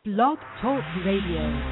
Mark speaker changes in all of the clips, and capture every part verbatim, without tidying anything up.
Speaker 1: Blog Talk Radio.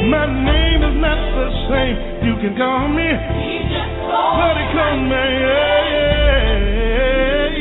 Speaker 2: My name is not the same. You can call me Bloody Come Man. Yeah, yeah.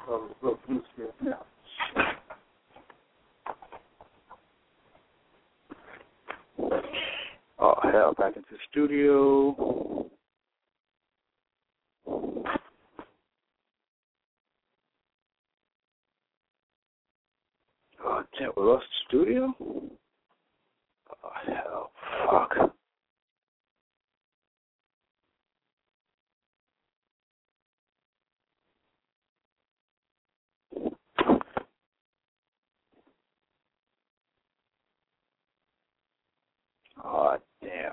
Speaker 3: um, little blue skin now.
Speaker 4: Oh, hell, back into the studio. Oh, damn, we lost the studio? Oh, hell, fuck. Oh, damn.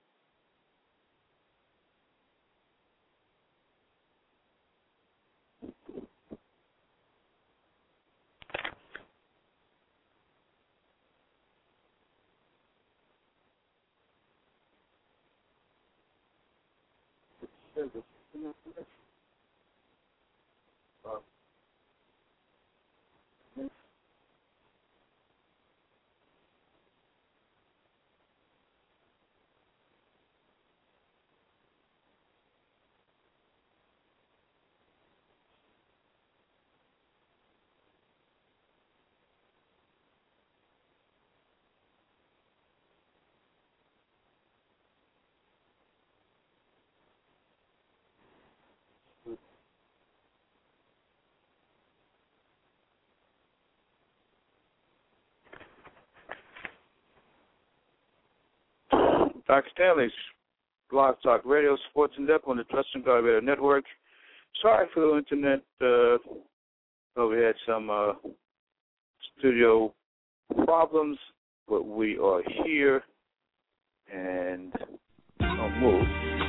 Speaker 4: Doc Stanley's Blog Talk Radio, Sports in Depth on the Trust and God Radio Network. Sorry for the internet. Uh, but we had some uh, studio problems, but we are here and don't move.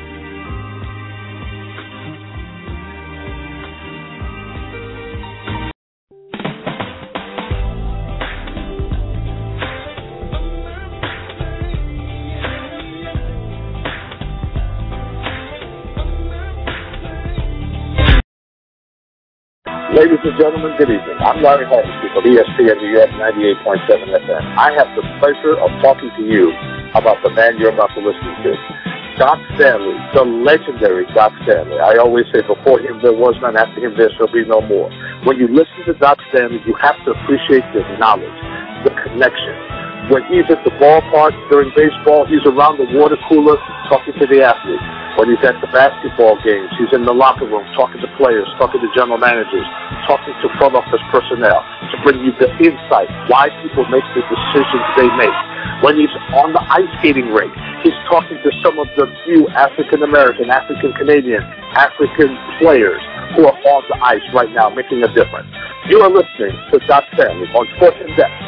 Speaker 5: Ladies and gentlemen, good evening. I'm Larry Hardesty of E S P N New York ninety-eight point seven F M. I have the pleasure of talking to you about the man you're about to listen to, Doc Stanley, the legendary Doc Stanley. I always say before him there was none, after him there shall be no more. When you listen to Doc Stanley, you have to appreciate the knowledge, the connection. When he's at the ballpark during baseball, he's around the water cooler talking to the athletes. When he's at the basketball games, he's in the locker room talking to players, talking to general managers, talking to front office personnel to bring you the insight, why people make the decisions they make. When he's on the ice skating rink, he's talking to some of the few African-American, African-Canadian, African players who are on the ice right now making a difference. You are listening to Doc Stanley on Sports in Depth.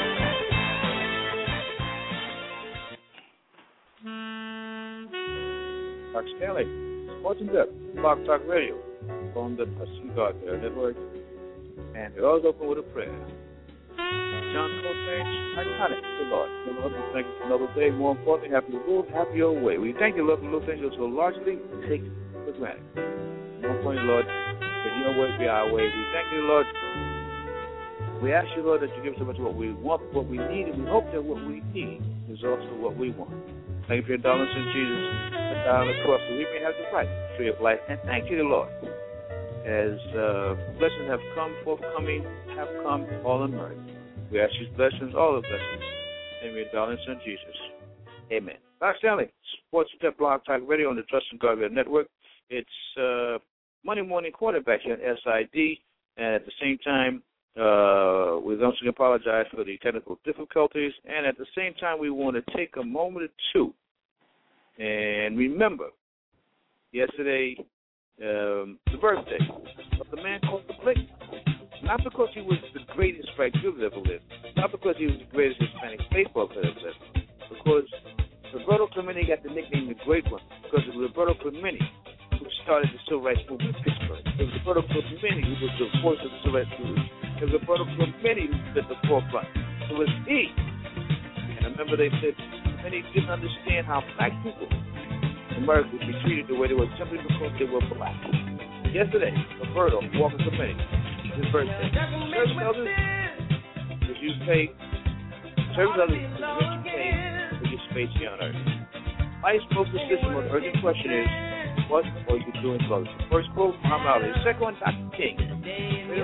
Speaker 4: Doc Stanley, Sports in Depth, Blog Talk Radio, on the Trust and God Radio Network, and it all open with a prayer. John Coltrane, iconic, the Lord. The Lord, we thank you for another day. More importantly, have your will, have your way. We thank you, Lord, for those things you so largely take for granted. More importantly, Lord, that your way be our way. We thank you, Lord. We ask you, Lord, that you give us so much what we want, what we need, and we hope that what we need is also what we want. Thank you for your darling son, Jesus, that died on the cross, so we may have the right tree of life. And thank you, Lord, as uh, blessings have come, forthcoming, have come, all in merit. We ask these blessings, all the blessings, in your darling son, Jesus. Amen. Doc Stanley, Sports Step Blog Talk Radio on the Trust and God Radio Network. It's uh, Monday morning quarterback here at S I D, and at the same time, Uh, we once again apologize for the technical difficulties, and at the same time, we want to take a moment or two and remember yesterday, um, the birthday of the man called the Blick. Not because he was the greatest right fielder that ever lived, not because he was the greatest Hispanic baseball player that ever lived, because Roberto Clemente got the nickname the Great One, because it was Roberto Clemente who started the civil rights movement in Pittsburgh. It was Roberto Clemente who was the voice of the civil rights movement. It was Roberto Clemente who was at the forefront. It was he. And I remember they said many didn't understand how black people in America would be treated the way they were simply because they were black. Yesterday, Roberto Walker Clemente, his birthday. Service others, as you pay, service others is what you pay for your space here on earth. My focus system on the urgent question is, what are you doing close? First quote, Muhammad Ali. Second one, Doctor King. Greatest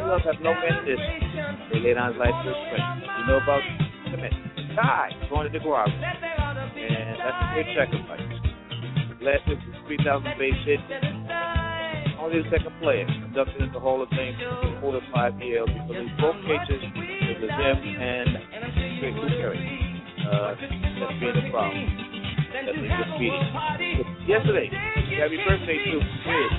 Speaker 4: else have no man in this. They laid on his life for his friend. You know about Clement. Guy going to Nicaragua. And that's a great sacrifice. Last hit was three thousand base hit. Only the second player inducted into the Hall of Fame for four to five years because of both cases with them and Great Lou Gehrig. Uh, that's being the problem. That's being defeated. Yesterday, happy birthday to Chris.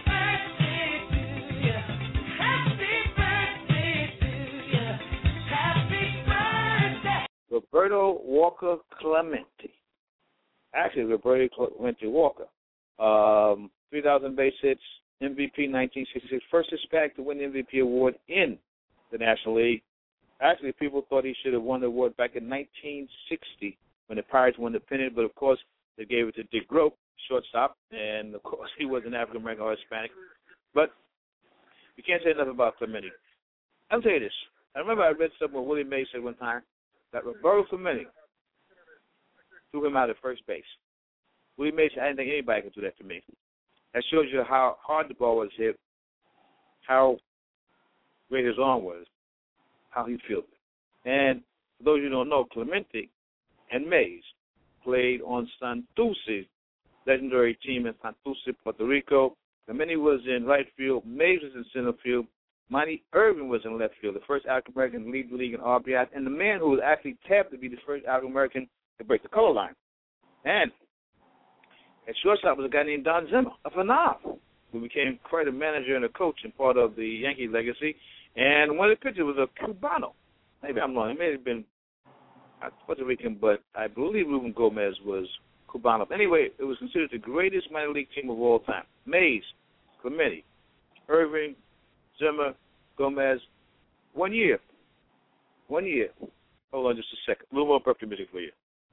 Speaker 4: Roberto Walker Clemente. Actually, Roberto Clemente Walker. Um, three thousand base hits, M V P nineteen sixty-six. First Hispanic to win the M V P award in the National League. Actually, people thought he should have won the award back in nineteen sixty when the Pirates won the pennant, but of course, they gave it to Dick Groat, shortstop, and of course, he was an African American or Hispanic. But you can't say enough about Clemente. I'll tell you this. I remember I read something where Willie Mays said one time that Roberto Clemente threw him out at first base. Willie Mays said, I didn't think anybody could do that to me. That shows you how hard the ball was hit, how great his arm was, how he fielded. And for those of you who don't know, Clemente and Mays played on Santurce, legendary team in Santurce, Puerto Rico. Clemente was in right field. Mays was in center field. Monty Irvin was in left field, the first African-American to lead the league in R B Is, and the man who was actually tapped to be the first African-American to break the color line. And at shortstop was a guy named Don Zimmer, a phenomenal, who became quite a manager and a coach and part of the Yankee legacy. And one of the pitchers was a Cubano. Maybe I'm wrong. It may have been Puerto Rican, but I believe Ruben Gomez was Cubano. Anyway, it was considered the greatest minor league team of all time. Mays, Clemente, Irving, Zimmer, Gomez. One year. One year. Hold on just a second. A little more perfect music for you.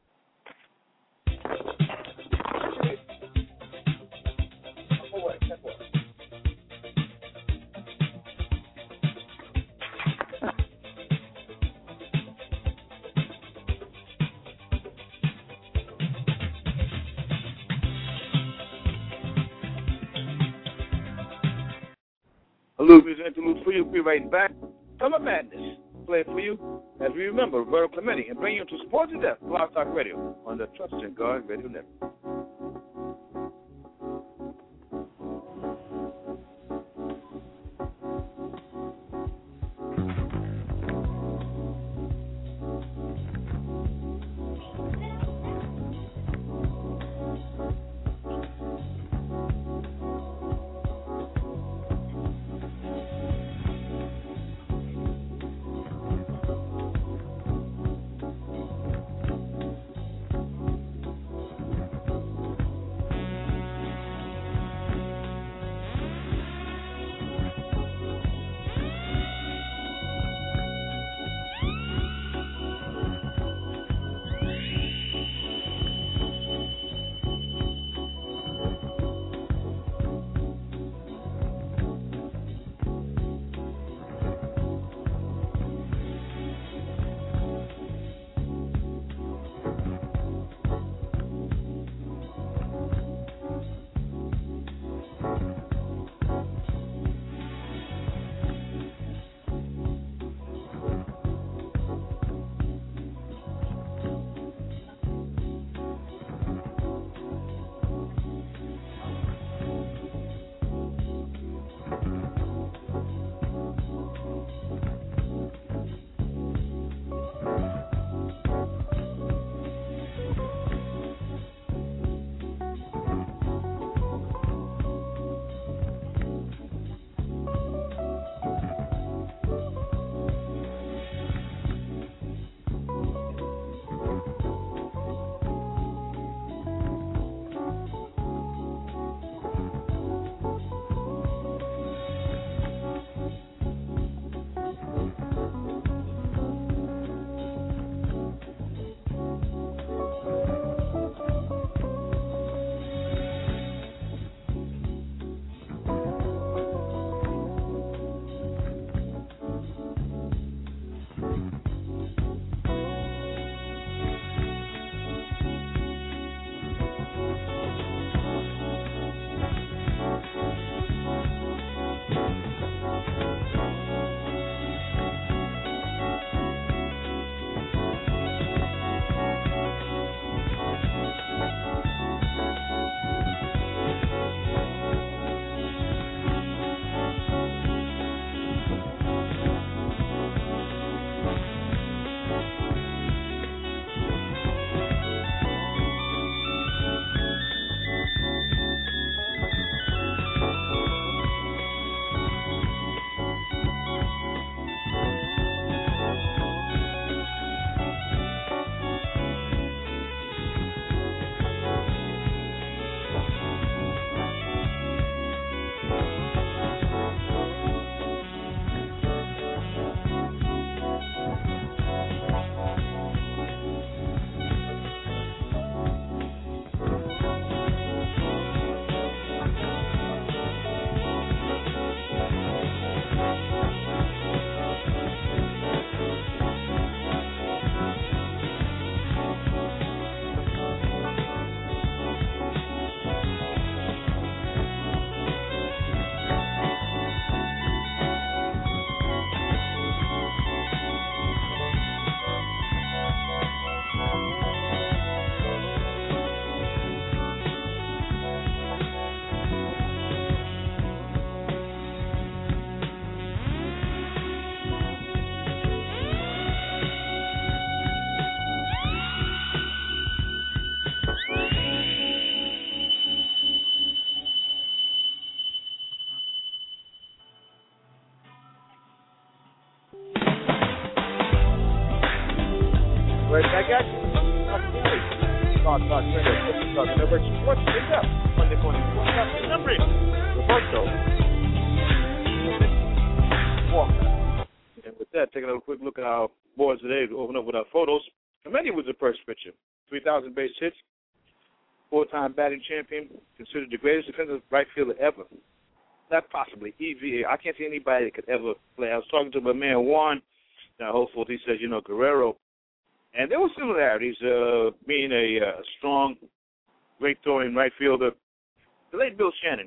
Speaker 4: Hello, music interlude for you. We'll be right back. Summer Madness. Play it for you as we remember Roberto Clemente and bring you to Sports to Death, Blog Talk Radio on the Trust and God Radio Network. Right back at you. Talk, talk, radio, talk, network, sports, wake up. Monday morning, what's up? Remember it. Roberto. And with that, taking a quick look at our boards today to open up with our photos. Clemente was the first pitcher. three thousand base hits, four-time batting champion, considered the greatest defensive right fielder ever. Not possibly. E V A. I can't see anybody that could ever play. I was talking to my man Juan, now hopeful. He says, you know, Guerrero. And there were similarities, uh, being a uh, strong, great throwing right fielder. The late Bill Shannon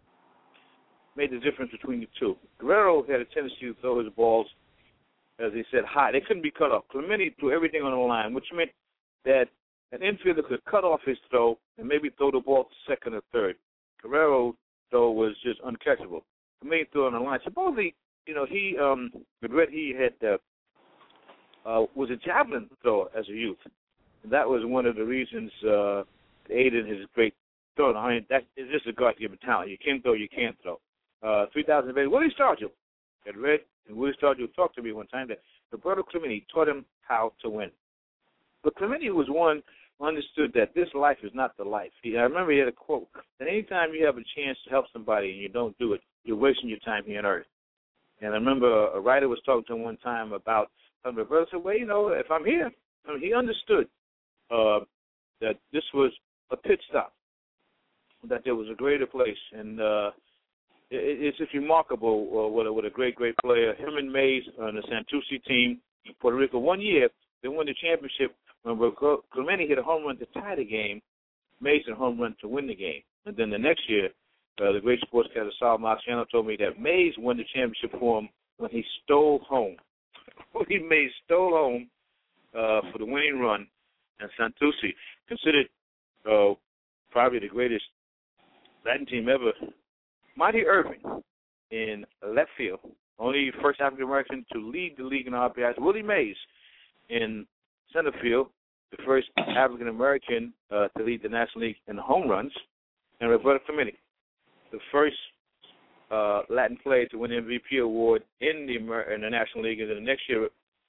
Speaker 4: made the difference between the two. Guerrero had a tendency to throw his balls, as he said, high. They couldn't be cut off. Clemente threw everything on the line, which meant that an infielder could cut off his throw and maybe throw the ball to second or third. Guerrero, though, was just uncatchable. Clemente threw on the line. Supposedly, you know, he, um, regret he had, uh, uh, was a javelin thrower as a youth. And that was one of the reasons uh, aided his great throw. I mean, that is just a God-given talent. You can throw, you can't throw. Uh, three thousand bases. Willie Stargell had read, and Willie Stargell talked to me one time that Roberto Clemente taught him how to win. But Clemente was one who understood that this life is not the life. He, I remember he had a quote, that anytime you have a chance to help somebody and you don't do it, you're wasting your time here on earth. And I remember a writer was talking to him one time about, Roberto said, well, you know, if I'm here, I mean, he understood uh, that this was a pit stop, that there was a greater place. And uh, it, it's just remarkable uh, what, a, what a great, great player. Him and Mays on the Santurce team in Puerto Rico. One year, they won the championship when Clemente hit a home run to tie the game, Mays hit a home run to win the game. And then the next year, uh, the great sportscaster Sal Marciano told me that Mays won the championship for him when he stole home. He Mays stole home uh, for the winning run, and Santurce, considered uh, probably the greatest Latin team ever. Monty Irving in left field, only first African American to lead the league in R B Is. Willie Mays in center field, the first African American uh, to lead the National League in home runs, and Roberto Clemente, the first uh, Latin player to win the M V P award in the Amer- in the National League. And then the next year,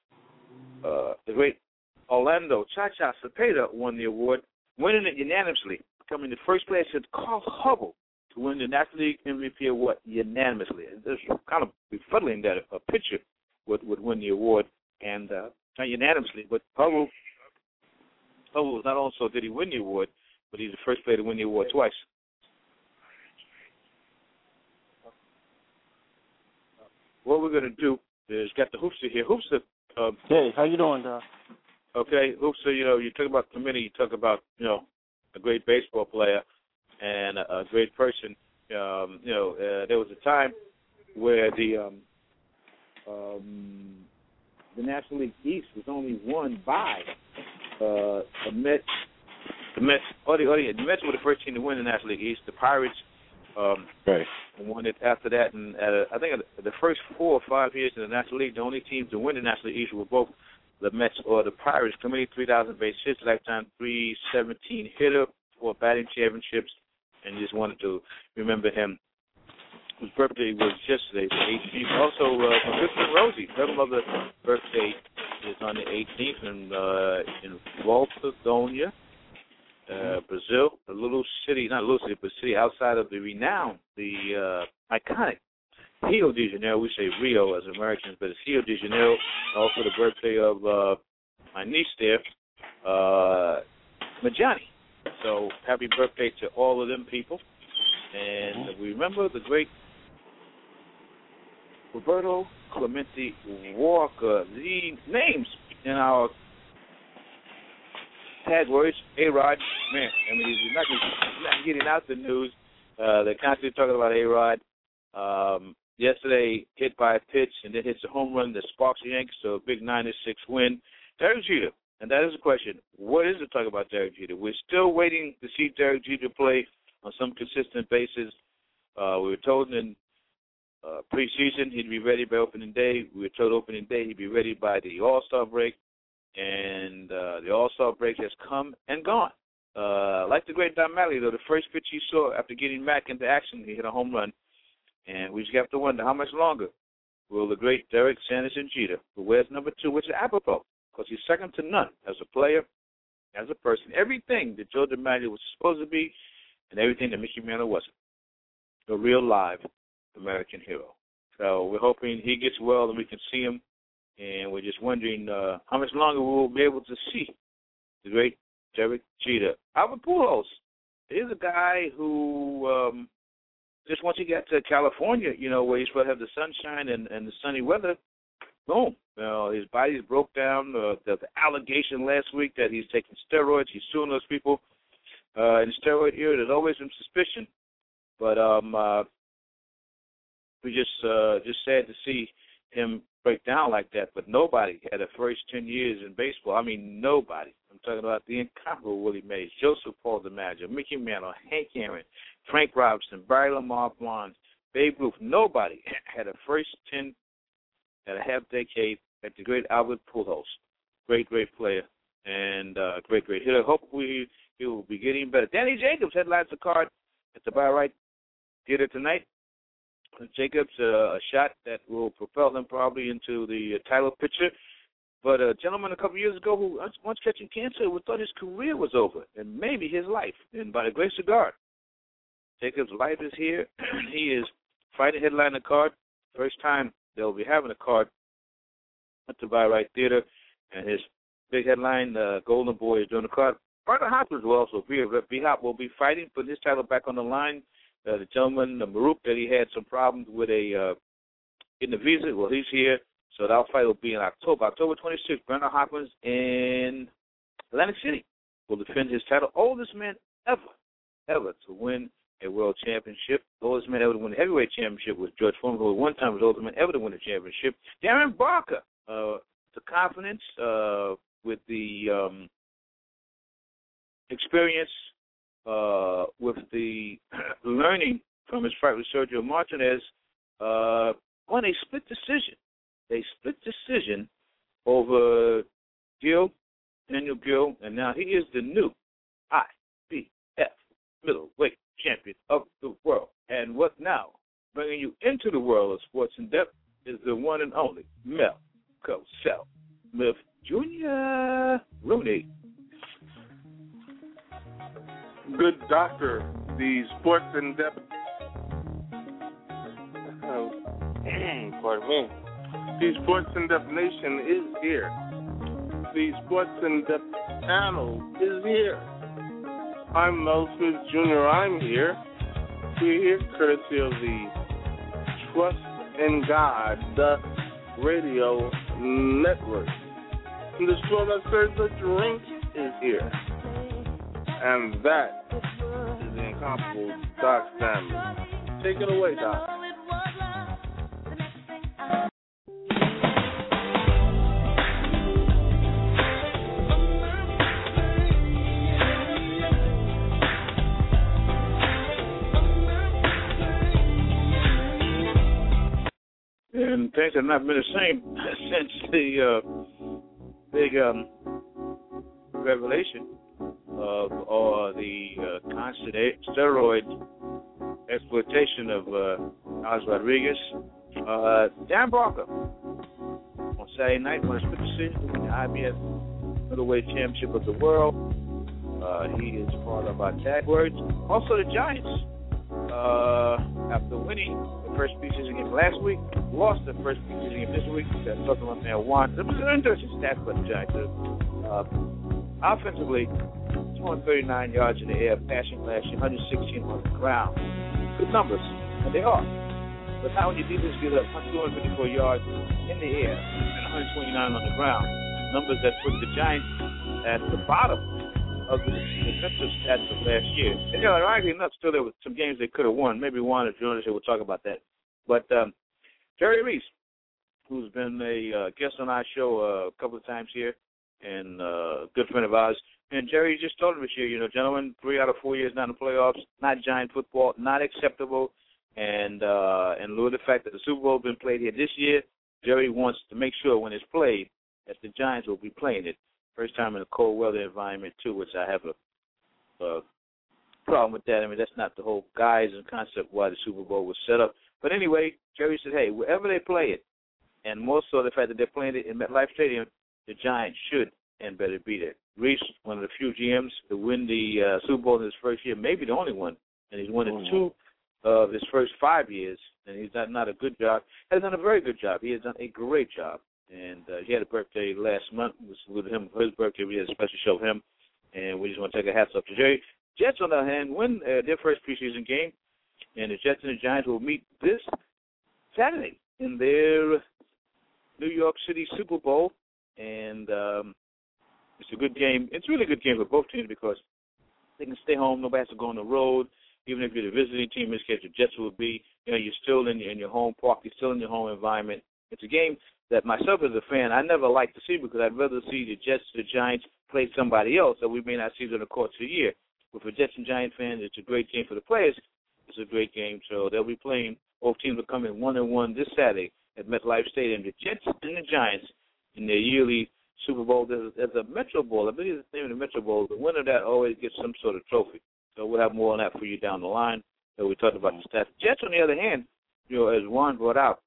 Speaker 4: uh, the great Orlando Cha-Cha Cepeda won the award, winning it unanimously, becoming the first player since Carl Hubble to win the National League M V P award unanimously. It's kind of befuddling that a pitcher would, would win the award, and uh, not unanimously, but Hubble, Hubble was not also did he win the award, but he's the first player to win the award twice. What we're going to do is get the Hoopster here. Hoopster. Um,
Speaker 3: hey, how you doing, Doc?
Speaker 4: Okay, Hoopster, you know, you talk about Clemente, you talk about, you know, a great baseball player and a, a great person. Um, you know, uh, there was a time where the um, um, the National League East was only won by uh, the Mets. The Mets, or the, or the, the Mets were the first team to win the National League East. The Pirates um,
Speaker 3: right.
Speaker 4: won it after that, and uh, I think the first four or five years in the National League, the only teams to win the National League East were both the Mets or the Pirates. Clemente, three thousand base hits, lifetime three seventeen hitter, four batting championships, and just wanted to remember him. His birthday was yesterday, the eighteenth. Also, uh, from Kristen Rosie, her mother's birthday is on the eighteenth in, uh, in Volta-Donia, uh, Brazil, a little city, not a little city, but a city outside of the renowned, the uh, iconic Rio de Janeiro. We say Rio as Americans, but it's Rio de Janeiro. Also the birthday of uh, my niece there, uh, Majani. So happy birthday to all of them people. And we remember the great Roberto Clemente Walker. The names in our tag words, A-Rod, man, I mean, he's not, he's not getting out the news. Uh, they're constantly talking about A-Rod. Um, yesterday, hit by a pitch and then hits a home run that sparks the Yankees, so a big nine to six win. Derek Jeter, and that is the question. What is the talk about Derek Jeter? We're still waiting to see Derek Jeter play on some consistent basis. Uh, we were told in uh, preseason he'd be ready by opening day. We were told opening day he'd be ready by the All-Star break. And uh, the All-Star break has come and gone. Uh, like the great Don Mattingly, though, the first pitch he saw after getting back into action, he hit a home run. And we just have to wonder how much longer will the great Derek Sanderson Jeter, who wears number two, which is apropos, because he's second to none as a player, as a person. Everything that Joe DiMaggio was supposed to be and everything that Mickey Mantle wasn't. A real live American hero. So we're hoping he gets well and we can see him. And we're just wondering uh, how much longer we'll be able to see the great Derek Jeter. Albert Pujols is a guy who um, just once he got to California, you know, where he's supposed to have the sunshine and, and the sunny weather, boom. You know, his body's broke down. Uh, the, the allegation last week that he's taking steroids, he's suing those people. Uh, in the steroid era, there's always some suspicion. But um, uh, we just uh, just sad to see him break down like that. But nobody had the first ten years in baseball. I mean, nobody. I'm talking about the incomparable Willie Mays, Joseph Paul DiMaggio, Mickey Mantle, Hank Aaron, Frank Robinson, Barry Lamar Bonds, Babe Ruth. Nobody had a first ten and a half decade at the great Albert Pujols. Great, great player and uh, great, great hitter. Hopefully he will be getting better. Danny Jacobs headlines the card at the Bayreuth Theater tonight. Jacobs, uh, a shot that will propel him probably into the uh, title picture. But a gentleman a couple years ago who once catching cancer, we thought his career was over and maybe his life. And by the grace of God, Jacobs' life is here. He is fighting headline the card. First time they'll be having a card at the Bayreuth Theater. And his big headline, uh, Golden Boy, is doing the card. Carter Hopkins will also be here. B-Hop will be fighting, put his title back on the line. Uh, the gentleman, the Maruk, that he had some problems with a uh, in the visa. Well, he's here, so that fight will be in October. October twenty-sixth, Brendan Hopkins in Atlantic City will defend his title. Oldest man ever, ever to win a world championship. The oldest man ever to win a heavyweight championship was George Foreman, who one time was the oldest man ever to win a championship. Darren Barker, uh, the confidence uh, with the um, experience, Uh, with the learning from his fight with Sergio Martinez, uh, on a split decision. A split decision over Gil, Daniel Gil, and now he is the new I B F middleweight champion of the world. And what now, bringing you into the world of sports in depth, is the one and only Mel Cosell Smith Junior Rooney.
Speaker 3: Good doctor, the Sports in Depth. Oh, pardon me. The Sports in Depth Nation is here. The Sports in Depth channel is here. I'm Mel Smith Junior I'm here. We're here courtesy of the Trust in God the Radio Network. And the store that serves the drink is here. And that is the incomparable Doc Stanley. Take it away, Doc.
Speaker 4: And things have not been the same since the uh, big um, revelation of or the uh, constant steroid exploitation of uh, Alex Rodriguez. Uh, Dan Barker on Saturday night won a split decision in the I B F middleweight championship of the world. Uh, he is part of our tag words. Also, the Giants, uh, after winning the first preseason game last week, lost the first preseason game this week. That Southern man won. It was an interesting stat for the Giants. Uh, offensively, two hundred thirty-nine yards in the air, passing last year, one hundred sixteen on the ground. Good numbers, and they are. But now when your defense gives up two hundred fifty-four yards in the air and one hundred twenty-nine on the ground, numbers that put the Giants at the bottom of the defensive stats of last year. And, you know, ironically enough, still there were some games they could have won. Maybe one if Jonas here, we'll talk about that. But um, Jerry Reese, who's been a uh, guest on our show uh, a couple of times here, and a uh, good friend of ours. And Jerry just told him this year, you know, gentlemen, three out of four years not in the playoffs, not Giant football, not acceptable. And uh, in lieu of the fact that the Super Bowl has been played here this year, Jerry wants to make sure when it's played that the Giants will be playing it. First time in a cold weather environment, too, which I have a, a problem with that. I mean, that's not the whole guise and concept why the Super Bowl was set up. But anyway, Jerry said, hey, wherever they play it, And more so the fact that they're playing it in MetLife Stadium, the Giants should and better be there. Reese, one of the few G Ms to win the uh, Super Bowl in his first year, maybe the only one, and he's won it
Speaker 3: Mm-hmm.
Speaker 4: two of his first five years, and he's done not a good job. Has done a very good job. He has done a great job. And uh, he had a birthday last month. We saluted him for his birthday. We had a special show of him, and we just want to take a hats off to Jerry. Jets, on the other hand, win uh, their first preseason game, and the Jets and the Giants will meet this Saturday in their New York City Super Bowl. And um, it's a good game. It's a really good game for both teams because they can stay home. Nobody has to go on the road. Even if you're the visiting team, in this case, the Jets will be, you know, you're still in your, in your home park. You're still in your home environment. It's a game that myself as a fan, I never like to see because I'd rather see the Jets, the Giants play somebody else that we may not see during the course of the year. But for Jets and Giants fans, it's a great game for the players. It's a great game. So they'll be playing. Both teams will come in one and one this Saturday at MetLife Stadium. The Jets and the Giants in their yearly Super Bowl. There's, there's a Metro Bowl. I believe it's the name of the Metro Bowl. The winner of that always gets some sort of trophy. So we'll have more on that for you down the line. So we talked about the stats. Jets, on the other hand, you know, as Juan brought out,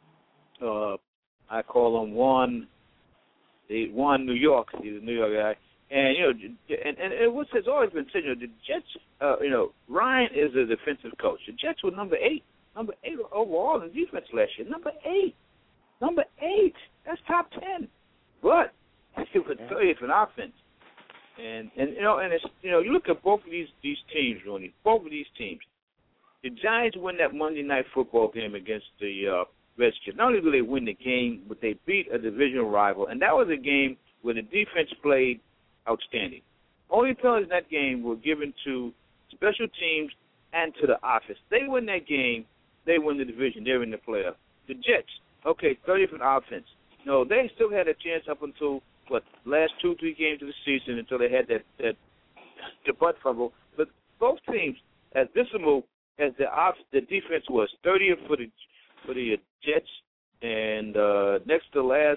Speaker 4: uh, I call them Juan, the Juan New York. He's a New York guy. And, you know, and, and it was, has always been said, you know, the Jets, uh, you know, Ryan is a defensive coach. The Jets were number eight, number eight overall in defense last year. Number eight. Number eight. That's top ten. But it was thirtieth in offense. And, and you know, and it's, you know, you look at both of these, these teams, Ronnie, both of these teams. The Giants win that Monday night football game against the uh, Redskins. Not only do they win the game, but they beat a divisional rival. And that was a game where the defense played outstanding. Only penalties in that game were given to special teams and to the offense. They win that game, they win the division. They're in the playoff. The Jets, okay, thirtieth in offense. No, they still had a chance up until, what, last two, three games of the season until they had that, that the butt fumble. But both teams, as dismal as the off, the defense was, thirtieth for the for the Jets, and uh, next to last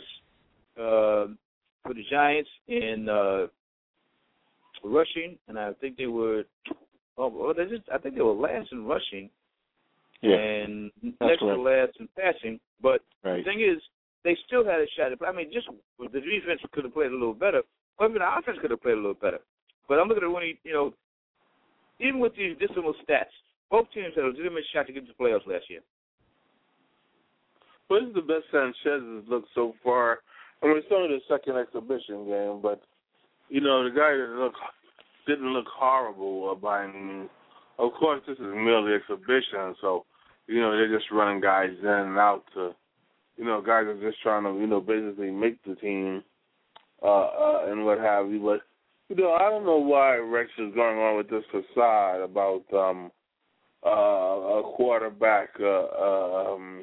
Speaker 4: uh, for the Giants in uh, rushing, and I think they were, oh, well, they just, I think they were last in rushing,
Speaker 3: yeah,
Speaker 4: and
Speaker 3: that's
Speaker 4: next
Speaker 3: correct.
Speaker 4: to last in passing. But
Speaker 3: right.
Speaker 4: the thing is, they still had a shot. I mean, just the defense could have played a little better, or even the offense could have played a little better. But I'm looking at when, you know, even with these dismal stats, both teams had a legitimate shot to get to the playoffs last year.
Speaker 3: Well, this is the best Sanchez has looked so far. I mean, it's only the second exhibition game, but, you know, the guy didn't look, didn't look horrible by any means. Of course, this is merely exhibition, so, you know, they're just running guys in and out to, you know, guys are just trying to, you know, basically make the team uh, uh, and what have you. But, you know, I don't know why Rex is going on with this facade about um, uh, a quarterback, uh, um,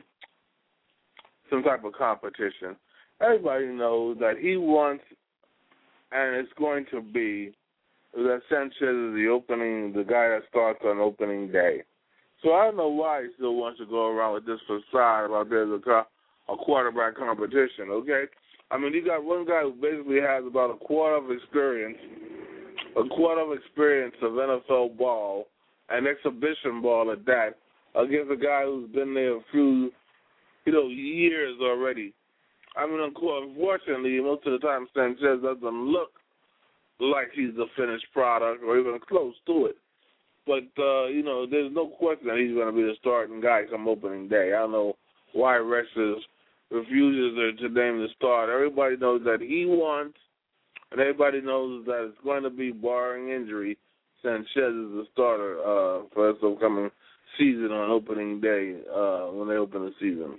Speaker 3: some type of competition. Everybody knows that he wants, and it's going to be, that Sanchez is the opening, the guy that starts on opening day. So I don't know why he still wants to go around with this facade about there's a, a quarterback competition, okay? I mean, you got one guy who basically has about a quarter of experience, a quarter of experience of N F L ball, and exhibition ball at that, against a guy who's been there a few, you know, years already. I mean, unfortunately, most of the time Sanchez doesn't look like he's the finished product or even close to it. But, uh, you know, there's no question that he's going to be the starting guy come opening day. I don't know why Rex is, refuses to name the start. Everybody knows that he wants, and everybody knows that it's going to be, barring injury, Sanchez is the starter uh, for this upcoming season on opening day uh, when they open the season.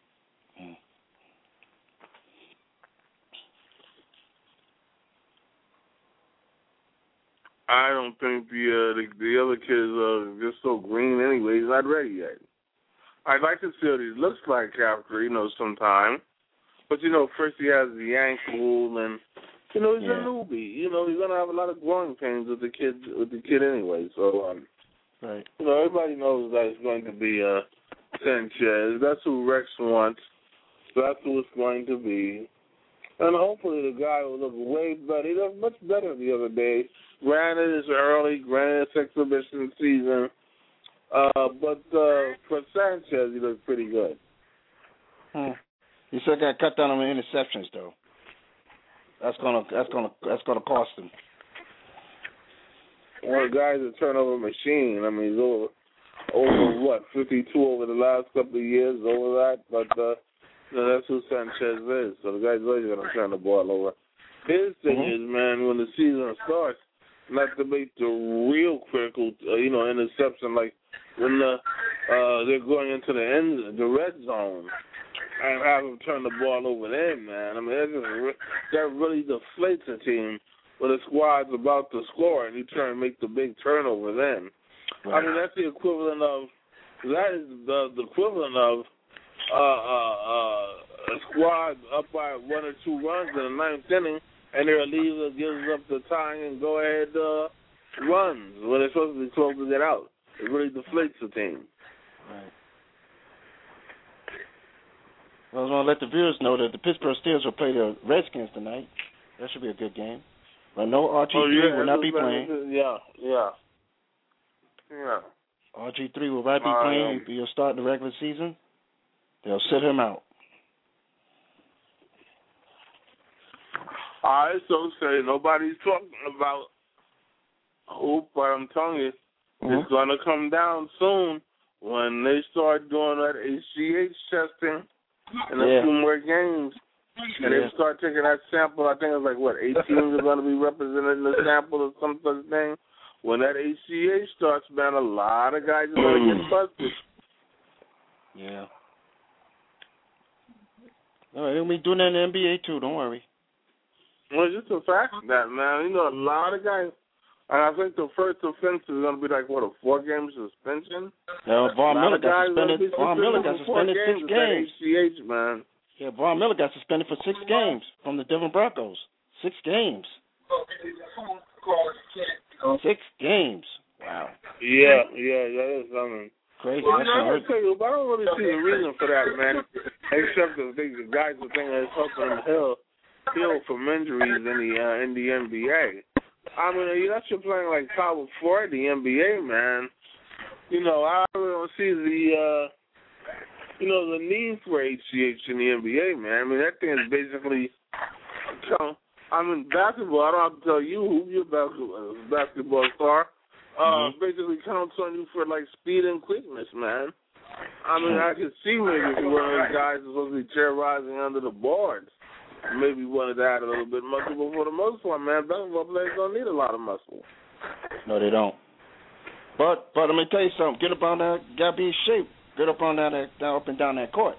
Speaker 3: I don't think the uh, the, the other kids are just so green anyway. He's not ready yet. I'd like to see what he looks like after, you know, some time. But, you know, first he has the ankle and, you know, he's yeah. a newbie. You know, he's going to have a lot of growing pains with the kid, with the kid anyway. So, um, right. you know, everybody knows that it's going to be uh, Sanchez. That's who Rex wants. So that's who it's going to be. And hopefully the guy will look way better. He looked much better the other day. Granted, it's early. Granted, it's exhibition season. Uh, but uh, for Sanchez, he looked pretty good.
Speaker 6: Hmm. He still got to cut down on the interceptions, though. That's gonna that's gonna that's gonna cost him.
Speaker 3: Well, the guy's a turnover machine. I mean, he's over over what fifty-two over the last couple of years, over that. But uh, you know, that's who Sanchez is. So the guy's always gonna turn the ball over. His thing
Speaker 6: mm-hmm.
Speaker 3: is, man, when the season starts, not to make the real critical, uh, you know, interception, like when the, uh, they're going into the end, the red zone, and have them turn the ball over there, man. I mean, that, just, that really deflates a team when the squad's about to score and you try and make the big turnover then. Right. I mean, that's the equivalent of, that is the, the equivalent of uh, uh, uh, a squad up by one or two runs in the ninth inning, and their leader gives up the tie and go ahead uh, runs when they're supposed to be closing it out. It really deflates the team.
Speaker 6: Right. Well, I was going to let the viewers know that the Pittsburgh Steelers will play the Redskins tonight. That should be a good game. But no, R G three oh, yeah, will not be playing.
Speaker 3: Yeah, yeah. Yeah.
Speaker 6: R G three will not be uh, playing. He'll start the regular season. They'll sit him out.
Speaker 3: I so say nobody's talking about hoop, but I'm telling you, mm-hmm. it's going to come down soon when they start doing that H G H testing in a
Speaker 6: yeah.
Speaker 3: few more games. And
Speaker 6: yeah.
Speaker 3: they start taking that sample. I think it's like, what, eight teams are going to be represented in the sample or some such thing. When that H G H starts, man, a lot of guys are going to get busted.
Speaker 6: Yeah. All right, they'll be doing that in the N B A too. Don't worry.
Speaker 3: Well, it's just a fact that, man, you know, a lot of guys, and I think the first offense is going to be like, what, a four-game suspension?
Speaker 6: No, Von Miller got suspended. Von Miller got suspended six games.
Speaker 3: H G H, man.
Speaker 6: Yeah, Von Miller got suspended for six games from the Denver Broncos. Six games. Six games. Wow.
Speaker 3: Yeah, yeah, that is something.
Speaker 6: Crazy.
Speaker 3: Well, I don't tell you, but I don't really see the reason for that, man. Except the, the guys are thinking it's helping them heal, heal from injuries in the uh, in the N B A. I mean, that's you're playing like Power Four in the N B A, man. You know, I really don't see the uh, you know the need for H G H in the N B A, man. I mean, that thing is basically, you know, I mean, basketball. I don't have to tell you who you're a basketball, basketball star. Uh, mm-hmm. Basically counts on you for, like, speed and quickness, man. I mean, I can see maybe one of those guys is supposed to be terrorizing under the boards. Maybe wanted to add a little bit of muscle, but for the most part, man, basketball players don't need a lot of muscle.
Speaker 6: No, they don't. But but let me tell you something. Get up on that, gotta be in shape. Get up on that, down up and down that court.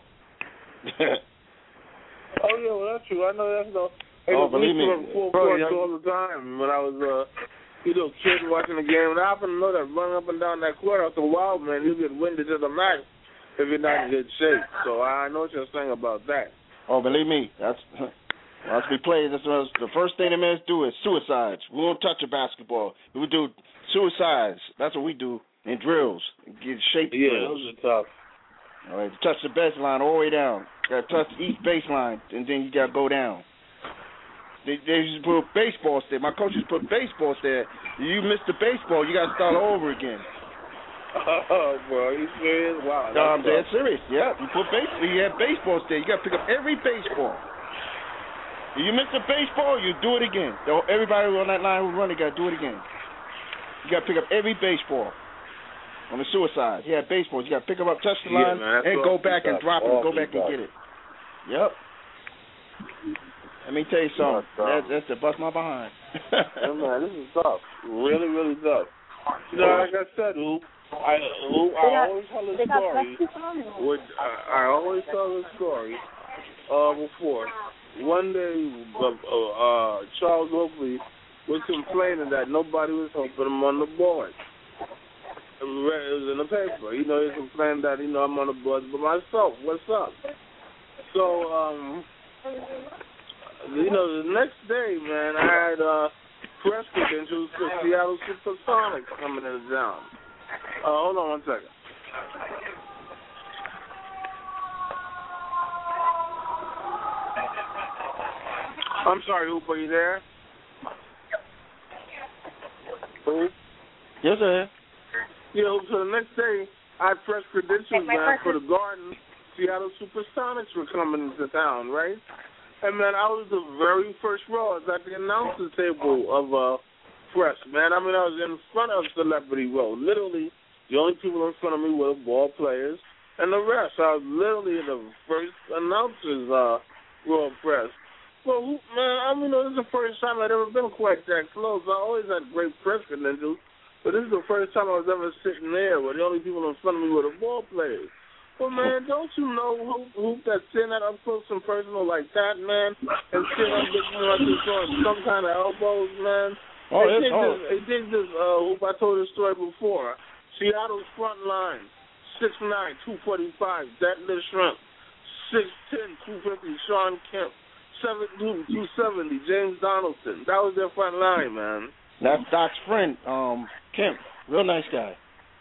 Speaker 3: Oh yeah, well that's true. I know that's no. Hey,
Speaker 6: oh, believe me,
Speaker 3: full
Speaker 6: bro,
Speaker 3: court all the time when I was uh. You know, kids watching the game, and I happen to know that running up and down that court after a while, man, you get winded to the max if you're not in good shape. So I know what you're saying about that.
Speaker 6: Oh, believe me, that's once we play, that's what, the first thing the men do is suicides. We won't touch a basketball. We do suicides. That's what we do in drills. Get shape.
Speaker 3: Yeah,
Speaker 6: drills.
Speaker 3: those are tough.
Speaker 6: All right, touch the baseline all the way down. Got to touch each baseline, and then you got to go down. They, they just put baseballs there. My coaches put baseballs there. You missed the baseball, you got to start all over again.
Speaker 3: Oh, bro, you serious? Wow.
Speaker 6: No, I'm dead serious. Yeah, you put base. You have baseballs there. You got to pick up every baseball. If you miss a baseball, you do it again. Everybody on that line who run, they got to do it again. You got to pick up every baseball. On the suicide, you have baseballs. You got to pick them up, touch the line, yeah, man, and go back and drop them. Go back and get it. Yep. Let me tell you something. That's, that's to bust my behind.
Speaker 3: Yeah, man, this is tough. Really, really tough. You know, like I said, Oop, I, Oop, I always tell a story. With, I, I always tell a story uh, before. One day, uh, uh, Charles Oakley was complaining that nobody was helping him on the board. It was in the paper. You know, he was complaining that, you know, I'm on the board by myself. What's up? So, um... you know, the next day, man, I had uh, press credentials for Seattle Supersonics coming in town. Uh, hold on one second. I'm sorry, Hoop, are you there? Hoop?
Speaker 6: Yes, sir.
Speaker 3: Yeah, so the next day, I had press credentials, man, for the Garden Seattle Supersonics were coming into town, right? And, man, I was the very first row. I was at the announcer table of uh, press, man. I mean, I was in front of Celebrity Row. Literally, the only people in front of me were ball players and the rest. I was literally the first announcer's uh, row of press. Well, man, I mean, this is the first time I'd ever been quite that close. I always had great press credentials, but this is the first time I was ever sitting there where the only people in front of me were the ball players. Well, man, don't you know who, who that's sitting that up close and personal like that, man, and sitting up looking like he's throwing some kind of elbows, man?
Speaker 6: Oh,
Speaker 3: they
Speaker 6: that's
Speaker 3: did
Speaker 6: hard.
Speaker 3: this, they did this, uh, hoop, I told this story before. Seattle's front line, six nine, two forty-five, Deadlift Shrimp, six ten, two fifty, Sean Kemp, seven two, two seventy, James Donaldson. That was their front line, man.
Speaker 6: That's Doc's friend, um, Kemp. Real nice guy.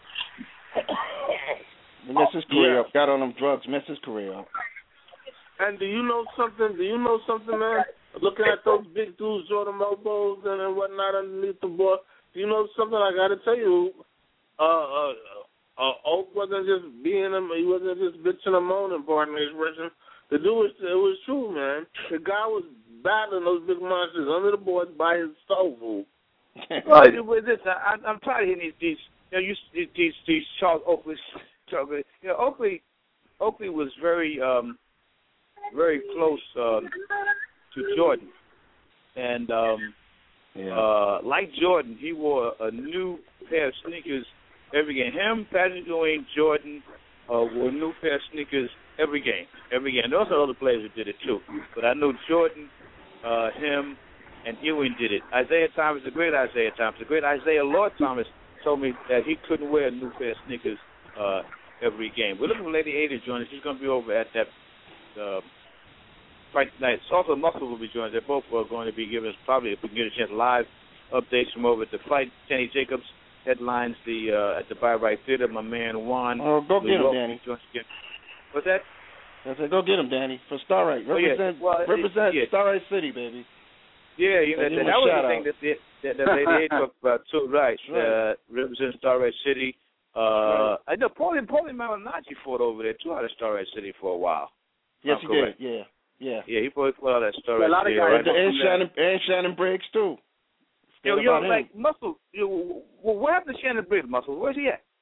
Speaker 6: He messed his career
Speaker 3: Yeah.
Speaker 6: up. Got on them drugs, messed his career up.
Speaker 3: And do you know something? Do you know something, man? Looking at those big dudes, Jordan elbows and, and whatnot underneath the ball, do you know something? I got to tell you, uh, uh, uh, Oak wasn't just being him. He wasn't just bitching and moaning, pardon the expression. The dude was, it was true, man. The guy was battling those big monsters under the boards by himself.
Speaker 4: Well, listen, I, I'm tired of hearing these, these, you know, you, these, these Charles Oakley. You know, Oakley, Oakley was very, um, very close uh, to Jordan, and um, yeah. uh, like Jordan, he wore a new pair of sneakers every game. Him, Patrick Ewing, Jordan uh, wore a new pair of sneakers every game, every game. There was other players who did it too, but I know Jordan, uh, him, and Ewing did it. Isaiah Thomas, the great Isaiah Thomas, the great Isaiah Lord Thomas, told me that he couldn't wear a new pair of sneakers uh, every game. We're looking for Lady A to join us. She's going to be over at that uh, fight tonight. Also, Muscle will be joining. They're both uh, going to be giving us probably, if we can get a chance, live updates from over at the fight. Danny Jacobs headlines the uh, at the By Right Theater. My man Juan.
Speaker 6: Oh, go get him, Danny.
Speaker 4: What's that?
Speaker 6: I said, go get him, Danny, for Starlight. Represent,
Speaker 4: oh, yeah. well,
Speaker 6: represent
Speaker 4: yeah.
Speaker 6: Starlight City, baby.
Speaker 4: Yeah, you know, that, that was the thing that, that, that Lady A talked about too, right? right. Uh, represent Starlight City. Uh, right. I know Paulie Paulie Malignaggi fought over there too out of Starlight City for a while.
Speaker 6: Yes,
Speaker 4: I'm
Speaker 6: he
Speaker 4: correct.
Speaker 6: did. Yeah, yeah.
Speaker 4: Yeah, he fought out of Starlight
Speaker 6: yeah,
Speaker 4: City.
Speaker 6: A lot
Speaker 4: right?
Speaker 6: of guys. And Shannon, and Shannon Briggs too.
Speaker 4: Yo, yo, like Muscle. Yo, what happened to Shannon Briggs, Muscle? Where's he at?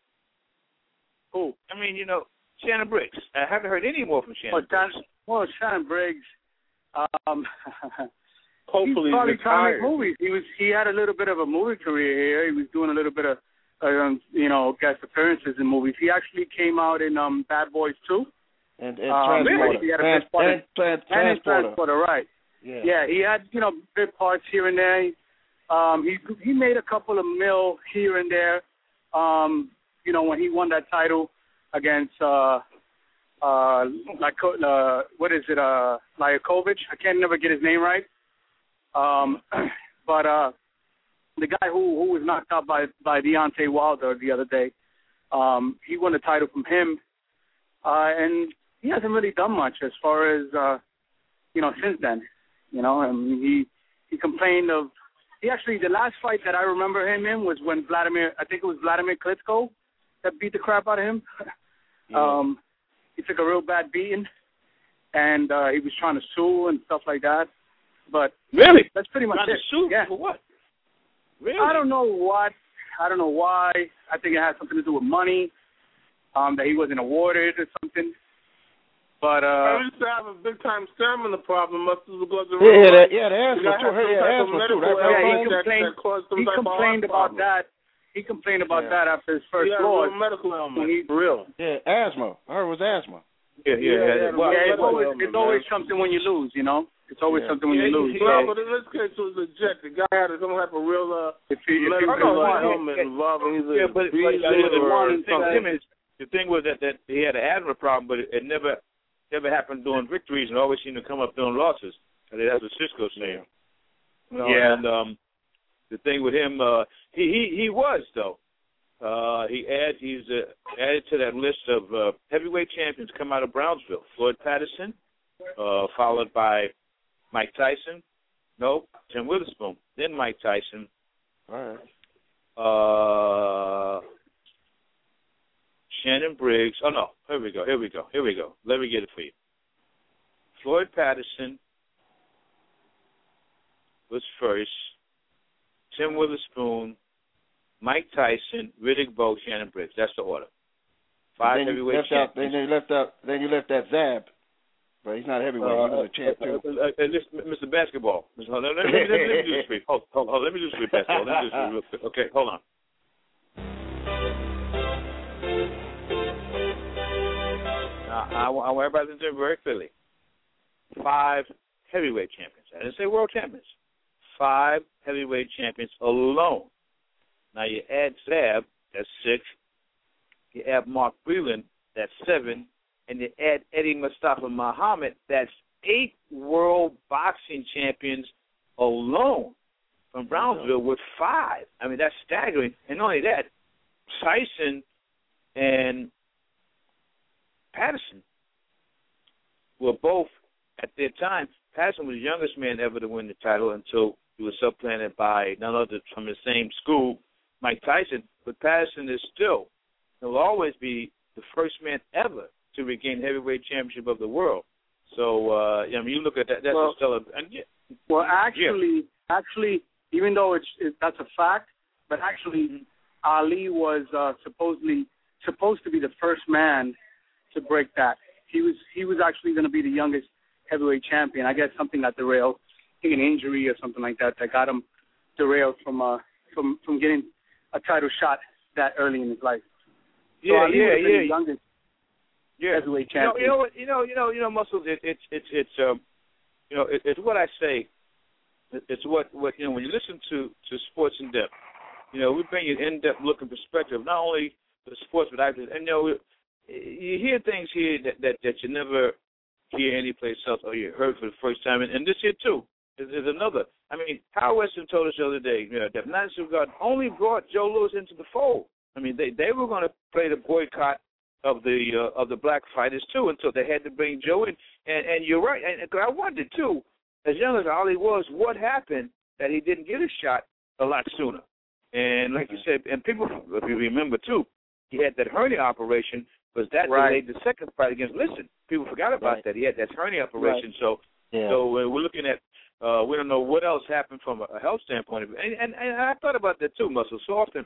Speaker 7: Who?
Speaker 4: I mean, you know, Shannon Briggs. I haven't heard any more from Shannon.
Speaker 7: Well,
Speaker 4: Briggs.
Speaker 7: well Shannon Briggs. Um,
Speaker 3: Hopefully,
Speaker 7: he's probably
Speaker 3: retired.
Speaker 7: movies. He was. He had a little bit of a movie career here. He was doing a little bit of, um, you know, guest appearances in movies. He actually came out in um, Bad Boys two.
Speaker 6: And, and
Speaker 7: um,
Speaker 6: Transporter.
Speaker 7: He had a
Speaker 6: Trans-
Speaker 7: bit part
Speaker 6: and, and,
Speaker 7: and in Transporter, right?
Speaker 6: Yeah.
Speaker 7: Yeah, he had you know bit parts here and there. Um, he he made a couple of mil here and there. Um, you know when he won that title against uh, uh, like uh, what is it? Uh, Liakovic. I can't never get his name right. Um, but uh, the guy who, who was knocked out by, by Deontay Wilder the other day, um, he won the title from him. Uh, and he hasn't really done much as far as, uh, you know, since then. You know, I mean, he, he complained of, he actually, the last fight that I remember him in was when Vladimir, I think it was Vladimir Klitschko that beat the crap out of him. Yeah. Um, he took a real bad beating, and uh, he was trying to sue and stuff like that. But
Speaker 4: really,
Speaker 7: that's pretty much
Speaker 4: trying
Speaker 7: it.
Speaker 4: To sue
Speaker 7: yeah.
Speaker 4: For what? Really?
Speaker 7: I don't know what. I don't know why. I think it has something to do with money, um, that he wasn't awarded or something. But uh,
Speaker 3: I used to have a big time stamina problem. Must have because of
Speaker 6: yeah, that, yeah, the asthma too.
Speaker 3: Yeah,
Speaker 6: Yeah, asthma too. That,
Speaker 7: yeah, he
Speaker 3: that,
Speaker 7: complained.
Speaker 3: That caused some
Speaker 7: he
Speaker 3: type
Speaker 7: complained
Speaker 3: of
Speaker 7: about
Speaker 3: problem.
Speaker 7: that. He complained about
Speaker 6: yeah.
Speaker 7: that after his first
Speaker 3: yeah,
Speaker 7: loss.
Speaker 3: medical ailment.
Speaker 7: He,
Speaker 3: For real.
Speaker 6: Yeah, asthma. I heard it was asthma.
Speaker 4: Yeah, yeah, yeah.
Speaker 3: yeah,
Speaker 4: yeah. Well,
Speaker 7: yeah,
Speaker 3: medical
Speaker 7: it's always,
Speaker 3: ailment,
Speaker 7: it's always
Speaker 3: man.
Speaker 7: something when you lose, you know. It's always
Speaker 6: Yeah.
Speaker 7: something when
Speaker 3: yeah,
Speaker 7: you lose.
Speaker 3: Yeah,
Speaker 7: So
Speaker 3: but in this case, it was legit. The guy had some type of real uh,
Speaker 7: if he, if he
Speaker 3: medical
Speaker 7: was
Speaker 3: ailment
Speaker 4: yeah,
Speaker 3: involving either
Speaker 4: yeah, but, but
Speaker 3: breathing
Speaker 4: uh, the,
Speaker 3: or
Speaker 4: one thing with him
Speaker 3: something.
Speaker 4: is, the thing was that, that he had an asthma problem, but it, it never never happened during victories, and always seemed to come up during losses. I mean, that's what Cisco's saying. You know,
Speaker 7: yeah.
Speaker 4: And um, the thing with him, uh, he, he he was though. Uh, he add he's uh, added to that list of uh, heavyweight champions come out of Brownsville. Floyd Patterson, uh, followed by Mike Tyson. No, Tim Witherspoon. Then Mike Tyson.
Speaker 6: All right.
Speaker 4: Uh, Shannon Briggs. Oh, no. Here we go. Here we go. Here we go. Let me get it for you. Floyd Patterson was first. Tim Witherspoon, Mike Tyson, Riddick Bowe, Shannon Briggs. That's the order. Five
Speaker 6: then
Speaker 4: heavyweight
Speaker 6: left
Speaker 4: champions.
Speaker 6: Out, then you left out. Then you left out Zab, but he's not heavyweight.
Speaker 4: Uh,
Speaker 6: he was a champ too.
Speaker 4: Uh, uh, uh, uh, Mister Basketball. Mister Let, let, let, let, let me do this for you. Hold, hold, hold, let me do this for you, Basketball. Let me do this for you real quick. Okay, hold on. Now, I, I want everybody to do it very clearly. Five heavyweight champions. I didn't say world champions. Five heavyweight champions alone. Now you add Zab, that's six. You add Mark Breland, that's seven. And you add Eddie Mustafa Muhammad, that's eight world boxing champions alone from Brownsville with five. I mean, that's staggering. And not only that, Tyson and Patterson were both, at their time, Patterson was the youngest man ever to win the title until he was supplanted by none other from the same school, Mike Tyson. But Patterson is still, he'll always be the first man ever to regain heavyweight championship of the world. So, uh, I mean, you look at that, that's
Speaker 7: well,
Speaker 4: a stellar. And yeah,
Speaker 7: well, actually,
Speaker 4: yeah.
Speaker 7: actually, even though it's it, that's a fact, but actually, mm-hmm. Ali was uh, supposedly supposed to be the first man to break that. He was he was actually going to be the youngest heavyweight champion. I guess something got derailed, I think an injury or something like that, that got him derailed from uh, from from getting a title shot that early in his life. So
Speaker 4: yeah,
Speaker 7: Ali
Speaker 4: yeah,
Speaker 7: was
Speaker 4: yeah.
Speaker 7: the youngest
Speaker 4: yeah.
Speaker 7: heavyweight
Speaker 4: You know,
Speaker 7: champion.
Speaker 4: you know, you know, you know, you know, Muscle. It, it's it's it's um, you know, it, it's what I say. It, it's what what you know when you listen to to Sports in Depth. You know, we bring you an in-depth look and perspective, not only the sports, but I, and you know, you hear things here that, that, that you never hear anyplace else, or you heard for the first time, and, and this here too is, is another. I mean, Howard Western told us the other day, you know, that Madison Square Garden only brought Joe Louis into the fold. I mean, they they were going to play the boycott of the uh, of the black fighters too until they had to bring Joe in. And and you're right. And, and I wondered too, as young as Ali was, what happened that he didn't get a shot a lot sooner. And like you said, and people, if you remember too, he had that hernia operation, because that
Speaker 7: right.
Speaker 4: delayed the second fight against Listen. People forgot about
Speaker 6: right.
Speaker 4: that. He had that hernia operation.
Speaker 7: Right.
Speaker 4: So,
Speaker 6: yeah.
Speaker 4: so uh, we're looking at, uh, we don't know what else happened from a, a health standpoint. And, and, and I thought about that too, Muscle. So often,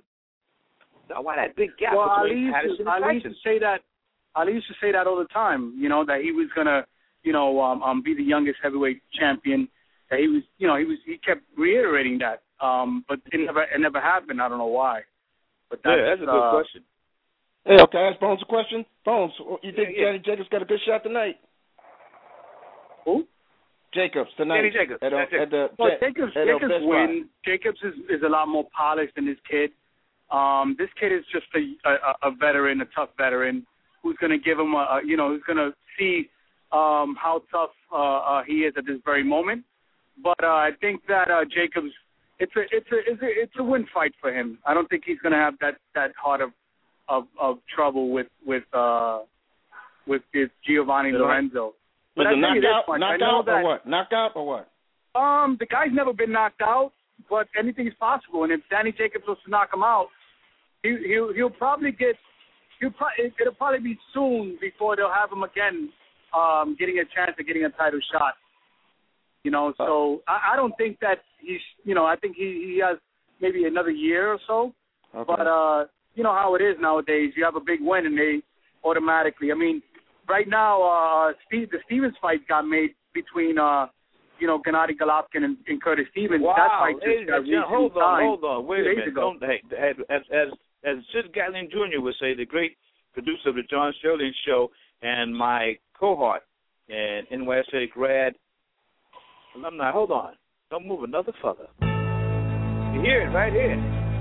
Speaker 4: why that big gap
Speaker 7: well,
Speaker 4: between
Speaker 7: Ali
Speaker 4: Patterson
Speaker 7: used,
Speaker 4: and
Speaker 7: Ali used to say that. Ali used to say that all the time. You know, that he was gonna, you know, um, um, be the youngest heavyweight champion. That he was, you know, he was. He kept reiterating that. Um, but it never, it never happened. I don't know why. But that's,
Speaker 4: yeah, that's a good
Speaker 7: uh,
Speaker 4: question.
Speaker 6: Hey, okay, ask Bones a question. Bones, you think
Speaker 4: yeah, yeah.
Speaker 6: Danny Jacobs got a good shot tonight?
Speaker 7: Who?
Speaker 6: Jacobs tonight.
Speaker 4: Danny Jacobs.
Speaker 6: At,
Speaker 4: That's
Speaker 6: at the,
Speaker 7: Well,
Speaker 6: at,
Speaker 7: Jacobs,
Speaker 6: at
Speaker 7: Jacobs
Speaker 6: Best
Speaker 7: win. Jacobs is, is a lot more polished than this kid. Um, this kid is just a, a, a veteran, a tough veteran, who's going to give him a, a, you know, who's going to see um, how tough uh, uh, he is at this very moment. But uh, I think that uh, Jacobs, it's a, it's a, it's a, it's a win fight for him. I don't think he's going to have that, that heart of, of, of trouble with, with, uh, with this Giovanni
Speaker 6: yeah.
Speaker 7: Lorenzo.
Speaker 6: Was
Speaker 7: But
Speaker 6: it
Speaker 7: I tell you
Speaker 6: knockout,
Speaker 7: this much, I
Speaker 6: knockout
Speaker 7: know that,
Speaker 6: or what? Knockout or what?
Speaker 7: Um, the guy's never been knocked out, but anything is possible. And if Danny Jacobs was to knock him out, he, he'll he'll probably get. He'll pro- it, it'll probably be soon before they'll have him again, um, getting a chance of getting a title shot. You know, so I, I don't think that he's. You know, I think he, he has maybe another year or so.
Speaker 6: Okay.
Speaker 7: But uh, you know how it is nowadays. You have a big win and they automatically. I mean, right now, uh, Steve, the Stevens fight got made between. Uh, You know, Gennady Golovkin and, and Curtis Stevens.
Speaker 4: Wow,
Speaker 7: that fight just
Speaker 4: ladies
Speaker 7: got
Speaker 4: and gentlemen, hold on,
Speaker 7: signed
Speaker 4: hold on, wait a
Speaker 7: days
Speaker 4: minute.
Speaker 7: ago.
Speaker 4: Don't, hey, as as as Sid Gatlin Junior would say, the great producer of the John Sterling Show and my cohort and N Y S A grad alumni. Hold on, don't move another further. You hear it right here.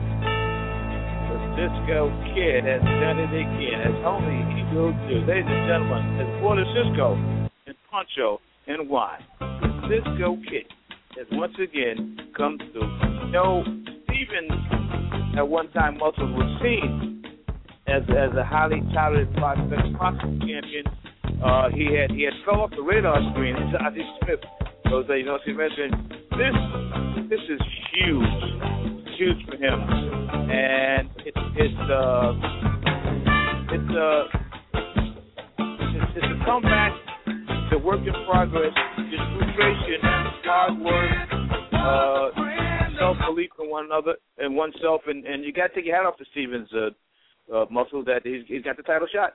Speaker 4: The Cisco Kid has done it again, as only he will do. Ladies and gentlemen, as Porter Cisco and Poncho and Juan. Cisco Kid has once again come through. You know, Stevens at one time Muscle was seen as as a highly touted prospect, boxing champion. Uh, he had he had fell off the radar screen. It's Ozzie Smith. So you know, she mentioned this. This is huge, huge for him, and it's it's uh, it's a it's, it's a comeback. It's a work in progress. It's frustration, hard work, uh, self-belief in one another and oneself, and, and you got to take your hat off to Stevens' uh, uh, muscle that he's, he's got the title shot.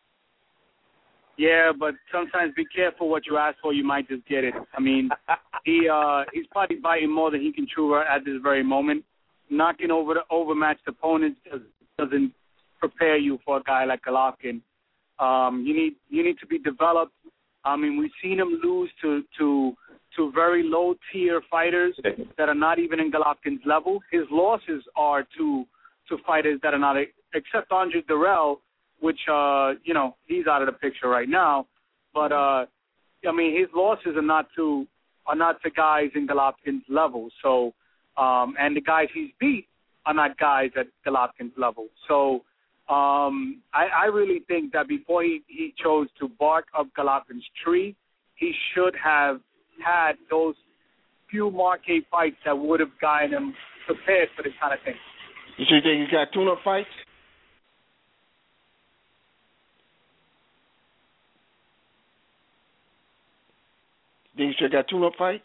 Speaker 7: Yeah, but sometimes be careful what you ask for. You might just get it. I mean, he uh, he's probably biting more than he can chew at this very moment. Knocking over the overmatched opponents doesn't prepare you for a guy like Golovkin. Um, you need you need to be developed. I mean, we've seen him lose to to to very low tier fighters that are not even in Golovkin's level. His losses are to to fighters that are not, except Andre Durrell, which uh, you know, he's out of the picture right now. But uh, I mean, his losses are not to are not to guys in Golovkin's level. So, um, and the guys he's beat are not guys at Golovkin's level. So. Um, I, I really think that before he, he chose to bark up Golovkin's tree, he should have had those few marquee fights that would have gotten him prepared for this kind of thing.
Speaker 6: You should think he's got tune-up fights? Think he should have got tune-up fights?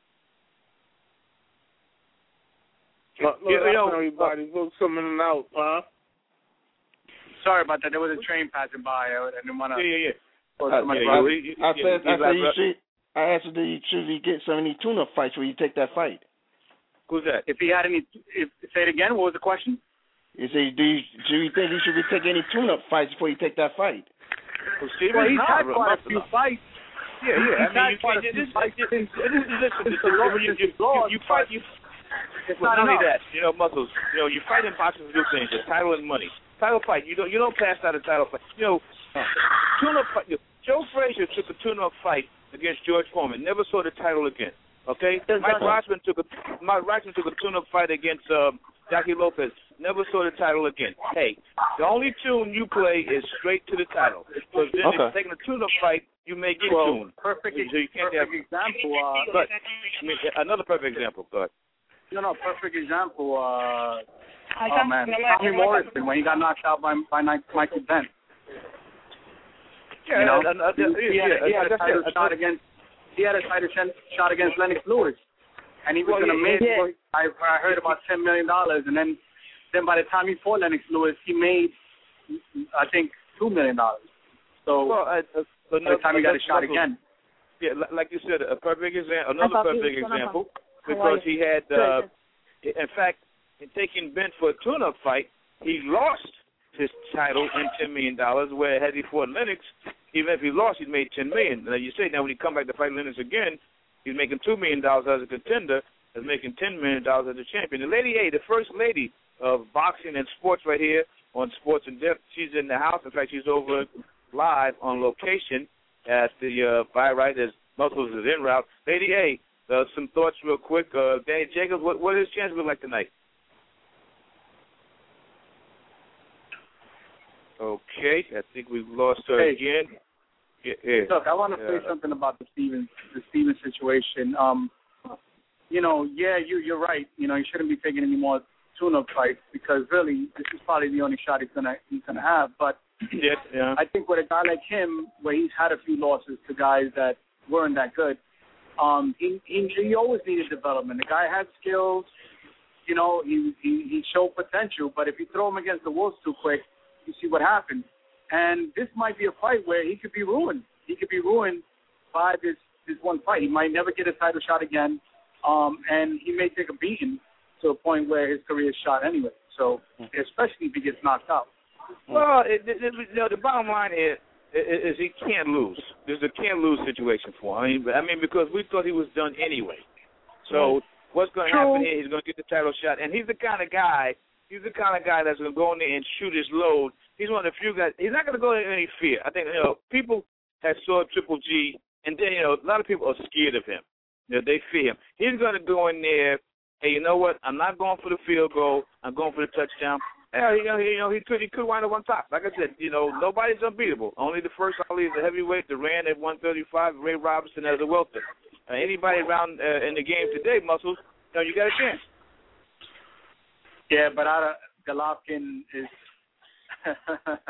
Speaker 3: Look, look, yeah, yo, everybody, look something out, huh?
Speaker 7: Sorry about that. There was a train passing by. I didn't want to.
Speaker 4: Yeah, yeah, yeah.
Speaker 6: Uh, yeah,
Speaker 4: I,
Speaker 6: yeah. I said, I said, you should. I asked him, do you should he get some of these tune-up fights where you take that fight?
Speaker 7: Who's that? If he had any, if, say it again. What was the question?
Speaker 6: You say, do you, do you think he should be taking any tune-up fights before you take that fight?
Speaker 7: Well, well he's had quite a few fights.
Speaker 4: Yeah, yeah. I mean, you can't. This, this, this, listen, you, you, you fight. You. It's not only that, you know, muscles. You know, you fight in boxing for two things: the title and money. Title fight, you don't you don't pass out a title fight. You know, tune-up fight. Joe Frazier took a tune-up fight against George Foreman. Never saw the title again. Okay, Mike Rossman took a Mike Rossman took a tune-up fight against um, Jackie Lopez. Never saw the title again. Hey, the only tune you play is straight to the title. Because then okay. if you're taking a tune-up fight, you may get
Speaker 7: well,
Speaker 4: tuned.
Speaker 7: Perfect,
Speaker 4: so you can't
Speaker 7: perfect
Speaker 4: have,
Speaker 7: example. Uh,
Speaker 4: but I mean, another perfect example. Go ahead.
Speaker 7: No, no, perfect example. Uh, oh man, Tommy Morrison when he got knocked out by by Michael Bentt.
Speaker 4: Yeah,
Speaker 7: you know,
Speaker 4: uh, uh,
Speaker 7: he, he had,
Speaker 4: yeah,
Speaker 7: he had a title yeah, shot against he had a title shot against Lennox Lewis, and he was
Speaker 4: well,
Speaker 7: going to
Speaker 4: yeah,
Speaker 7: make.
Speaker 4: yeah.
Speaker 7: I I heard about ten million dollars, and then then by the time he fought Lennox Lewis, he made I think two million dollars. So
Speaker 4: well, uh, uh,
Speaker 7: by the time he got a shot again.
Speaker 4: Yeah, like you said, a perfect example. Another perfect example. Because he had, uh, in fact, in taking Bentt for a tune-up fight, he lost his title and ten million dollars, where had he fought Lennox, even if he lost, he'd made ten million dollars. Now, you say now when he come back to fight Lennox again, he's making two million dollars as a contender, is making ten million dollars as a champion. The Lady A, the first lady of boxing and sports right here on Sports in Depth, she's in the house. In fact, she's over live on location at the uh, by right as Muscles is en route. Lady A, Uh, some thoughts real quick. Uh, Danny Jacobs, what, what is his chance look like tonight? Okay, I think we've lost her
Speaker 7: hey,
Speaker 4: again. Yeah, yeah.
Speaker 7: Look, I want to
Speaker 4: yeah.
Speaker 7: say something about the Stevens, the Stevens situation. Um, you know, yeah, you, you're right. You know, he shouldn't be taking any more tune-up fights because really, this is probably the only shot he's gonna he's gonna have. But
Speaker 4: yeah, yeah.
Speaker 7: I think with a guy like him, where he's had a few losses to guys that weren't that good. Um, he, he he always needed development. The guy had skills, you know. He he he showed potential, but if you throw him against the wolves too quick, you see what happens. And this might be a fight where he could be ruined. He could be ruined by this this one fight. He might never get a title shot again, um, and he may take a beating to a point where his career is shot anyway. So, especially if he gets knocked out.
Speaker 4: Well, it, it, it, you know, the bottom line is. Is he can't lose. There's a can't lose situation for him. I mean, I mean, because we thought he was done anyway. So what's going to happen here? He's going to get the title shot, and he's the kind of guy. He's the kind of guy that's going to go in there and shoot his load. He's one of the few guys. He's not going to go in any fear. I think you know people have saw Triple G, and then you know a lot of people are scared of him. You know, they fear him. He's going to go in there. Hey, you know what? I'm not going for the field goal. I'm going for the touchdown. Yeah, you know, he, you know, he could he could wind up on top. Like I said, you know, nobody's unbeatable. Only the first Ali is a heavyweight, Duran at one thirty-five, Ray Robinson as a welter. Uh, anybody around uh, in the game today, Muscles, you know, you got a chance.
Speaker 7: Yeah, but out of Golovkin is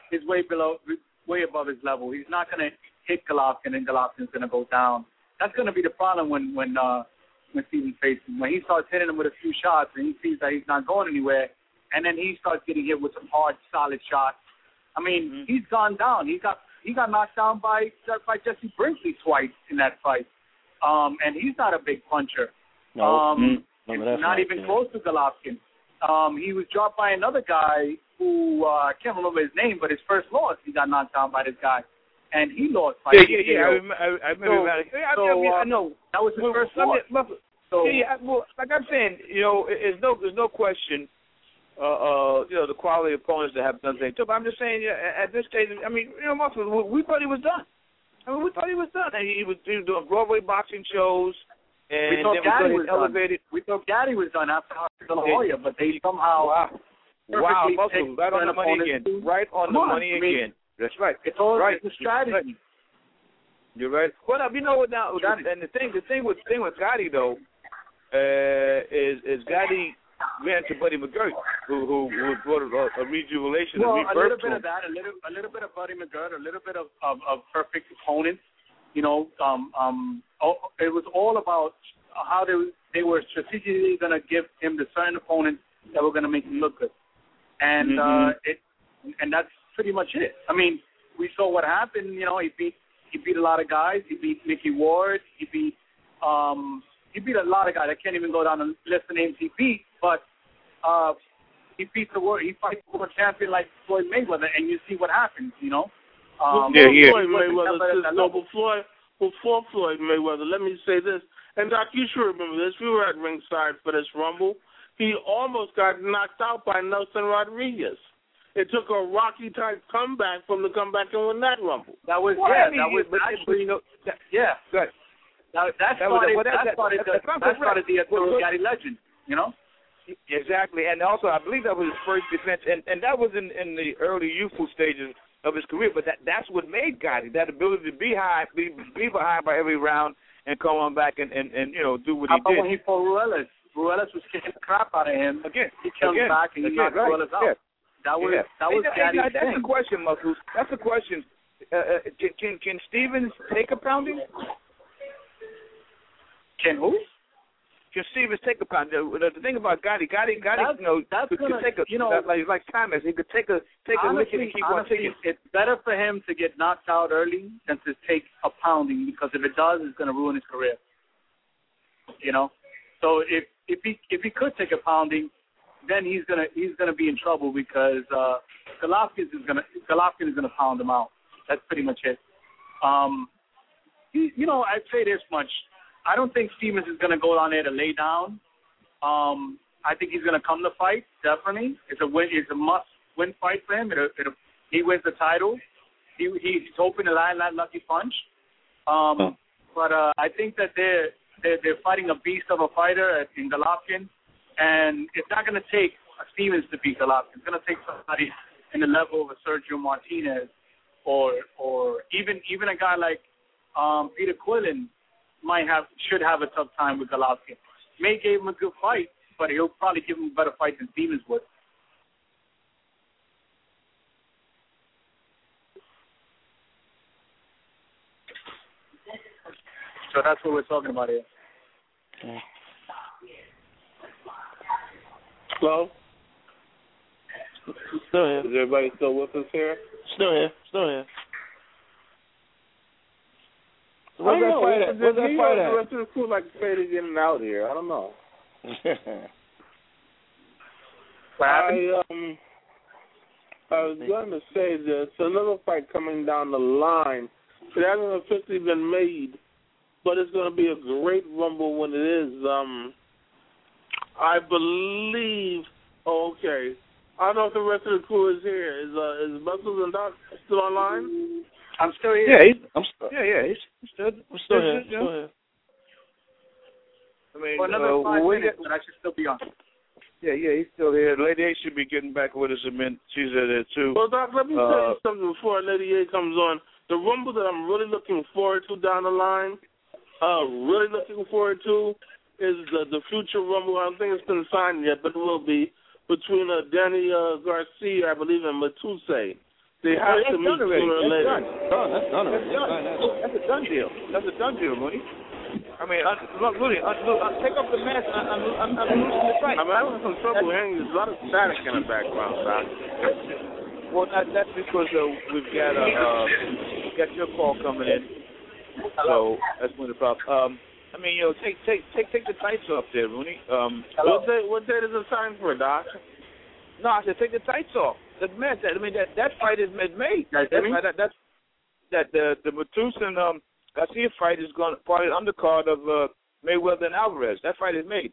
Speaker 7: is way below, way above his level. He's not going to hit Golovkin, and Golovkin's going to go down. That's going to be the problem when when uh, when Stevens faces him. When he starts hitting him with a few shots and he sees that he's not going anywhere, and then he starts getting hit with some hard, solid shots. I mean, mm-hmm. he's gone down. He got he got knocked down by by Jesse Brinkley twice in that fight, um, and he's not a big puncher.
Speaker 8: No,
Speaker 7: um,
Speaker 8: mm-hmm.
Speaker 7: no not even yeah. close to Golovkin. Um, he was dropped by another guy who uh, I can't remember his name, but his first loss, he got knocked down by this guy. And he lost by
Speaker 4: yeah, yeah, yeah. I remember, I remember
Speaker 7: so,
Speaker 4: about it. Yeah,
Speaker 7: so,
Speaker 4: I, mean,
Speaker 7: uh,
Speaker 4: I know
Speaker 7: that was his
Speaker 4: well,
Speaker 7: first loss.
Speaker 4: My,
Speaker 7: so,
Speaker 4: yeah, yeah, well, like I'm saying, you know, there's no, there's no question, uh, uh, you know, the quality of opponents that have done things too. But I'm just saying, yeah, at this stage, I mean, you know, most of us, we thought he was done. I mean, we thought he was done. And he was, he was doing Broadway boxing shows, and
Speaker 7: we thought
Speaker 4: then
Speaker 7: Gaddy
Speaker 4: we
Speaker 7: was
Speaker 4: elevated.
Speaker 7: Done. We thought Gaddy was done after De La Hoya, but they somehow
Speaker 4: wow, wow, muscle, right on the money again,
Speaker 7: to,
Speaker 4: right on the
Speaker 7: on,
Speaker 4: money
Speaker 7: I mean,
Speaker 4: again. That's right.
Speaker 7: It's all
Speaker 4: right.
Speaker 7: it's a strategy.
Speaker 4: You're right. Well, now, you know what? Now, and the thing, the thing with thing with Gotti though, uh, is is Gotti ran to Buddy McGirt, who who, who brought a, a rejuvenation,
Speaker 7: well,
Speaker 4: a rebirth
Speaker 7: a little bit
Speaker 4: to
Speaker 7: of that, a little a little bit of Buddy McGirt, a little bit of, of, of perfect opponents. You know, um, um, it was all about how they they were strategically going to give him the certain opponents that were going to make him look good, and
Speaker 4: mm-hmm.
Speaker 7: uh, it and that's pretty much it. I mean, we saw what happened. You know, he beat. He beat a lot of guys. He beat Mickey Ward. He beat um, he beat a lot of guys. I can't even go down the list of names he beat, but uh, he beats the world. He fights for a champion like Floyd Mayweather, and you see what happens. You know. Um,
Speaker 3: yeah,
Speaker 7: yeah.
Speaker 3: Floyd Mayweather. No, before before Floyd Mayweather, let me say this. And Doc, you should remember this. We were at ringside for this Rumble. He almost got knocked out by Nelson Rodriguez. It took a Rocky-type comeback from the comeback and win that Rumble.
Speaker 7: That was,
Speaker 4: well,
Speaker 7: yeah,
Speaker 4: I mean,
Speaker 7: that was
Speaker 4: but,
Speaker 7: actually,
Speaker 4: but, you know, that,
Speaker 7: yeah.
Speaker 4: Good.
Speaker 7: Now, that
Speaker 4: that
Speaker 7: started,
Speaker 4: was, well, that,
Speaker 7: that started,
Speaker 4: that, that,
Speaker 7: the, that started the Arturo Gatti legend, you know?
Speaker 4: Exactly, and also I believe that was his first defense, and, and that was in, in the early youthful stages of his career, but that that's what made Gotti, that ability to be high, be, be behind by every round and come on back and, and, and you know, do what
Speaker 7: How
Speaker 4: he
Speaker 7: about
Speaker 4: did.
Speaker 7: when he fought Ruelas? Ruelas was kicking the crap out of him.
Speaker 4: Again,
Speaker 7: he came
Speaker 4: again,
Speaker 7: back and he
Speaker 4: again,
Speaker 7: knocked
Speaker 4: right,
Speaker 7: Ruelas out.
Speaker 4: yeah.
Speaker 7: That was
Speaker 4: yeah.
Speaker 7: that was
Speaker 4: hey,
Speaker 7: Gatti's
Speaker 4: hey, That's
Speaker 7: thing.
Speaker 4: the question, Muscles. That's the question. Uh, uh, can, can can Stevens take a pounding?
Speaker 7: Can who?
Speaker 4: Can Stevens take a pounding? The, the thing about Gotti, Gotti, Gotti,
Speaker 7: that's,
Speaker 4: you know,
Speaker 7: that's
Speaker 4: could,
Speaker 7: gonna,
Speaker 4: could take a,
Speaker 7: you know,
Speaker 4: like like Thomas, he could take a take
Speaker 7: honestly,
Speaker 4: a lick and keep
Speaker 7: honestly,
Speaker 4: on taking.
Speaker 7: It's better for him to get knocked out early than to take a pounding, because if it does, it's going to ruin his career. You know, so if if he if he could take a pounding, then he's gonna he's gonna be in trouble, because uh, Golovkin is gonna Golovkin is gonna pound him out. That's pretty much it. Um, he, you know, I'd say this much: I don't think Stevens is gonna go down there to lay down. Um, I think he's gonna come to fight. Definitely, it's a win. It's a must-win fight for him. It'll, it'll, he wins the title. He, he's hoping to land that lucky punch. Um, oh. But uh, I think that they're, they're they're fighting a beast of a fighter in Golovkin. And it's not going to take a Stevens to beat Golovkin. It's going to take somebody in the level of a Sergio Martinez, or or even even a guy like um, Peter Quillen might have should have a tough time with Golovkin. May gave him a good fight, but he'll probably give him a better fight than Stevens would. So that's what we're talking about here.
Speaker 3: Okay. Hello?
Speaker 8: Still here.
Speaker 3: Is everybody still with us here?
Speaker 8: Still here. Still here.
Speaker 3: Where's that fight
Speaker 8: at? Where's that fight at?
Speaker 3: The rest of the crew like fading in and out here. I don't know. I um, I was going to say this. Another fight coming down the line. It hasn't officially been made, but it's going to be a great rumble when it is. Um. I believe. Oh, okay. I don't know if the rest of the crew is here. Is uh, is Muscles and Doc still online?
Speaker 7: I'm still here.
Speaker 4: Yeah, he's, I'm still. Yeah, yeah, he's, he's still. We're still, still here. Still here. I mean,
Speaker 7: for another
Speaker 4: uh,
Speaker 7: five
Speaker 4: we
Speaker 7: minutes,
Speaker 4: get,
Speaker 7: but I should still be on.
Speaker 4: Yeah, yeah, he's still here. Lady A should be getting back with us in a minute. She's there too.
Speaker 3: Well, Doc, let me
Speaker 4: uh,
Speaker 3: tell you something before Lady A comes on. The rumble that I'm really looking forward to down the line, uh, really looking forward to, is the, the future rumble. I don't think it's been signed yet, but it will be, between uh, Danny uh, Garcia, I believe, and Matuse. They have
Speaker 4: well,
Speaker 3: to meet sooner or
Speaker 4: that's
Speaker 3: later.
Speaker 4: Done.
Speaker 6: Done. That's done.
Speaker 4: That's done. That's a done deal. That's a done deal, Mooney. I mean, uh, look, Mooney, uh, look, uh, take off the mask. I, I'm, I'm, I'm losing the fight.
Speaker 3: I'm having some trouble hearing. There's a lot of static in the background, Doc.
Speaker 4: Well, that, that's because uh, we've got uh, uh, got your call coming in. So that's one of the problems. Um, I mean, you know, take take take take the tights off there, Mooney. Um,
Speaker 3: what day? What date is the time for, Doc?
Speaker 4: No, I said take the tights off. That man, that, I mean, that that fight is made. That, that, that, that's that the the Matus and um, Garcia fight is going part of the undercard of uh, Mayweather and Alvarez. That fight is made.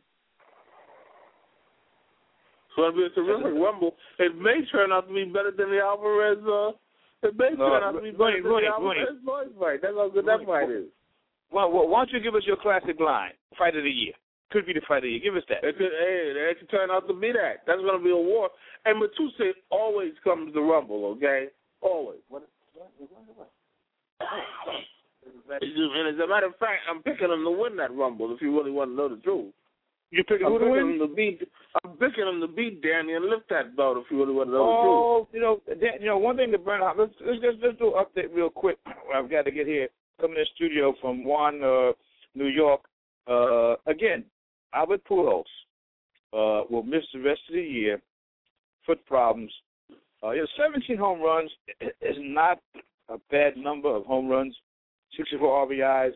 Speaker 3: So it'll be a terrific rumble. It may turn out to be better than the Alvarez. Uh, it may
Speaker 4: no,
Speaker 3: turn out to be better
Speaker 4: Rooney,
Speaker 3: than
Speaker 4: Rooney,
Speaker 3: the Alvarez Floyd fight. That's how good that fight is.
Speaker 4: Well, well, why don't you give us your classic line? Fight of the year. Could be the fight of the year. Give us that.
Speaker 3: It could, hey, it could turn out to be that. That's going to be a war. And Matus always comes to rumble, okay? Always. What is, what is, what is, what is, and as a matter of fact, I'm picking him to win that rumble. If you really want to know the truth,
Speaker 4: you picking
Speaker 3: I'm
Speaker 4: who to
Speaker 3: picking
Speaker 4: win?
Speaker 3: him to beat. I'm picking him to beat Danny and lift that belt. If you really want to know
Speaker 4: oh,
Speaker 3: the truth.
Speaker 4: Oh, you know, Dan, you know, one thing to burn out. Let's let's let's, let's do an update real quick. I've got to get here. Coming in the studio from Juan, uh, New York. Uh, again, Albert Pujols uh, will miss the rest of the year. Foot problems. Uh, you know, seventeen home runs is not a bad number of home runs. sixty-four R B Is.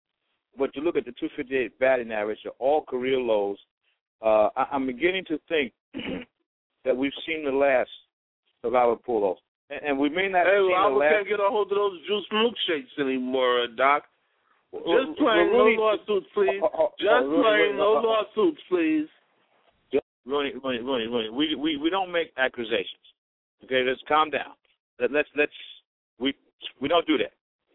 Speaker 4: But you look at the two fifty-eight batting average, they're all career lows. Uh, I, I'm beginning to think that we've seen the last of Albert Pujols. And, and we may not
Speaker 3: hey,
Speaker 4: have seen
Speaker 3: well,
Speaker 4: the last.
Speaker 3: I can't get a hold of those juice milkshakes anymore, uh, Doc. Just
Speaker 4: Well,
Speaker 3: playing,
Speaker 4: well,
Speaker 3: no
Speaker 4: Rooney,
Speaker 3: lawsuits, please.
Speaker 4: oh, oh,
Speaker 3: Just
Speaker 4: oh, Rooney,
Speaker 3: playing, no
Speaker 4: Rooney, oh,
Speaker 3: lawsuits, please.
Speaker 4: Rooney, Rooney, Rooney, Rooney. We we we don't make accusations. Okay, let's calm down. Let, let's let's we we don't do that.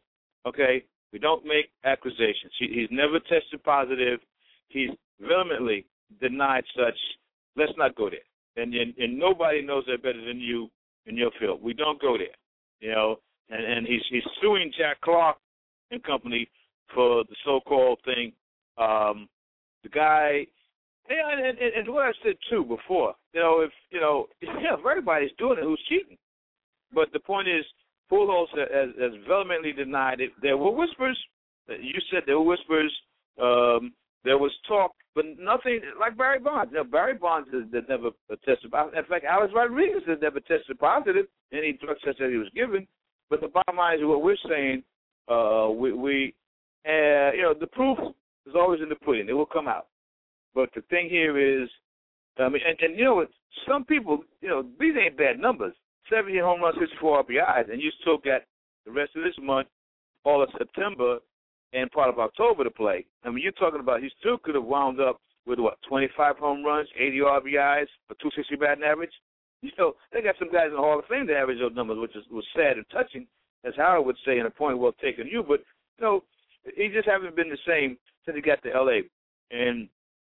Speaker 4: Okay, we don't make accusations. He, he's never tested positive. He's vehemently denied such. Let's not go there. And, and and nobody knows that better than you in your field. We don't go there. You know, and and he's he's suing Jack Clark and company for the so-called thing. Um, the guy. Yeah, and, and, and what I said too before, you know, if you know, yeah, if everybody's doing it, who's cheating? But the point is, Pujols has, has vehemently denied it. There were whispers. You said there were whispers. Um, there was talk, but nothing like Barry Bonds. You know, Barry Bonds has, has never tested positive. In fact, Alex Rodriguez has never tested positive in any drug test that he was given. But the bottom line is what we're saying. Uh, we, we uh, you know, the proof is always in the pudding. It will come out. But the thing here is, I mean, and, and you know, some people, you know, these ain't bad numbers. seventeen home runs, sixty-four R B Is, and you still got the rest of this month, all of September, and part of October to play. I mean, you're talking about he still could have wound up with, what, twenty-five home runs, eighty R B Is, a two sixty batting average? You know, they got some guys in the Hall of Fame that average those numbers, which is, was sad and touching, as Howard would say, in a point well taken you. But, you know, he just hasn't been the same since he got to L A. And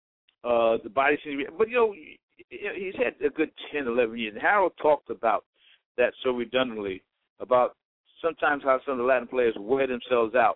Speaker 4: uh, the body seems to be, but, you know, he's had a good ten, eleven years. And Harold talked about that so redundantly, about sometimes how some of the Latin players wear themselves out.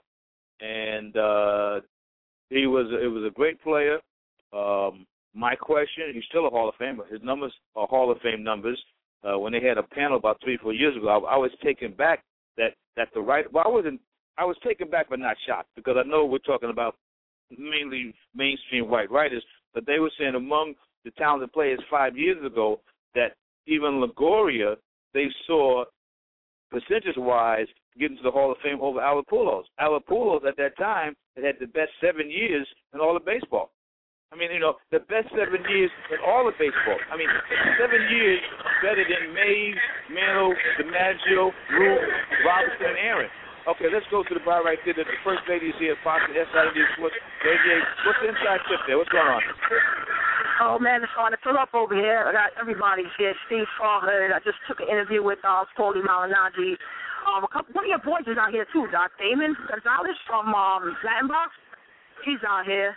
Speaker 4: And uh, he was it was a great player. Um, my question, he's still a Hall of Famer. His numbers are Hall of Fame numbers. Uh, when they had a panel about three, four years ago, I, I was taken back that, that the right, well, I wasn't, I was taken back but not shocked, because I know we're talking about mainly mainstream white writers, but they were saying among the talented players five years ago that even LaGoria, they saw percentage-wise get into the Hall of Fame over Albert Pujols. Albert Pujols at that time had had the best seven years in all of baseball. I mean, you know, the best seven years in all of baseball. I mean, seven years better than Mays, Mantle, DiMaggio, Root, Robinson, and Aaron. Okay, let's go to the bar right there. The first lady is here at Fox and S I D Sports. J J, what's the inside tip there? What's going on?
Speaker 9: Oh, man, it's starting to fill up over here. I got everybody here. Steve Farhood. I just took an interview with uh, Paulie Malignaggi. Um, a couple, one of your boys is out here, too, Doc. Damon Gonzalez from um, Latin Box. He's out here.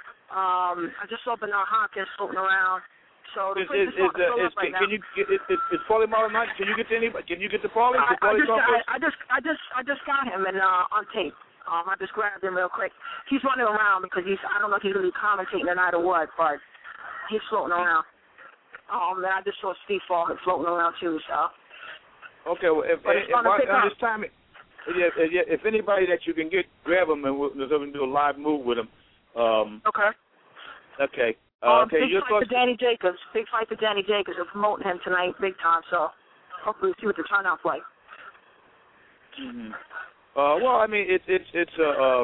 Speaker 9: Um, I just saw Bernard Hopkins floating around. So the
Speaker 4: is,
Speaker 9: place
Speaker 4: is,
Speaker 9: is starting to fill
Speaker 4: is,
Speaker 9: up right
Speaker 4: can, can
Speaker 9: now.
Speaker 4: you get, is, is Paulie Malignaggi? Can you get to anybody? Can you get to Paulie?
Speaker 9: I, I,
Speaker 4: Paulie
Speaker 9: just, I, I just, I just, I just got him and uh, on tape. Um, I just grabbed him real quick. He's running around because he's, I don't know if he's going to be commentating tonight or what, but he's floating around. Um, and I just saw Steve Farhood floating around too. So.
Speaker 4: Okay, well, if,
Speaker 9: But it's
Speaker 4: if,
Speaker 9: gonna
Speaker 4: if,
Speaker 9: pick
Speaker 4: if,
Speaker 9: up.
Speaker 4: this time, yeah, if, if anybody that you can get, grab him and we'll, we'll do a live move with him. Um,
Speaker 9: okay.
Speaker 4: Okay. Uh,
Speaker 9: um,
Speaker 4: okay.
Speaker 9: big
Speaker 4: Your
Speaker 9: fight
Speaker 4: thoughts?
Speaker 9: for Danny Jacobs. Big fight for Danny Jacobs. They're promoting him tonight, big time. So hopefully we'll see what the turnout's like.
Speaker 4: Mm-hmm. Uh, well, I mean, it's it's it's a uh,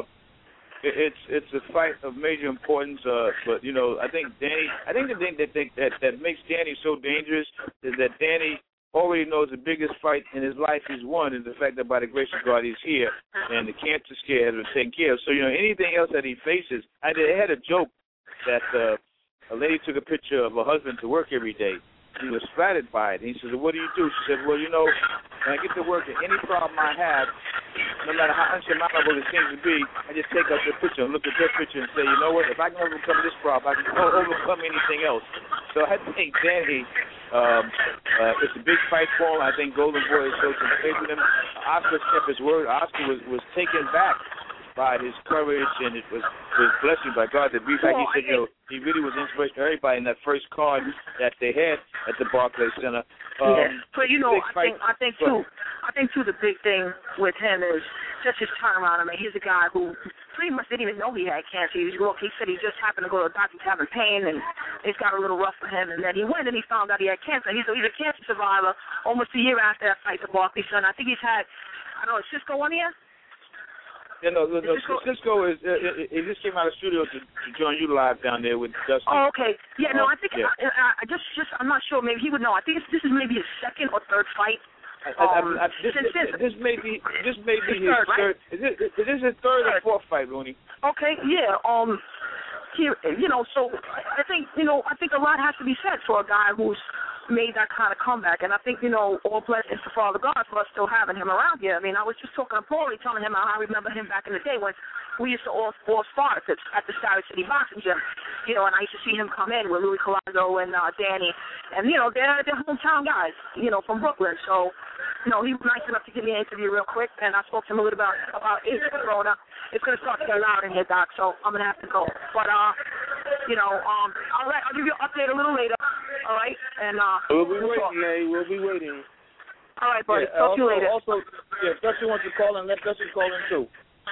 Speaker 4: it's it's a fight of major importance. Uh, but you know, I think Danny. I think the thing that that that makes Danny so dangerous is that Danny already knows the biggest fight in his life he's won is the fact that by the grace of God he's here and the cancer scare has been taken care of. So, you know, anything else that he faces, I did, I had a joke that uh, a lady took a picture of her husband to work every day. He was flattered by it. And he said, what do you do? She said, well, you know, when I get to work and any problem I have, no matter how unsurmountable it seems to be, I just take out the picture and look at that picture and say, you know what, if I can overcome this problem, I can overcome anything else. So I think Danny, um, uh, it's a big fight for him. I think Golden Boy has showed some faith in him. Oscar kept his word. Oscar was, was taken back by his courage, and it was his blessing by God to be back. He said, you know, he really was inspiration to everybody in that first card that they had at the Barclays Center. Um,
Speaker 9: yeah, but you know, I think I think too, I think too the big thing with him is just his turnaround. I mean, he's a guy who pretty much didn't even know he had cancer. He, was, he said he just happened to go to the doctor having pain, and it got a little rough for him. And then he went and he found out he had cancer. He's a, he's a cancer survivor. Almost a year after that fight, the Barclays Center. I think he's had, I don't know, is Cisco on here?
Speaker 4: Yeah, no, no, no Cisco, Cisco is. Uh, he just came out of the studio to, to join you live down there with Dusty.
Speaker 9: Oh, okay. Yeah, no, I think
Speaker 4: yeah.
Speaker 9: I, I just, just, I'm not sure. Maybe he would know. I think it's, this is maybe his second or third fight. Um,
Speaker 4: I, I, I, this,
Speaker 9: since,
Speaker 4: this, this may be, this may be his
Speaker 9: third.
Speaker 4: third.
Speaker 9: Right?
Speaker 4: Is, it, is this his third, third or fourth fight, Rooney?
Speaker 9: Okay. Yeah. Um. Here, you know, so I think, you know, I think a lot has to be said for a guy who's made that kind of comeback. And I think, you know, all blessings to Father God for us still having him around here. I mean, I was just talking to Paulie, telling him how I remember him back in the day when we used to all, all start at, at the Starry City Boxing Gym, you know, and I used to see him come in with Louis Collazo and uh, Danny. And, you know, they're, they're hometown guys, you know, from Brooklyn. So, you know, he was nice enough to give me an interview real quick, and I spoke to him a little about, about his corona. It's going to start to get loud in here, Doc, so I'm going to have to go. But, uh, you know, um, all right, I'll give you an update a little later, all right? And uh,
Speaker 3: We'll be
Speaker 9: we'll
Speaker 3: waiting,
Speaker 9: talk.
Speaker 3: Nate. We'll be waiting.
Speaker 9: All right, buddy.
Speaker 4: Yeah,
Speaker 9: talk
Speaker 4: also,
Speaker 9: to you later.
Speaker 4: Also, yeah, if Dusty wants to call in, let Dusty call in, too.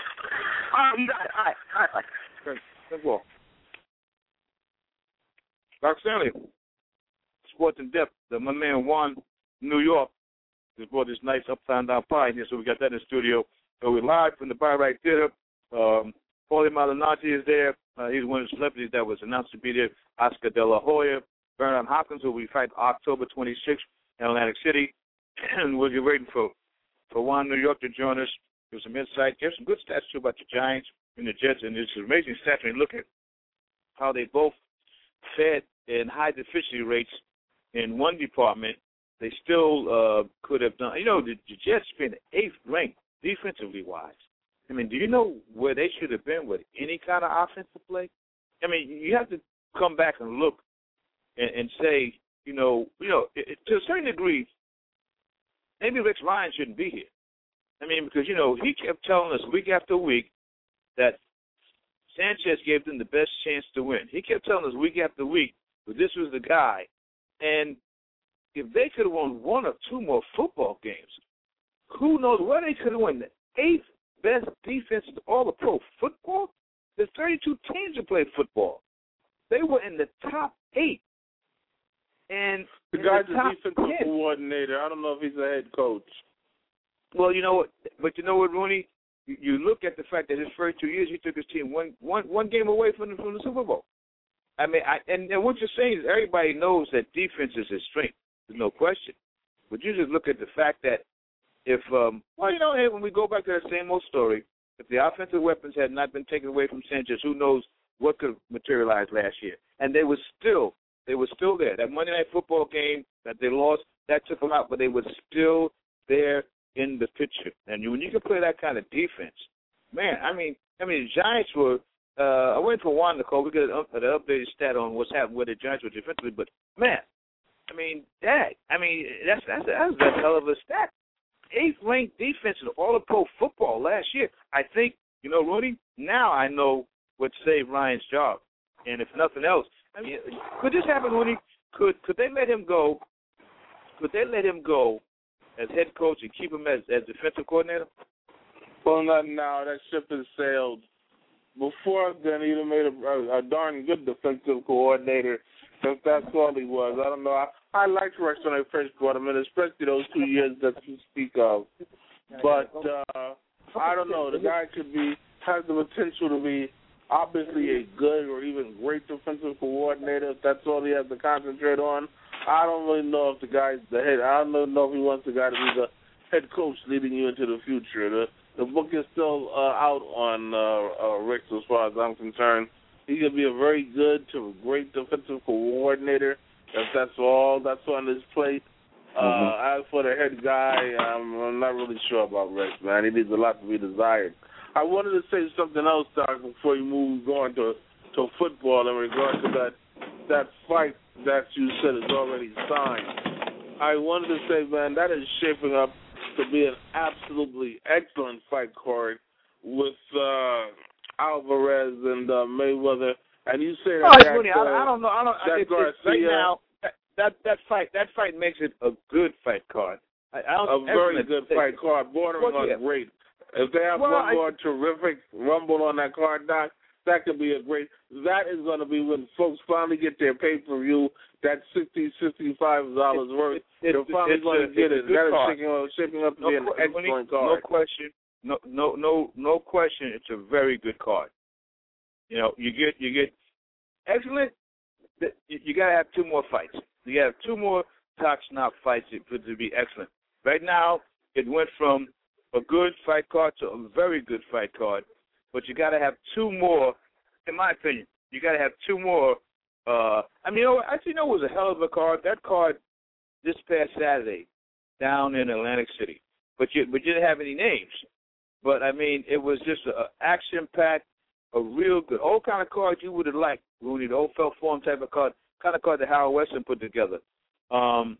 Speaker 9: All right, you got it. All right, all right, bye.
Speaker 4: Great. Good walk. Doc Stanley, Sports in Depth, the, my man Juan, New York, just brought this nice upside down pie here, so we got that in the studio. So we're live from the By Right Theater. Um, Paulie Malignaggi is there. Uh, he's one of the celebrities that was announced to be there. Oscar De La Hoya, Bernard Hopkins, who we fight October twenty-sixth in Atlantic City. And we'll get waiting for, for Juan, New York to join us, give some insight, give some good stats, too, about the Giants and the Jets. And it's amazing stats when you look at how they both fed in high deficiency rates in one department. They still uh, could have done. You know, the, the Jets been eighth ranked defensively wise. I mean, do you know where they should have been with any kind of offensive play? I mean, you have to come back and look and, and say, you know, you know, it, to a certain degree, maybe Rex Ryan shouldn't be here. I mean, because, you know, he kept telling us week after week that Sanchez gave them the best chance to win. He kept telling us week after week that this was the guy. And if they could have won one or two more football games, who knows where they could have won the eighth best defense in all of pro football? There's thirty-two teams that play football. They were in the top eight. And
Speaker 3: the guy's
Speaker 4: the
Speaker 3: a defensive ten. Coordinator. I don't know if he's a head coach.
Speaker 4: Well, you know what? But you know what, Rooney? You, you look at the fact that his first two years he took his team one, one, one game away from the, from the Super Bowl. I mean, I, and, and what you're saying is everybody knows that defense is his strength. There's no question. But you just look at the fact that if, um, well, you know, hey, when we go back to that same old story, if the offensive weapons had not been taken away from Sanchez, who knows what could materialize last year. And they were still, they were still there. That Monday Night Football game that they lost, that took them out, but they were still there in the picture. And you, when you can play that kind of defense, man, I mean, I mean, the Giants were, uh, I went for one, Nicole. We got an, an updated stat on what's happening with the Giants were defensively, but, man, I mean, that, I mean, that's, that's, that's a hell of a stat. Eighth-ranked defense in all of pro football last year. I think, you know, Rudy, now I know what saved Ryan's job. And if nothing else, I mean, could this happen, Rudy? Could could they let him go? Could they let him go as head coach and keep him as, as defensive coordinator?
Speaker 3: Well, not now. That ship has sailed. Before then, he'd have made a, a, a darn good defensive coordinator, if that's all he was. I don't know. I, I liked Rex when I first brought him in, especially those two years that you speak of. But uh, I don't know. The guy could be has the potential to be obviously a good or even great defensive coordinator if that's all he has to concentrate on. I don't really know if the guy's the head. I don't really know if he wants the guy to be the head coach leading you into the future. The the book is still uh, out on uh, uh, Rex as far as I'm concerned. He could be a very good to great defensive coordinator if that's all that's on his plate. Uh, mm-hmm. As for the head guy, um, I'm not really sure about Rex, man. He needs a lot to be desired. I wanted to say something else, Doc, before you move on to to football in regard to that that fight that you said is already signed. I wanted to say, man, that is shaping up to be an absolutely excellent fight card with uh, Alvarez and uh, Mayweather. And you say that,
Speaker 4: oh,
Speaker 3: that
Speaker 4: funny.
Speaker 3: uh,
Speaker 4: I, I don't know. I don't.
Speaker 3: that
Speaker 4: It's,
Speaker 3: Garcia,
Speaker 4: it's right now, that, that that fight that fight makes it a good fight card. I, I don't,
Speaker 3: a very good fight card, bordering
Speaker 4: well,
Speaker 3: on
Speaker 4: yeah.
Speaker 3: great. If they have
Speaker 4: well,
Speaker 3: one
Speaker 4: I,
Speaker 3: more terrific rumble on that card, Doc, that could be a great. That is going to be when folks finally get their pay per view. That sixty, sixty-five dollars worth.
Speaker 4: It, it,
Speaker 3: They're finally
Speaker 4: it's
Speaker 3: going
Speaker 4: a,
Speaker 3: to get it. That
Speaker 4: card.
Speaker 3: is shaping, shaping up to
Speaker 4: no,
Speaker 3: be an excellent card.
Speaker 4: No question. No, no, no, no question. It's a very good card. You know, you get you get excellent. You, you got to have two more fights. You got to have two more top knock fights for it to be excellent. Right now, it went from a good fight card to a very good fight card, but you got to have two more. In my opinion, you got to have two more. Uh, I mean, you know, actually, you know, it was a hell of a card. That card this past Saturday down in Atlantic City, but you but you didn't have any names. But I mean, it was just an action-packed, a real good, old kind of card you would have liked, Rudy, the old felt form type of card, kind of card that Howard Weston put together. Um,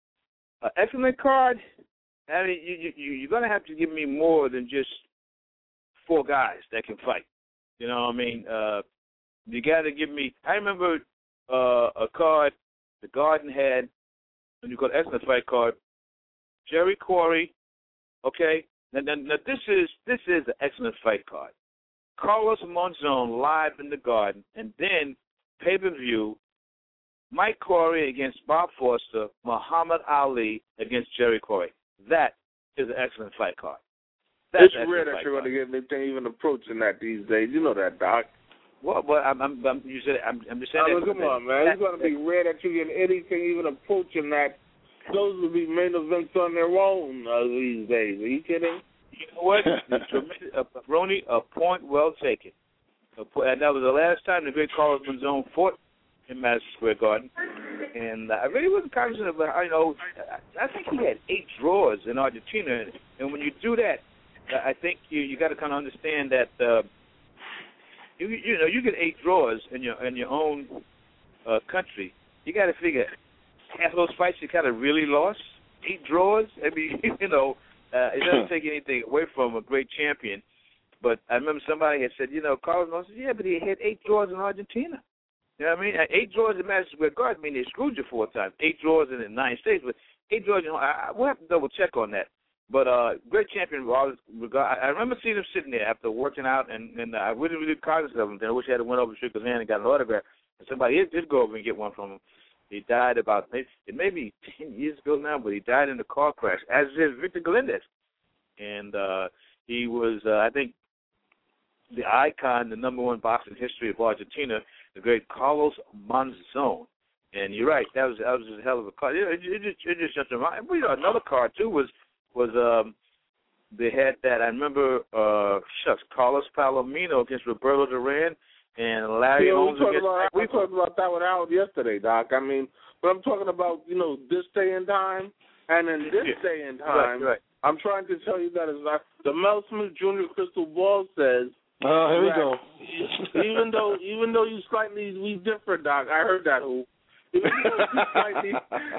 Speaker 4: an excellent card. I mean, you, you, you're going to have to give me more than just four guys that can fight. You know what I mean? Uh, you got to give me. I remember uh, a card the Garden had, when you call it excellent fight card. Jerry Quarry. Okay. Now, now, now this is this is an excellent fight card. Carlos Monzon live in the Garden, and then pay per view. Mike Quarry against Bob Foster. Muhammad Ali against Jerry Quarry. That is an excellent fight card. That's
Speaker 3: it's rare that you're going to get anything even approaching that these days. You know that, Doc.
Speaker 4: Well, but I'm, I'm, I'm you said I'm, I'm just saying.
Speaker 3: I mean,
Speaker 4: that
Speaker 3: come on, man. That, it's going to be rare that you get anything even approaching that. Those will be main events on their own uh, these days. Are you kidding?
Speaker 4: You know what? uh, Ronnie, a point well taken. A point, and that was the last time the great Carlos Monzon fought in Madison Square Garden. And uh, I really wasn't cognizant of how, you know, I, I think he had eight draws in Argentina. And, and when you do that, I think you you got to kind of understand that uh, you you know you get eight draws in your in your own uh, country. You got to figure half of those fights you kind of really lost. Eight draws. I mean, you know, uh, it doesn't take anything away from a great champion. But I remember somebody had said, you know, Carlos Monzon said, yeah, but he had eight draws in Argentina. You know what I mean? Eight draws in Madison Square Garden. I mean, they screwed you four times. Eight draws in the United States, but eight draws. You know, I, I, we'll have to double check on that. But uh, great champion. I remember seeing him sitting there after working out, and, and I really, really cognizant of him. I wish I had went over to shake his hand and got an autograph. And somebody did go over and get one from him. He died about it may be ten years ago now, but he died in a car crash, as did Victor Galindez. And uh, he was, uh, I think, the icon, the number one boxer in history of Argentina, the great Carlos Monzon. And you're right, that was that was a hell of a card. It, it, it just it just jumped around. You know, another card too was. was um, they had that, I remember, uh, shucks, Carlos Palomino against Roberto Duran and Larry
Speaker 3: you know,
Speaker 4: Holmes
Speaker 3: we
Speaker 4: against...
Speaker 3: About, we talked about that with Howard yesterday, Doc. I mean, but I'm talking about, you know, this day and time, and in this
Speaker 4: yeah.
Speaker 3: day and time,
Speaker 4: right, right.
Speaker 3: I'm trying to tell you that is not, the Mel Smith Junior crystal ball says...
Speaker 6: Oh, uh, here we go.
Speaker 3: even though even though you slightly, we differ, Doc. I heard that, who? Even though you slightly...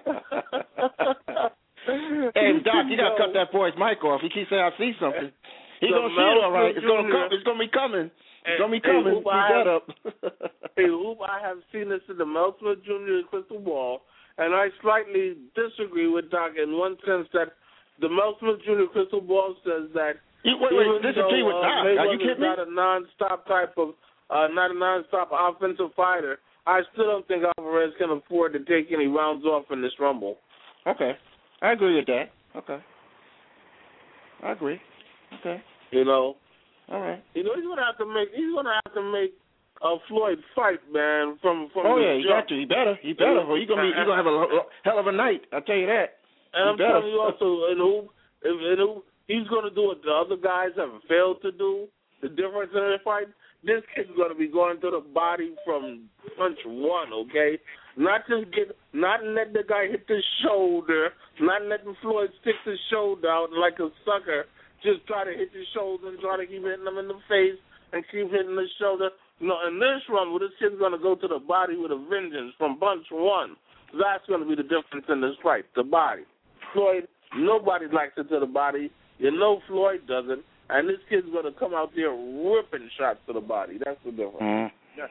Speaker 6: Hey, Doc, you gotta cut that boy's mic off. He keeps saying I see something. He's gonna see it all right. It's gonna come. It's gonna be coming. It's gonna be coming. Keep that up.
Speaker 3: Hey, Hoop, I have seen this in the Mel Smith Junior crystal ball, and I slightly disagree with Doc in one sense that the Mel Smith Junior crystal ball says that
Speaker 6: you, wait, wait,
Speaker 3: even
Speaker 6: disagree
Speaker 3: though
Speaker 6: with
Speaker 3: uh,
Speaker 6: Doc. Are you
Speaker 3: Mayweather's
Speaker 6: kidding me?
Speaker 3: not a non-stop type of, uh, not a non-stop offensive fighter, I still don't think Alvarez can afford to take any rounds off in this Rumble.
Speaker 6: Okay, I agree with that. Okay, I agree. Okay,
Speaker 3: you know,
Speaker 6: all right.
Speaker 3: You know he's gonna have to make. He's gonna have to make a Floyd fight, man. From from.
Speaker 6: Oh
Speaker 3: the
Speaker 6: yeah, he
Speaker 3: jump.
Speaker 6: got to. He better. He better. Or he gonna be. He gonna have a hell of a night. I'll tell you that.
Speaker 3: And
Speaker 6: he
Speaker 3: I'm
Speaker 6: better.
Speaker 3: telling you also, and who, and who, he's gonna do what the other guys have failed to do. The difference in the fight. This kid's gonna be going to the body from punch one. Okay. Not just get, not let the guy hit the shoulder, not letting Floyd stick the shoulder out like a sucker. Just try to hit the shoulder and try to keep hitting him in the face and keep hitting the shoulder. You know, in this Rumble, this kid's going to go to the body with a vengeance from punch one. That's going to be the difference in this fight, the body. Floyd, nobody likes it to the body. You know Floyd doesn't. And this kid's going to come out there ripping shots to the body. That's the difference.
Speaker 6: Mm.
Speaker 4: Yeah.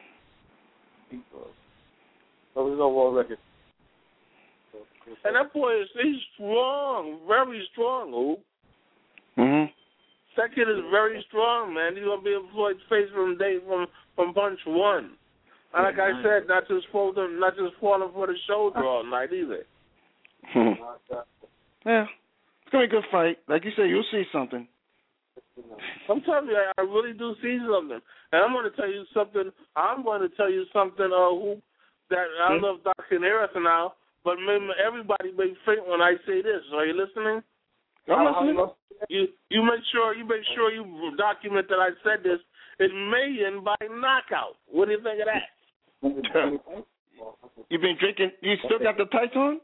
Speaker 4: That was his overall record.
Speaker 3: And that boy is he's strong, very strong, Oop.
Speaker 6: Mm-hmm.
Speaker 3: That kid is very strong, man. He's gonna be in Floyd's face from day from from punch one. And like I said, not just falling, not just falling for the shoulder all night either.
Speaker 6: Yeah, it's gonna be a good fight. Like you said, you'll see something.
Speaker 3: I'm telling you, I, I really do see something. And I'm going to tell you something. I'm going to tell you something. Uh, who that I don't know if Doc can hear us now, but maybe everybody may faint when I say this. Are you listening?
Speaker 6: I'm listening.
Speaker 3: You you make sure you make sure you document that I said this. It may end by knockout. What do you think of that?
Speaker 6: You been drinking? You still got the tights on?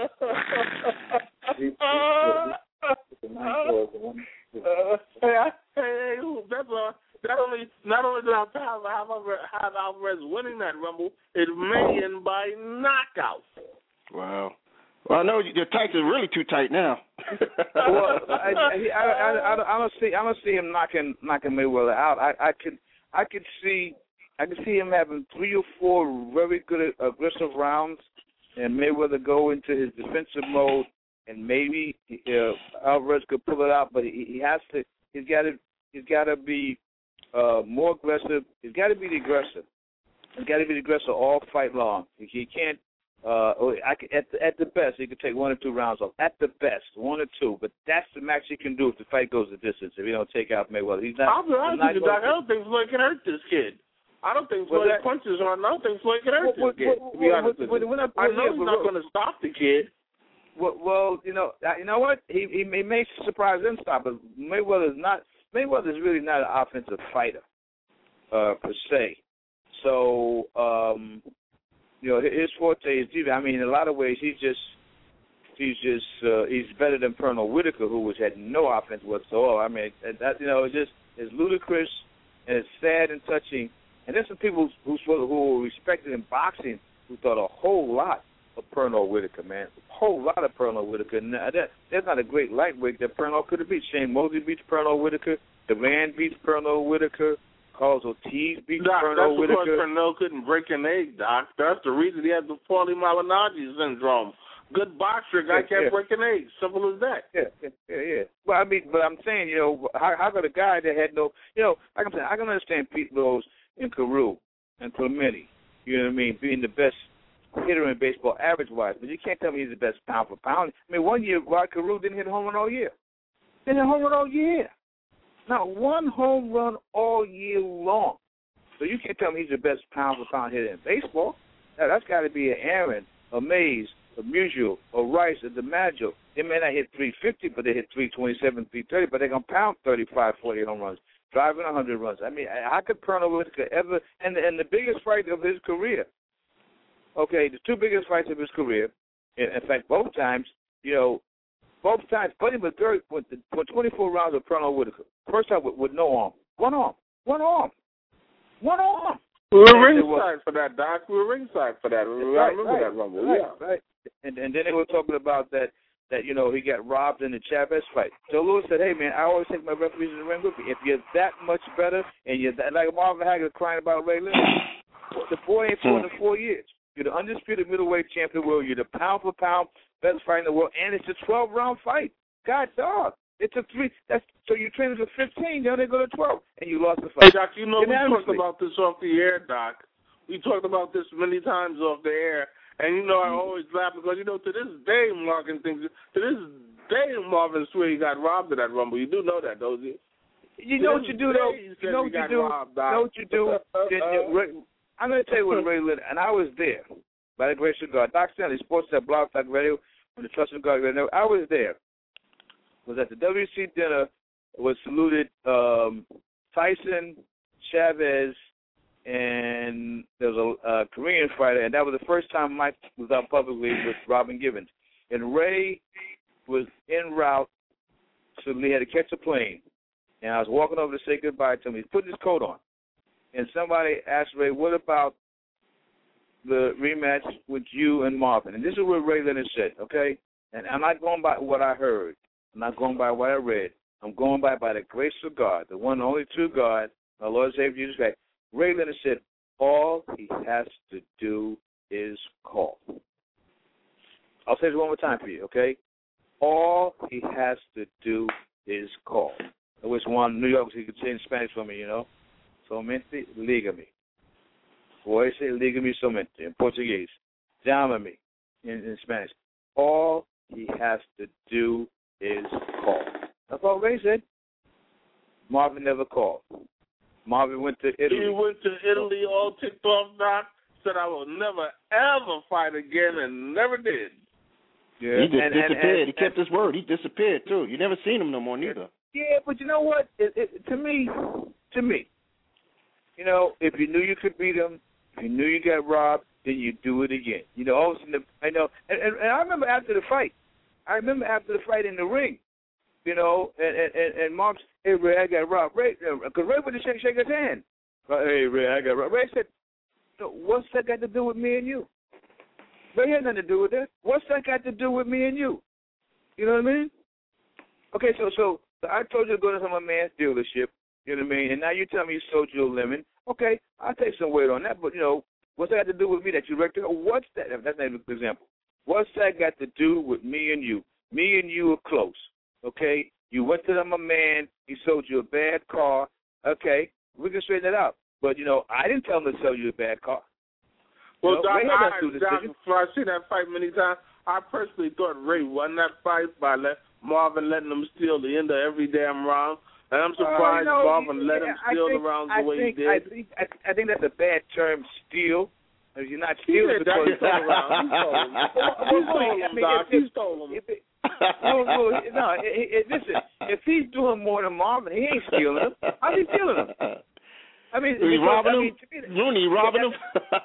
Speaker 3: Uh, hey, I, hey, hey, that's uh, not only not only did I have have, have Alvarez winning that Rumble, it may end by knockout.
Speaker 6: Wow. Well, I know your tights are really too tight now.
Speaker 4: well, I, I, I, I, I don't see I don't see him knocking knocking Mayweather out. I, I could I could see I could see him having three or four very good aggressive rounds, and Mayweather go into his defensive mode. And maybe uh, Alvarez could pull it out, but he, he has to. He's got to. He's got to be uh, more aggressive. He's got to be the aggressor. He's got to be the aggressor all fight long. He, he can't. Uh, I can, at the, at the best, he could take one or two rounds off. At the best, one or two. But that's the max he can do if the fight goes the distance. If he don't take out Mayweather, he's not.
Speaker 3: I'll be honest with you, Doc. I don't think Floyd can hurt this kid. I don't think Floyd
Speaker 4: that,
Speaker 3: punches on. I don't think Floyd can hurt
Speaker 4: what,
Speaker 3: this kid.
Speaker 4: What,
Speaker 3: to be honest
Speaker 4: what,
Speaker 3: with you,
Speaker 4: what,
Speaker 3: I know he's not going to stop the kid.
Speaker 4: Well, well, you know, you know what? He he, he may surprise and stop, but Mayweather's not. Mayweather's really not an offensive fighter, uh, per se. So, um, you know, his forte is deep. I mean, in a lot of ways, he's just he's just uh, he's better than Pernell Whitaker, who was had no offense whatsoever. I mean, that you know, it's just it's ludicrous and it's sad and touching. And there's some people who who, who were respected in boxing who thought a whole lot of Pernell Whitaker, man. A whole lot of Pernell Whitaker. Now, that, that's not a great lightweight that Pernell could have beat. Shane Mosley beats Pernell Whitaker. Duran beats Pernell Whitaker. Carlos Ortiz beats
Speaker 3: Doc,
Speaker 4: Pernell
Speaker 3: that's
Speaker 4: Whitaker.
Speaker 3: because Pernell couldn't break an egg, Doc. That's the reason he had the Paulie Malignaggi syndrome. Good boxer, guy
Speaker 4: yeah,
Speaker 3: can't
Speaker 4: yeah.
Speaker 3: break an egg. Simple as that.
Speaker 4: Yeah, yeah, yeah, yeah. Well, I mean, but I'm saying, you know, how, how could a guy that had no, you know, like I'm saying, I can understand Pete Rose and Carew and Clemente, you know what I mean, being the best hitter in baseball average-wise, but you can't tell me he's the best pound for pound. I mean, one year, Rod Carew didn't hit a home run all year. Didn't hit a home run all year. Not one home run all year long. So you can't tell me he's the best pound for pound hitter in baseball. Now, that's got to be an Aaron, a Mays, a Musial, a Rice, a DiMaggio. They may not hit three fifty, but they hit three twenty-seven, three thirty, but they're going to pound thirty-five, forty home runs, driving one hundred runs. I mean, how could Pernell Whitaker ever, and, and the biggest fight of his career, okay, the two biggest fights of his career, in, in fact, both times, you know, both times, Buddy McGirt went for twenty-four rounds of Pernell Whitaker. First time with, with no arm. One arm. One arm. One arm.
Speaker 3: We were ringside for that, Doc. We were ringside for that.
Speaker 4: Right,
Speaker 3: I remember
Speaker 4: right,
Speaker 3: that Rumble.
Speaker 4: Right,
Speaker 3: yeah.
Speaker 4: right. And, and then they were talking about that, that, you know, he got robbed in the Chavez fight. Joe Louis said, hey, man, I always take my referees in the ring with me. If you're that much better and you're that, like Marvin Hagler crying about Ray Leonard, the boy ain't fought in four years. You're the undisputed middleweight champion of the world. You're the pound-for-pound best fighter in the world, and it's a twelve-round fight. God dog. It's a three. That's so you trained for fifteen. Then they go to twelve, and you lost the fight.
Speaker 3: Doc, you know we talked about this off the air, Doc. We talked about this many times off the air, and you know I always laugh because you know to this day Marvin thinks to this day Marvin swear he got robbed of that Rumble. You do know that, don't you?
Speaker 4: You know what you do though. You know what you do. You know what you do. I'm going to tell you what Ray Leonard, and I was there by the grace of God. Doc Stanley, Sports at Blog Talk Radio, on the Trust of God Radio. I was there. Was at the W C dinner. Was saluted um, Tyson, Chavez, and there was a uh, Korean fighter, and that was the first time Mike was out publicly with Robin Givens. And Ray was en route, so he had to catch a plane. And I was walking over to say goodbye to him. He's putting his coat on. And somebody asked Ray, what about the rematch with you and Marvin? And this is what Ray Leonard said, okay? And I'm not going by what I heard. I'm not going by what I read. I'm going by by the grace of God, the one and only true God, our Lord and Savior Jesus Christ. Ray Leonard said, all he has to do is call. I'll say this one more time for you, okay? All he has to do is call. I wish one in New York so he could say in Spanish for me, you know. Somente lígame. Boy, say lígame somente in Portuguese. Llámame in, in Spanish. All he has to do is call. That's all Ray said. Marvin never called. Marvin went to Italy.
Speaker 3: He went to Italy all ticked off, Doc. Said I will never, ever fight again, and never did.
Speaker 6: Yeah. He just
Speaker 3: and,
Speaker 6: disappeared.
Speaker 3: And, and,
Speaker 6: he kept his word. He disappeared, too. You never seen him no more, neither.
Speaker 4: Yeah, but you know what? It, it, to me, to me, you know, if you knew you could beat him, if you knew you got robbed, then you do it again. You know, all of a sudden, I know, and, and, and I remember after the fight, I remember after the fight in the ring, you know, and and, and Mom said, hey, Ray, I got robbed. Ray, because Ray would shake, shake his hand. Hey, Ray, I got robbed. Ray said, so what's that got to do with me and you? Ray had nothing to do with that. What's that got to do with me and you? You know what I mean? Okay, so so, so I told you to go to some man's dealership, you know what I mean, and now you tell me you sold you a lemon. Okay, I'll take some weight on that, but, you know, what's that got to do with me that you wrecked it? What's that? That's not an example. What's that got to do with me and you? Me and you are close, okay? You went to my man, he sold you a bad car, okay? We can straighten that out. But, you know, I didn't tell him to sell you a bad car.
Speaker 3: Well,
Speaker 4: you know,
Speaker 3: Doc,
Speaker 4: Ray
Speaker 3: I, Doc, before I see that fight many times, I personally thought Ray won that fight by let Marvin letting him steal the end of every damn round. And I'm surprised uh, you know, Marvin he, let him steal think, the rounds the
Speaker 4: I
Speaker 3: way
Speaker 4: think,
Speaker 3: he did.
Speaker 4: I think, I, I think that's a bad term, steal. If you're not stealing,
Speaker 3: he stole the round. He stole him. He stole him, Doc. He stole him.
Speaker 4: No, no, no. It, it, listen, if he's doing more than Marvin, he ain't stealing him. How's he stealing him? I mean,
Speaker 6: he's robbing
Speaker 4: I
Speaker 6: him.
Speaker 4: mean,
Speaker 6: Rooney robbing him.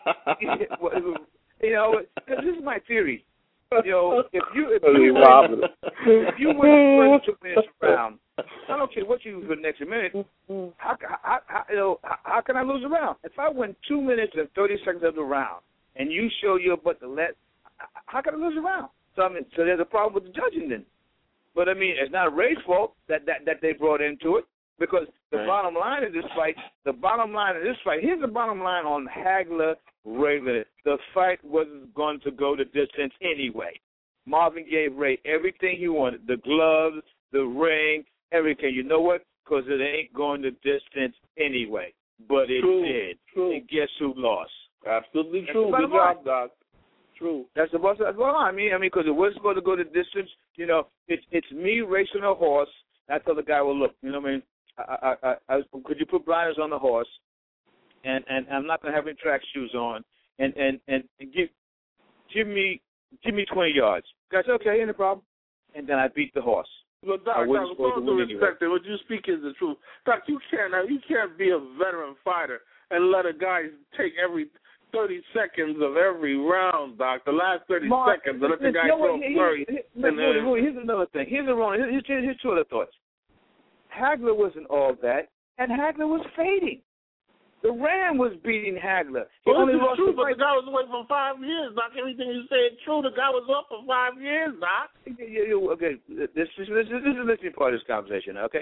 Speaker 4: You know, this is my theory. You know, if you if
Speaker 5: you,
Speaker 4: you win, if you win the first two minutes round, I don't care what you do for the next minute. How, how, how you know how, how can I lose a round? If I win two minutes and thirty seconds of the round, and you show your butt to let, how can I lose a round? So I mean, so there's a problem with the judging then. But I mean, it's not Ray's fault that that, that they brought into it. Because the right. bottom line of this fight, the bottom line of this fight, here's the bottom line on Hagler Ray Leonard. The fight wasn't going to go the distance anyway. Marvin gave Ray everything he wanted, the gloves, the ring, everything. You know what? Because it ain't going the distance anyway. But it
Speaker 3: true,
Speaker 4: did.
Speaker 3: True.
Speaker 4: And guess who lost?
Speaker 3: Absolutely
Speaker 4: That's
Speaker 3: true. Good job, Doc. True.
Speaker 4: That's the bottom line. I mean, I mean, because it wasn't going to go the distance. You know, it's it's me racing a horse. I tell the guy, well, look, you know what I mean? I, I, I, could you put blinders on the horse, and, and I'm not going to have any track shoes on, and, and, and, and give give me give me twenty yards. Guys, okay, no problem. And then I beat the horse.
Speaker 3: Well, Doc, Doc with all due respect, what you speak is the truth. Doc, you can't you can't be a veteran fighter and let a guy take every thirty seconds of every round, Doc. The last thirty Mark, seconds, and let the guy
Speaker 4: you know
Speaker 3: throw a flurry.
Speaker 4: Here's another thing. Here's, a, here's, here's two other thoughts. Hagler wasn't all that, and Hagler was fading. The Ram was beating Hagler. He
Speaker 3: well,
Speaker 4: only
Speaker 3: this is
Speaker 4: lost
Speaker 3: true,
Speaker 4: the
Speaker 3: but
Speaker 4: fight.
Speaker 3: the guy was away for five years, Doc. Everything you said true. The guy was up for five years, Doc.
Speaker 4: You, you, okay, this, this, this, this is the listening part of this conversation, okay?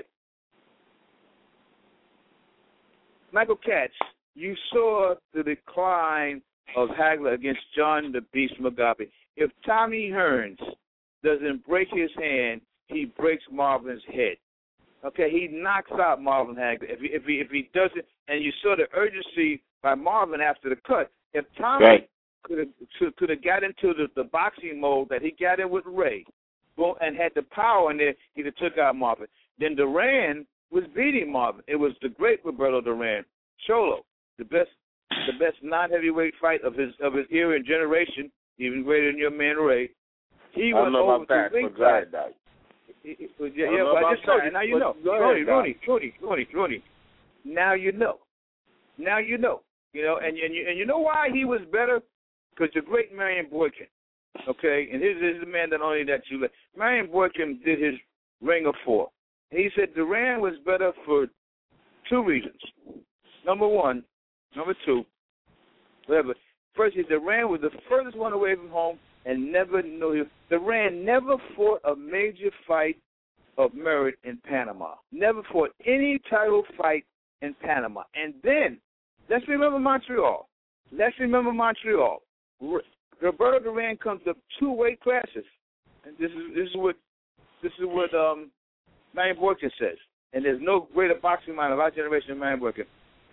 Speaker 4: Michael Katz, you saw the decline of Hagler against John the Beast Mugabe. If Tommy Hearns doesn't break his hand, he breaks Marvin's head. Okay, he knocks out Marvin Hagler. If he if he if he does it, and you saw the urgency by Marvin after the cut. If Tommy
Speaker 6: right.
Speaker 4: could have could have got into the, the boxing mode that he got in with Ray, well, and had the power in there, he'd have took out Marvin. Then Duran was beating Marvin. It was the great Roberto Duran, Cholo, the best the best non-heavyweight fight of his of his era and generation, even greater than your man Ray. He
Speaker 3: I
Speaker 4: went
Speaker 3: know
Speaker 4: over
Speaker 3: about that,
Speaker 4: to ringside.
Speaker 3: that.
Speaker 4: Yeah, yeah, but I just told you. Now you know. Rooney, Rooney, Rooney, Rooney, Rooney. Now you know. Now you know. You know, and and you and you know why he was better? Because the great Marion Boykin, okay, and here's, here's the man that only that you let. Marion Boykin did his Ring of Four. He said Duran was better for two reasons. Number one, number two, whatever. First, Duran was the furthest one away from home and never knew him. Duran never fought a major fight of merit in Panama. Never fought any title fight in Panama. And then, let's remember Montreal. Let's remember Montreal. Roberto Duran comes up two weight classes, and this is this is what this is what um, Marion Boykin says. And there's no greater boxing mind of our generation than Marion Boykin.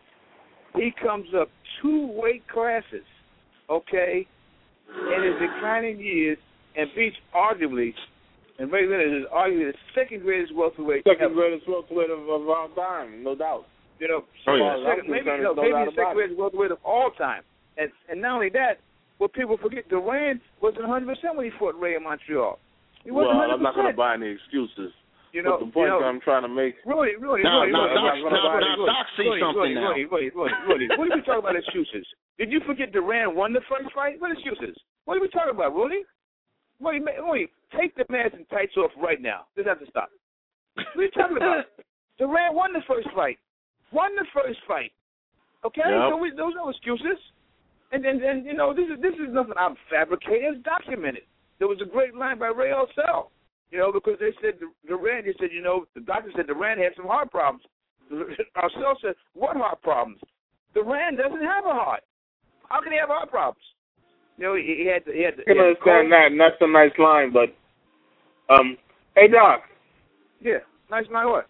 Speaker 4: He comes up two weight classes, okay, in his declining years, and beats arguably, and Ray Leonard is arguably the second greatest welterweight.
Speaker 3: Second
Speaker 4: ever.
Speaker 3: greatest welterweight of, of all time, no doubt.
Speaker 4: You know,
Speaker 3: oh, yeah.
Speaker 4: second, maybe, you know, maybe the second greatest welterweight of all time. And and not only that, what people forget, Duran wasn't one hundred percent when he fought Ray in Montreal. He wasn't
Speaker 3: well,
Speaker 4: one hundred percent.
Speaker 3: I'm not going to buy any excuses.
Speaker 4: You know,
Speaker 3: but the point
Speaker 4: you know,
Speaker 3: I'm trying to make.
Speaker 4: Rudy, Rudy,
Speaker 6: now,
Speaker 4: Rudy,
Speaker 6: now,
Speaker 4: Rudy,
Speaker 6: Doc, now, now, Doc see something
Speaker 4: Rudy,
Speaker 6: now.
Speaker 4: Rudy, Rudy, Rudy, Rudy, Rudy. What are we talking about excuses? Did you forget Duran won the first fight? What excuses? What are we talking about, Rudy? Rudy, Rudy, take the mask and tights off right now. This has to stop. What are you talking about? Duran won the first fight. Won the first fight. Okay,
Speaker 3: yep.
Speaker 4: so we, those are no excuses. And then, and, you know, this is this is nothing I'm fabricating. It's documented. There was a great line by Ray Alcel. You know, because they said Duran, they said, you know, the doctor said Duran had some heart problems. Alcel said, what heart problems? Duran doesn't have a heart. How can he have heart problems? You know, he, he had to, he had to,
Speaker 3: I can understand that, and that's a nice line, but, um, hey, Doc.
Speaker 4: Yeah, nice line what?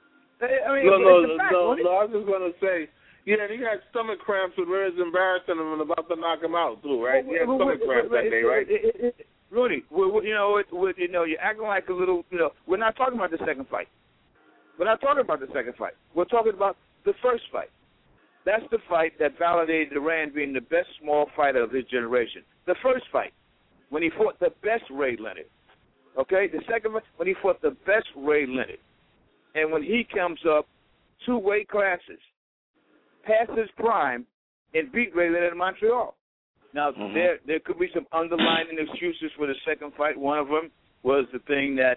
Speaker 4: I mean,
Speaker 3: no, no,
Speaker 4: it's a fact,
Speaker 3: no,
Speaker 4: no,
Speaker 3: no, I was just going to say, yeah, he had stomach cramps when Ray was embarrassing him and about to knock him out, too, right? He had stomach cramps that day, right?
Speaker 4: Rudy, we, we, you know, we, you know, you're acting like a little, you know, we're not talking about the second fight. We're not talking about the second fight. We're talking about the first fight. That's the fight that validated Duran being the best small fighter of his generation. The first fight, when he fought the best Ray Leonard. Okay? The second fight, when he fought the best Ray Leonard. And when he comes up two weight classes, past his prime, and beat Ray Leonard in Montreal. Now, mm-hmm. there there could be some underlying excuses for the second fight. One of them was the thing that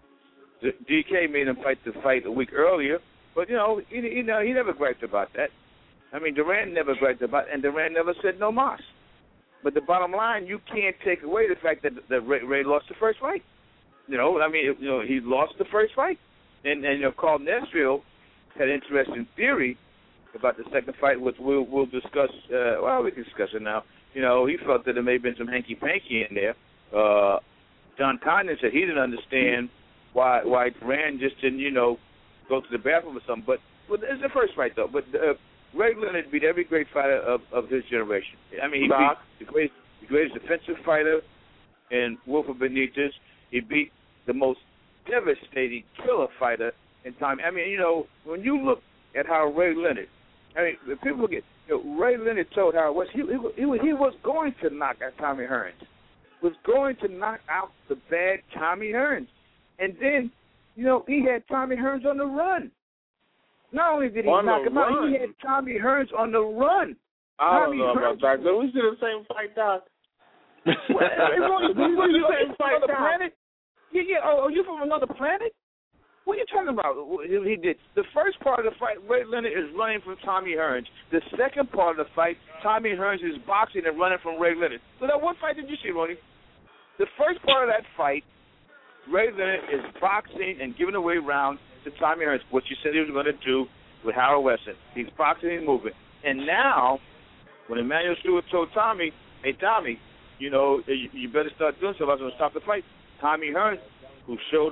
Speaker 4: D K made him fight the fight a week earlier. But, you know, he, you know, he never griped about that. I mean, Duran never griped about it, and Duran never said no mas. But the bottom line, you can't take away the fact that, that Ray, Ray lost the first fight. You know, I mean, you know, he lost the first fight. And, and you know, Carl Nesfield had an interesting theory about the second fight, which we'll, we'll discuss. Uh, well, we can discuss it now. You know, he felt that there may have been some hanky-panky in there. Uh, John Condon said he didn't understand why why Duran just didn't, you know, go to the bathroom or something. But, but it's the first fight, though. But uh, Ray Leonard beat every great fighter of, of his generation. I mean, he Doc. beat the greatest, the greatest defensive fighter in Wilfred Benitez. He beat the most devastating killer fighter in time. I mean, you know, when you look at how Ray Leonard, I mean, people forget, you know, Ray Leonard told Howard West he, he, he, he was going to knock out Tommy Hearns, was going to knock out the bad Tommy Hearns. And then, you know, he had Tommy Hearns on the run. Not only did he
Speaker 3: on
Speaker 4: knock him
Speaker 3: run.
Speaker 4: out, he had Tommy Hearns on the run.
Speaker 3: I
Speaker 4: Tommy
Speaker 3: don't know
Speaker 4: Hearns.
Speaker 3: about that. So we see the same fight, Doc.
Speaker 4: Well, we see the same fight, Doc. Planet? Yeah, yeah. Oh, are you from another planet? What are you talking about? He did. The first part of the fight, Ray Leonard is running from Tommy Hearns. The second part of the fight, Tommy Hearns is boxing and running from Ray Leonard. So now, what fight did you see, Ronnie? The first part of that fight, Ray Leonard is boxing and giving away rounds to Tommy Hearns, what you said he was going to do with Harold Weston. He's boxing and moving. And now, when Emmanuel Stewart told Tommy, hey, Tommy, you know, you better start doing something. I was going to stop the fight. Tommy Hearns, who showed us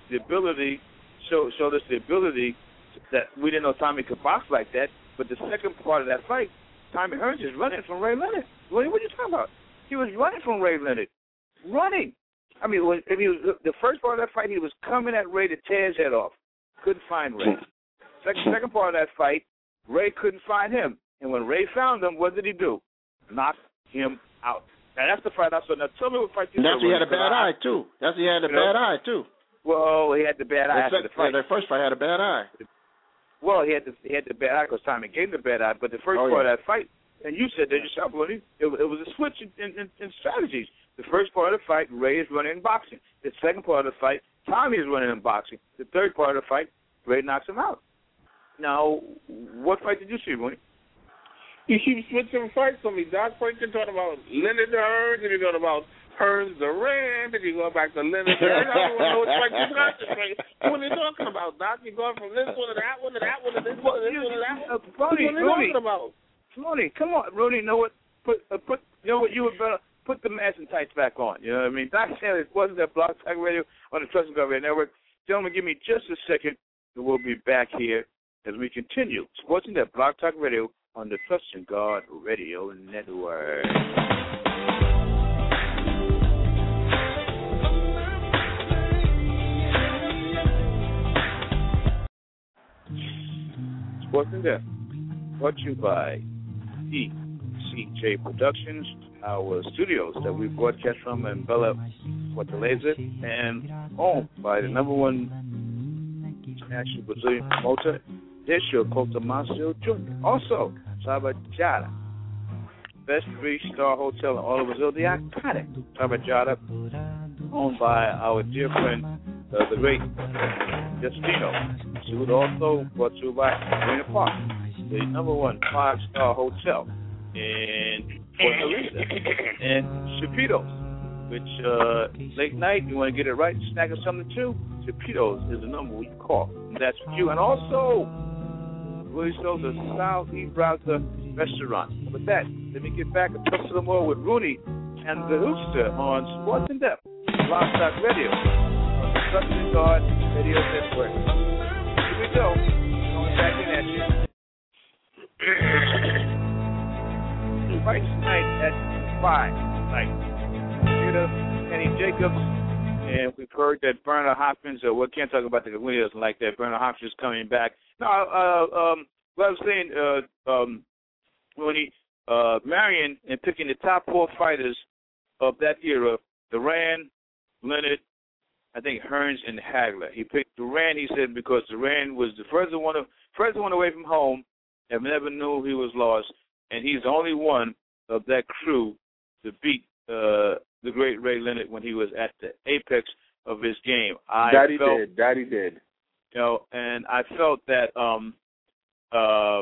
Speaker 4: the ability, showed, showed us the ability that we didn't know Tommy could box like that. But the second part of that fight, Tommy Hearns is running from Ray Leonard. What, what are you talking about? He was running from Ray Leonard. Running. I mean, when, if he was, the first part of that fight, he was coming at Ray to tear his head off. Couldn't find Ray. Second, second part of that fight, Ray couldn't find him. And when Ray found him, what did he do? Knock him out. Now, that's the fight I saw. Now, tell me what fight you
Speaker 6: saw. That's he had a bad eye, too. That's he had a bad eye, too.
Speaker 4: Well, he had the bad eye after the fight.
Speaker 6: Yeah, the first fight had a bad eye.
Speaker 4: Well, he had the, he had the bad eye because Tommy gave him the bad eye. But the first
Speaker 6: oh,
Speaker 4: part
Speaker 6: yeah.
Speaker 4: of that fight, and you said that yourself, Woody, it, it was a switch in, in, in strategies. The first part of the fight, Ray is running in boxing. The second part of the fight, Tommy is running in boxing. The third part of the fight, Ray knocks him out. Now, what fight did you see, Woody?
Speaker 3: You keep switching fights on me, Doc. First you're talking about Leonard Hearns, and you're talking about Hearns Duran, then you go back to Leonard Hearns. I don't know what fight you're concentrating. What are you talking about, Doc? You're going from this one to that one to that one to this one to this one to that one.
Speaker 4: Uh, Brody,
Speaker 3: what are you
Speaker 4: Rudy,
Speaker 3: talking about?
Speaker 4: Rudy, come on, Rudy. You know what? Put, uh, put, you know what? You would better put the mask and tights back on. You know what I mean? Doc Stanley wasn't that Blog Talk Radio on the Trust and God Radio Network. Gentlemen, give me just a second, and we'll be back here as we continue sports that Blog Talk Radio on the Trust and God Radio Network. Sports and Death, brought to you by E C J Productions, our studios that we broadcast from in Bella, Fortaleza, and owned by the number one international Brazilian promoter, Desho Cotomacio Junior Also, Tabajara, best three-star hotel in all of Brazil, the iconic Tabajara, owned by our dear friend, uh, the great Destino. She would also brought to you by Marina Park, the number one five-star hotel in Fortaleza, and Chapitos, which uh, late night, you want to get it right, snacking something too, Chapitos is the number we call. And that's for you. And also, Willie So's the Southeast Browser Restaurant. With that, let me get back and talk a little more with Rooney and the Hoopster on Sports in Depth, Blog Talk Radio, on the Trust and God Radio Network. Here we go. Going back in at you. Fight tonight at five tonight. Peter, Kenny Jacobs, and we've heard that Bernard Hopkins, uh, we can't talk about the Willie doesn't like that. Bernard Hopkins is coming back. No, uh, um, what I was saying, uh, um, when he, uh, Marion, and picking the top four fighters of that era, Duran, Leonard, I think Hearns, and Hagler. He picked Duran, he said, because Duran was the further one, of, further one away from home and never knew he was lost, and he's the only one of that crew to beat uh, the great Ray Leonard when he was at the apex of his game. I
Speaker 3: Daddy
Speaker 4: felt,
Speaker 3: did. Daddy did.
Speaker 4: You know, and I felt that, um, uh,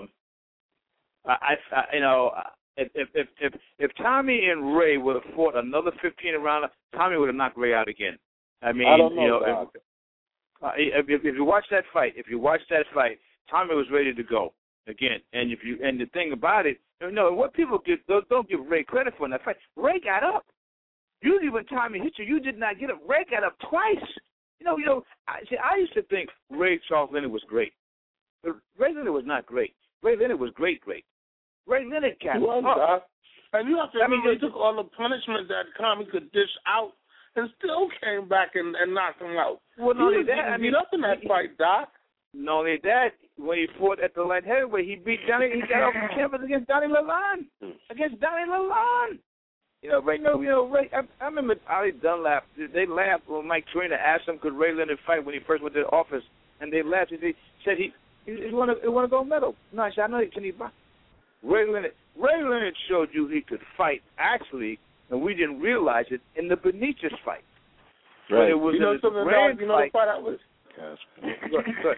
Speaker 4: I, I, you know, if if if if Tommy and Ray would have fought another fifteen round, Tommy would have knocked Ray out again. I mean,
Speaker 3: I don't know,
Speaker 4: you know,
Speaker 3: if,
Speaker 4: uh, if, if if you watch that fight, if you watch that fight, Tommy was ready to go again. And if you and the thing about it, you know, what people get, don't, don't give Ray credit for in that fight. Ray got up. Usually when Tommy hit you, you did not get up. Ray got up twice. You know, you know. I, see, I used to think Ray Charles Leonard was great, but Ray Leonard was not great. Ray Leonard was great, great. Ray Leonard got up.
Speaker 3: And you have to
Speaker 4: I mean,
Speaker 3: remember, he took all the punishment that Tommy could dish out and still came back and, and knocked him out.
Speaker 4: Well, not only that, I mean,
Speaker 3: beat up in that
Speaker 4: he,
Speaker 3: fight, Doc.
Speaker 4: Not only that, when he fought at the light heavyweight, he beat Johnny. He got off the canvas against Donnie Lalonde. Against Donnie Lalonde. You know, Ray. No, you know, Ray. I, I remember Ali Dunlap. They laughed when Mike Trainer asked him, "Could Ray Leonard fight?" When he first went to the office, and they laughed. He said he he want to want to go medal. No, I said, I know. Can he box? Ray Leonard. Ray Leonard showed you he could fight actually, and we didn't realize it in the Benitez fight.
Speaker 3: Right.
Speaker 4: It was
Speaker 3: you know something about you know
Speaker 4: fight.
Speaker 3: the fight I was.
Speaker 4: Good, good.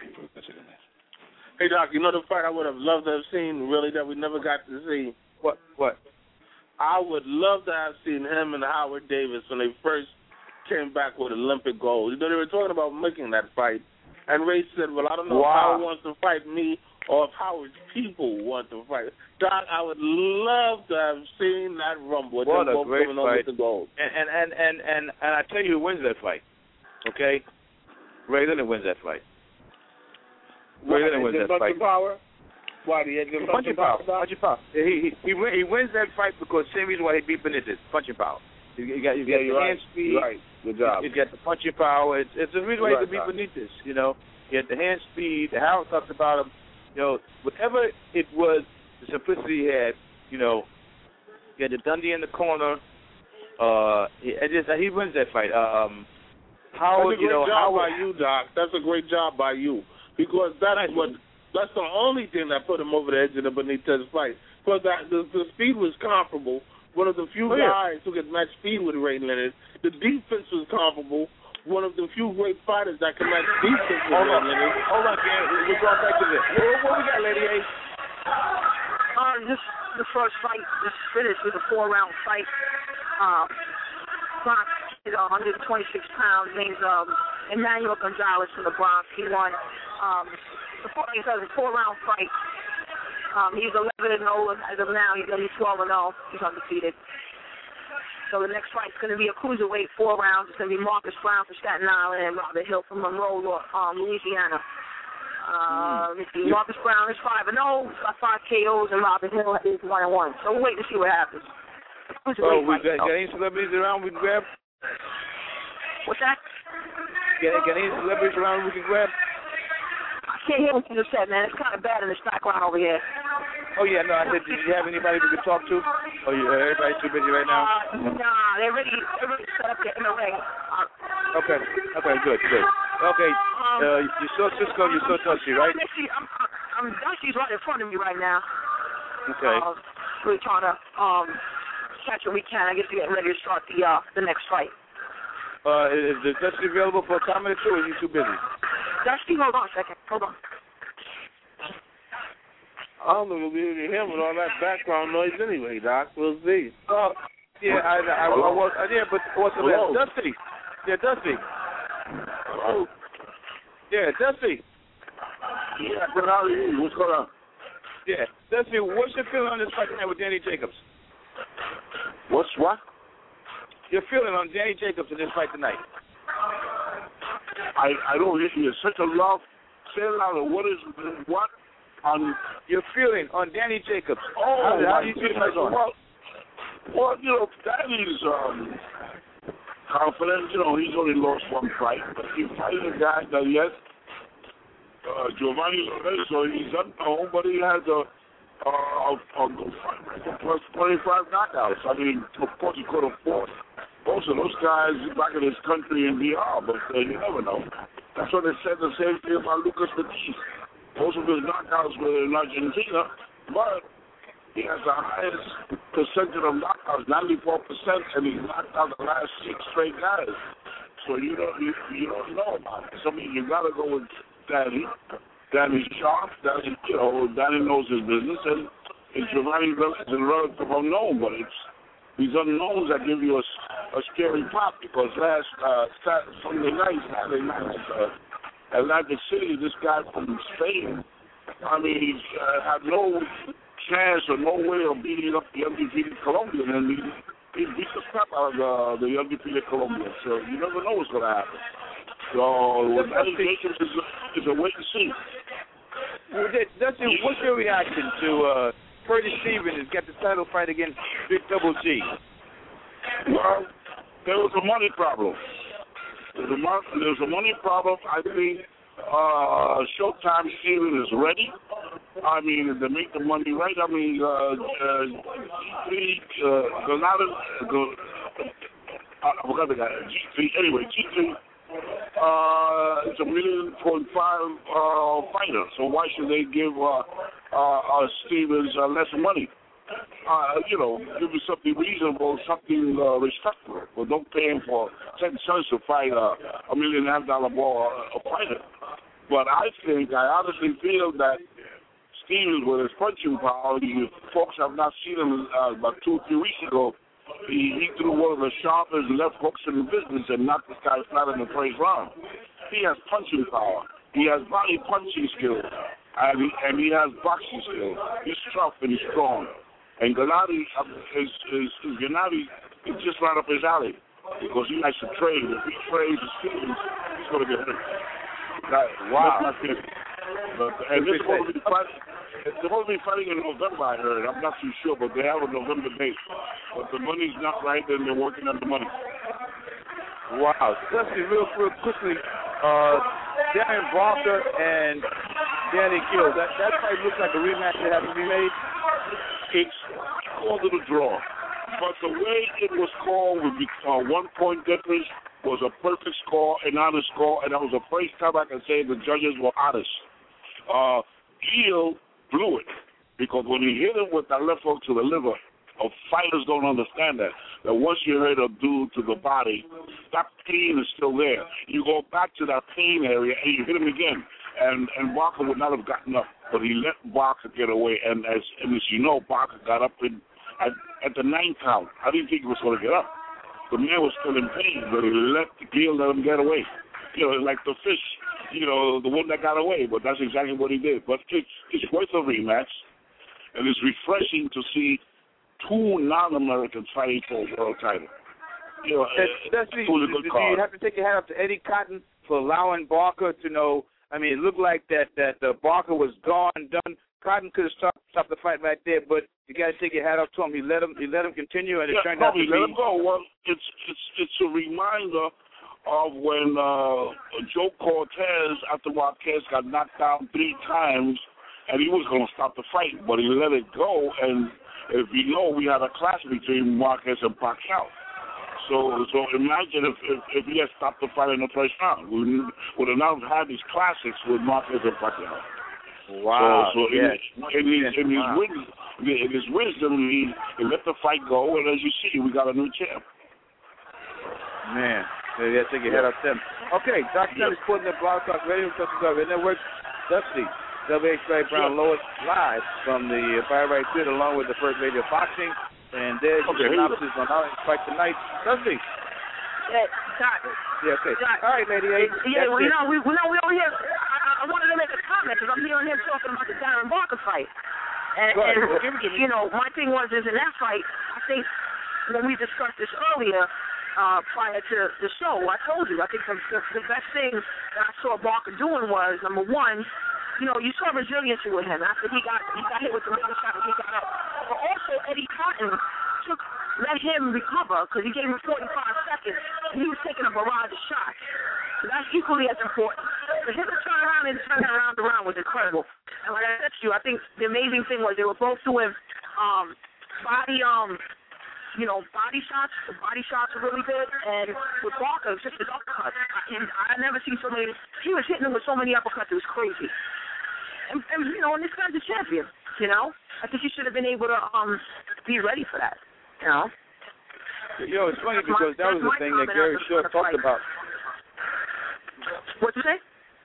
Speaker 3: Hey Doc, you know the fight I would have loved to have seen really that we never got to see.
Speaker 4: What? What?
Speaker 3: I would love to have seen him and Howard Davis when they first came back with Olympic gold. You know, they were talking about making that fight. And Ray said, well, I don't know
Speaker 4: wow.
Speaker 3: if Howard wants to fight me or if Howard's people want to fight. Doc, I would love to have seen that rumble.
Speaker 4: What a
Speaker 3: both
Speaker 4: great
Speaker 3: coming
Speaker 4: fight.
Speaker 3: With the gold.
Speaker 4: And, and, and, and, and, and I tell you who wins that fight, okay? Ray Leonard wins that fight. Ray Leonard wins that fight.
Speaker 3: Power? Why the edge of
Speaker 4: punching power? Punching power. He he he, win, he wins that fight because the same reason why he beat Benitez. Punching power. You, you got you got
Speaker 3: yeah,
Speaker 4: the
Speaker 3: right.
Speaker 4: hand speed.
Speaker 3: Right. Good job.
Speaker 4: You, you got the punching power. It's it's the reason why
Speaker 3: right,
Speaker 4: he could beat
Speaker 3: right.
Speaker 4: Benitez. You know, he had the hand speed. The Harold talks about him. You know, whatever it was, the simplicity he had. You know, he had the Dundee in the corner. Uh, he, it just, he wins that fight. Um, how
Speaker 3: that's a great
Speaker 4: you know
Speaker 3: job
Speaker 4: how
Speaker 3: by you, Doc. That's a great job by you because that's
Speaker 4: nice
Speaker 3: what that's the only thing that put him over the edge of the Benitez fight. Because that the, the speed was comparable. One of the few
Speaker 4: oh, yeah.
Speaker 3: guys who could match speed with Ray Leonard. The defense was comparable. One of the few great fighters that can match defense with
Speaker 4: Hold
Speaker 3: Ray
Speaker 4: on.
Speaker 3: Leonard.
Speaker 4: Hold on, Ken. We're going back to this. What, what we got, Lady A?
Speaker 9: Um, this the first fight is finished with a four-round fight. Um, Bronx is one hundred twenty-six pounds. Named um, Emmanuel Gonzalez from the Bronx. He won. Um, the four, like I said, it was a four-round fight. Um, he's eleven and oh as of now. He's going to be twelve and oh. He's undefeated. So the next fight's going to be a cruiserweight, four rounds. It's going to be Marcus Brown from Staten Island and Robert Hill from Monroe, um, Louisiana. Uh, let's see. Marcus Brown is five and oh, got five K Os, and Robert Hill is one and one. So we'll wait to see what happens.
Speaker 4: Oh, we got, got any celebrities around we can grab?
Speaker 9: What's that?
Speaker 4: Got, got any celebrities around we can grab?
Speaker 9: I can't hear what you just said, man. It's kind of bad in this background over here.
Speaker 4: Oh yeah, no. I said, did you have anybody we could talk to? Oh, you, uh, everybody's too busy right now.
Speaker 9: Uh, nah, they're already, they're already set up in the ring. Uh,
Speaker 4: okay, okay, good, good. Okay,
Speaker 9: um,
Speaker 4: uh, you saw Cisco, you saw Dusty, right?
Speaker 9: I'm, I'm, Dusty's right in front of me right now.
Speaker 4: Okay.
Speaker 9: Uh, we're trying to um, catch what we can. I guess we're getting ready to start the uh, the next fight.
Speaker 4: Uh, is, is Dusty available for a comment or two, or are you too busy?
Speaker 9: Dusty, hold on a second. Hold on.
Speaker 3: I don't know if we'll be able to hear him with all that background noise anyway, Doc. We'll see.
Speaker 4: Uh, yeah, I, I, I, I was, uh, yeah, but what's the best? Dusty. Yeah, Dusty.
Speaker 3: Hello.
Speaker 4: Yeah, Dusty.
Speaker 3: Yeah, but how are you? What's going on?
Speaker 4: Yeah, Dusty, what's your feeling on this fight tonight with Danny Jacobs?
Speaker 3: What's what?
Speaker 4: Your feeling on Danny Jacobs in this fight tonight?
Speaker 3: I I don't hear you. Such a love. Say it louder. What is what? On
Speaker 4: your feeling on Danny Jacobs?
Speaker 3: Oh,
Speaker 4: how, how do you feel about
Speaker 3: well, well, well, you know, Danny's um, confident. You know, he's only lost one fight, but he's fighting a guy that he has. Uh, Giovanni Lorenzo, he's unknown, but he has a, a, a, a good fight record, plus twenty-five knockouts. I mean, of course, he could have fought most of those guys back in his country in V R, but uh, you never know. That's what they said the same thing about Lucas Ortiz. Most of his knockouts were in Argentina, but he has the highest percentage of knockouts, ninety-four percent, and he knocked out the last six straight guys. So you don't you, you don't know about it. So I mean, you got to go with Danny. Danny's sharp. Danny, you know, Danny knows his business, and it's Giovanni is a relative unknown, but it's these unknowns that give you a, a scary pop because last uh, Sunday night, Saturday night. Uh, Atlantic City, this guy from Spain, I mean, he uh, had no chance or no way of beating up the undefeated Colombian, and he, he beat the crap out of uh, the undefeated Colombian. So you never know what's going to happen. So Danny Jacobs is a, is a wait and see.
Speaker 4: Well, Dusty, what's your reaction to uh, Curtis Stevens has got the title fight against Big Double G?
Speaker 3: Well, there was a money problem. There's a, there's a money problem. I think uh, Showtime Steven is ready. I mean, to make the money right. I mean, uh, uh, G three, uh, Granada, uh, I forgot the guy. G three, anyway, G three, uh, it's a million point five uh, fighter. So why should they give uh, uh, uh, Stevens uh, less money? Uh, you know, give him something reasonable, something uh, respectful. Well, don't pay him for ten cents to fight uh, a million and a half dollar ball uh, a fighter. But I think, I honestly feel that Stevens, with his punching power, you folks have not seen him uh, about two or three weeks ago. He, he threw one of the sharpest left hooks in the business and knocked this guy flat in the first round. He has punching power. He has body punching skills. And he, and he has boxing skills. He's tough and he's strong. And Gennady is, is, is Gennady is just right up his alley because he likes to trade. If he trades his skills, he's going to get hurt.
Speaker 10: That,
Speaker 3: wow. That's not but, and this is supposed to be fighting. It's supposed to be fighting in November, I heard. I'm not too sure, but they have a November date. But the money's not right, and they're working on the money.
Speaker 10: Wow. Let's see, real, real quickly, uh, Darren Barker and Danny Gill, that, that fight looks like a rematch that has to be made.
Speaker 3: It's called it a draw. But the way it was called with the uh, one-point difference was a perfect score, an honest score, and that was the first time I can say the judges were honest. Uh, Gill blew it, because when he hit him with that left hook to the liver, uh, fighters don't understand that. That once you hit a dude to the body, that pain is still there. You go back to that pain area and you hit him again, and and Barker would not have gotten up, but he let Barker get away. And as and as you know, Barker got up in, at at the ninth count. I didn't think he was going to get up. The man was still in pain, but he let Gill let him get away. You know, like the fish, you know, the one that got away, but that's exactly what he did. But it's, it's worth a rematch, and it's refreshing to see two non-Americans fighting for a world title. You know,
Speaker 10: that's, that's
Speaker 3: it was a good
Speaker 10: do
Speaker 3: card.
Speaker 10: You have to take your hat off to Eddie Cotton for allowing Barker to know. I mean, it looked like that that uh, Barker was gone, done. Cotton could have stopped, stopped the fight right there, but you got to take your hat off to him. He let him, he let him continue, and it
Speaker 3: yeah,
Speaker 10: turned out to be.
Speaker 3: Let him go. Well, it's it's it's a reminder of when uh, Joe Cortez, after Marquez got knocked down three times, and he was going to stop the fight, but he let it go. And if you know, we had a clash between Marquez and Pacquiao. So, so imagine if, if if he had stopped the fight in the first round, we would have now had these classics with Marquez and Pacquiao.
Speaker 10: Wow.
Speaker 3: So, so
Speaker 10: yes.
Speaker 3: in, in, his, in, his
Speaker 10: wow.
Speaker 3: wisdom, in his wisdom, he, he let the fight go, and as you see, we got a new champ.
Speaker 10: Man. So you got to take your head off them. Okay, Doctor Kelly's putting the Blog Talk Radio, Social Talk Radio Network. Dusty, W H Barry Brown Lois, live from the Fire Right Theater, along with the First Lady of Boxing. And there's
Speaker 3: okay,
Speaker 10: the synopsis on our fight tonight. Dusty.
Speaker 9: Yeah, Doc.
Speaker 10: Yeah, okay.
Speaker 9: Doc.
Speaker 10: All right, Lady A.
Speaker 9: Yeah, well, you know, we, we know we over here. I, I wanted to make a comment because I'm hearing him talking about the Darren Barker fight. And,
Speaker 10: right.
Speaker 9: and
Speaker 10: well, give it to me.
Speaker 9: you know, my thing was is in that fight, I think when we discussed this earlier, Uh, prior to the show, I told you, I think the, the, the best thing that I saw Barker doing was, number one, you know, you saw resiliency with him after he got he got hit with the other shot and he got up. But also, Eddie Cotton took let him recover because he gave him forty-five seconds and he was taking a barrage of shots. So that's equally as important. For him to turn around and turn that around around was incredible. And like I said to you, I think the amazing thing was they were both doing um, body um. You know, body shots. The body shots are really good, and with Barker, just his uppercuts. And I never seen so many. He was hitting him with so many uppercuts. It was crazy. And, and you know, and this guy's a champion. You know, I think he should have been able to um be ready for that. You know.
Speaker 10: You know, it's funny because that was the thing that Gary Shaw talked about.
Speaker 9: What'd you say?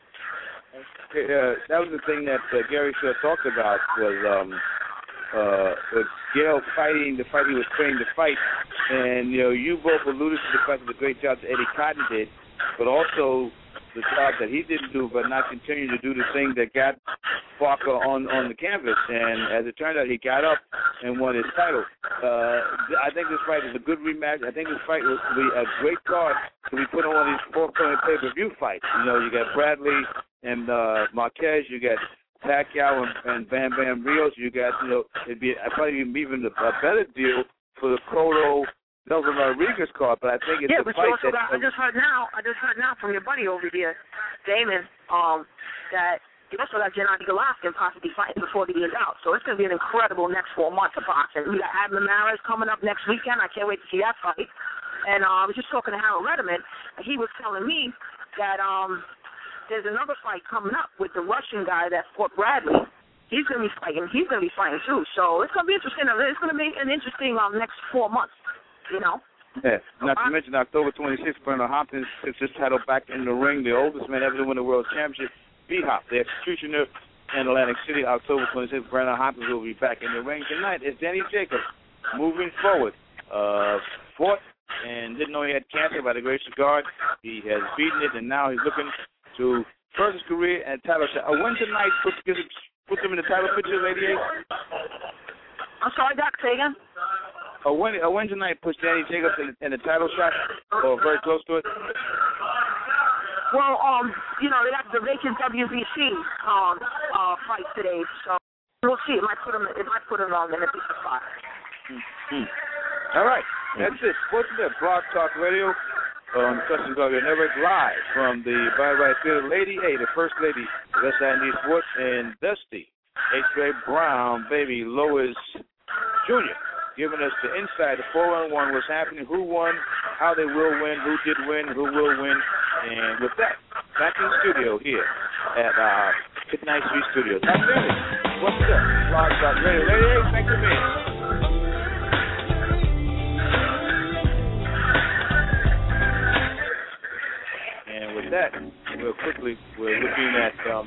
Speaker 10: Uh, that was the thing that uh, Gary Shaw talked about was um. Uh, with Gail fighting the fight he was trained to fight, and you know you both alluded to the fact of the great job that Eddie Cotton did, but also the job that he didn't do, but not continue to do the thing that got Barker on on the canvas. And as it turned out, he got up and won his title. Uh, I think this fight is a good rematch. I think this fight will be a great card to be put on one of these four-point pay-per-view fights. You know, you got Bradley and uh, Marquez. You got Pacquiao and, and Bam Bam Rios, you got, you know, it'd be probably even a, a better deal for the Cotto Nelson Rodriguez card, but I think it's
Speaker 9: yeah,
Speaker 10: a
Speaker 9: but
Speaker 10: fight
Speaker 9: you also
Speaker 10: that...
Speaker 9: got, I just heard now, I just heard now from your buddy over here, Damon, um, that you also got Gennady Golovkin possibly fighting before the year's out. So it's going to be an incredible next four months of boxing. We got Abner Mares coming up next weekend. I can't wait to see that fight. And uh, I was just talking to Harold Rediman, and he was telling me that... um. There's another fight coming up with the Russian guy that fought Bradley. He's going to be fighting. He's going to be fighting too. So it's going to be interesting. It's going to be an interesting um, next four months. You know.
Speaker 10: Yeah. Not to mention October twenty-sixth, Bernard Hopkins puts his title back in the ring. The oldest man ever to win the world championship, B-Hop, the executioner in Atlantic City. October twenty-sixth, Bernard Hopkins will be back in the ring tonight. It's Danny Jacobs moving forward. Uh, fought and didn't know he had cancer by the grace of God. He has beaten it, and now he's looking to further his career and title shot. A win tonight puts, puts him in the title picture, Lady A.
Speaker 9: I'm sorry, Doc, say again?
Speaker 10: A win, a win tonight puts Danny Jacobs in, in the title shot, or very close to it.
Speaker 9: Well, um, you know, they got the vacant W B C um uh fight today, so we'll see. It might put them. It might put them on in a decent spot.
Speaker 10: Mm-hmm. All right, that's it. Sports Net Blog Talk Radio on Custom Glory Network, live from the Bye Bye Theater. Lady A, the First Lady of S I N D Sports, and Dusty H. Ray Brown, baby Lois Junior, giving us the inside, the four one one, what's happening, who won, how they will win, who did win, who will win. And with that, back in the studio here at uh, Midnight Street Studios. Now, Billy, what's up? Blog Talk Radio. Lady A, thank you, man. And with that, real quickly, we're looking at, um,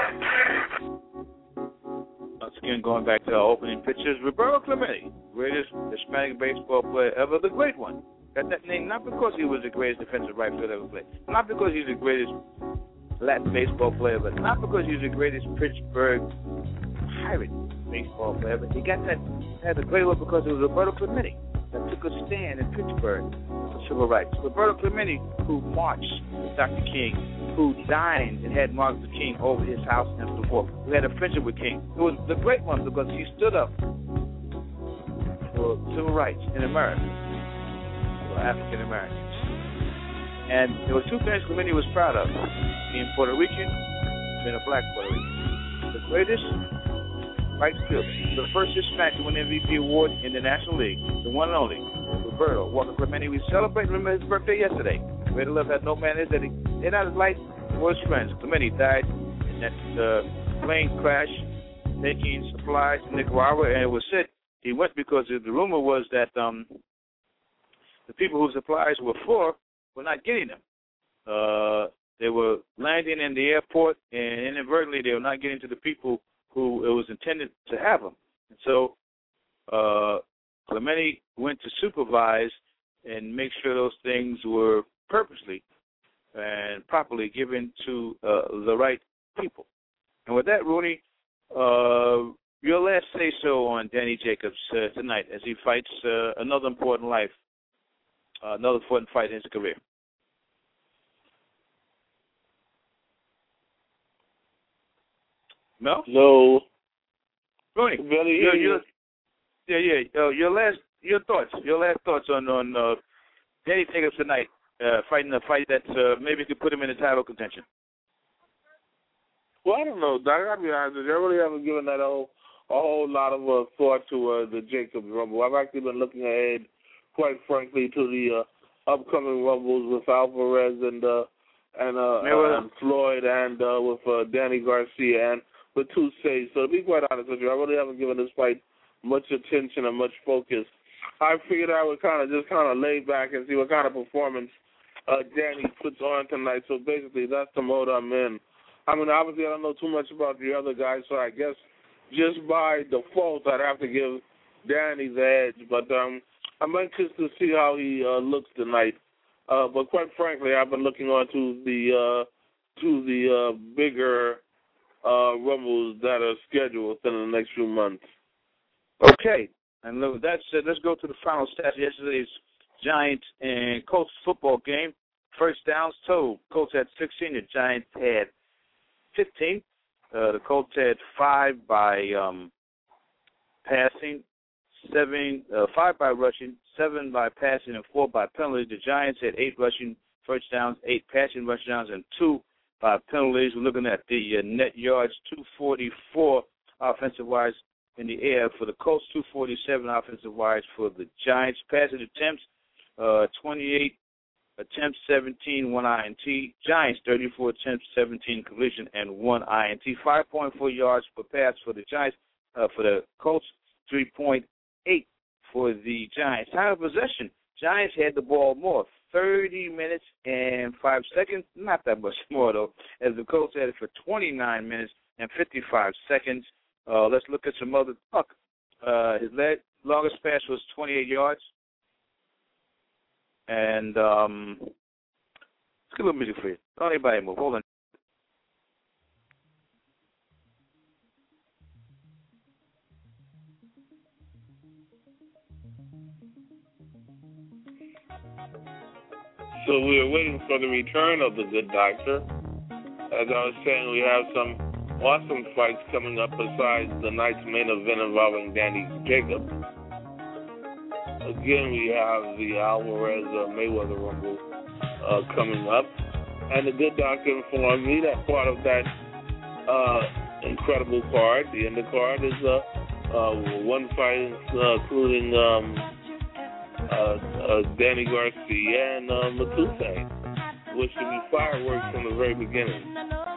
Speaker 10: once again, going back to our opening pictures, Roberto Clemente, greatest Hispanic baseball player ever, the great one. Got that name not because he was the greatest defensive right fielder ever played, not because he's the greatest Latin baseball player, but not because he's the greatest Pittsburgh Pirate baseball player, but he got that, had the great one because it was Roberto Clemente that took a stand in Pittsburgh for civil rights. Roberto Clemente, who marched with Doctor King, who dined and had Martin Luther King over his house and so forth, who had a friendship with King. It was the great one because he stood up for civil rights in America, for African Americans. And there were two things Clemente was proud of: being Puerto Rican, being a black Puerto Rican. The greatest right fielder, the first Hispanic to win the M V P award in the National League, the one and only, Roberto Walker Clemente. We celebrate, remember his birthday yesterday. Greater love that no man is that he, they're not his life or his friends. Clemente died in that uh, plane crash taking supplies to Nicaragua, and it was said he went because the rumor was that um, the people whose supplies were for were not getting them. Uh, they were landing in the airport, and inadvertently they were not getting to the people who it was intended to have them. And so uh, Clemente went to supervise and make sure those things were purposely and properly given to uh, the right people. And with that, Rooney, uh, your last say-so on Danny Jacobs uh, tonight as he fights uh, another important life, uh, another important fight in his career. No?
Speaker 3: No.
Speaker 10: Rooney,
Speaker 3: Very
Speaker 10: your, your, yeah, yeah. Uh, your last, your thoughts, your last thoughts on on uh, Danny Jacobs tonight, uh, fighting a fight that uh, maybe could put him in the title contention.
Speaker 3: Well, I don't know, Doc. I'll be honest with you. I really haven't given that a whole, a whole lot of uh, thought to uh, the Jacobs Rumble. I've actually been looking ahead, quite frankly, to the uh, upcoming Rumbles with Alvarez and uh, and, uh, uh, and Floyd and uh, with uh, Danny Garcia and with Tuesday. So to be quite honest with you, I really haven't given this fight much attention and much focus. I figured I would kind of just kind of lay back and see what kind of performance uh, Danny puts on tonight. So basically, that's the mode I'm in. I mean, obviously, I don't know too much about the other guys, so I guess just by default, I'd have to give Danny the edge. But um, I'm anxious to see how he uh, looks tonight. Uh, but quite frankly, I've been looking on to the uh, to the uh, bigger uh, rumbles that are scheduled within the next few months.
Speaker 10: Okay, and look, that's it. Let's go to the final stats. Yesterday's Giants and Colts football game. First downs total. Colts had sixteen. The Giants had fifteen. Uh, the Colts had five by um, passing, seven, uh, five by rushing, seven by passing, and four by penalties. The Giants had eight rushing first downs, eight passing rush downs, and two by penalties. We're looking at the uh, net yards, two forty-four offensive-wise in the air for the Colts, two forty-seven offensive-wise for the Giants. Passing attempts, uh, twenty-eight attempts, seventeen, one I N T. Giants, thirty-four attempts, seventeen completion, and one I N T. five point four yards per pass for the Giants. Uh, for the Colts, three point eight for the Giants. Time of possession, Giants had the ball more, thirty minutes and five seconds. Not that much more, though, as the Colts had it for twenty-nine minutes and fifty-five seconds. Uh, let's look at some other talk. Uh, his leg, longest pass was twenty-eight yards. And um, let's get a little music for you. Don't anybody move. Hold on.
Speaker 3: So we are waiting for the return of the good doctor. As I was saying, we have some awesome fights coming up besides the night's main event involving Danny Jacobs. Again, we have the Alvarez uh, Mayweather Rumble uh, coming up. And the good doctor informed me that part of that uh, incredible card, the undercard, is uh, uh, one fight uh, including um, uh, uh, Danny Garcia and uh, Matute, which should be fireworks from the very beginning.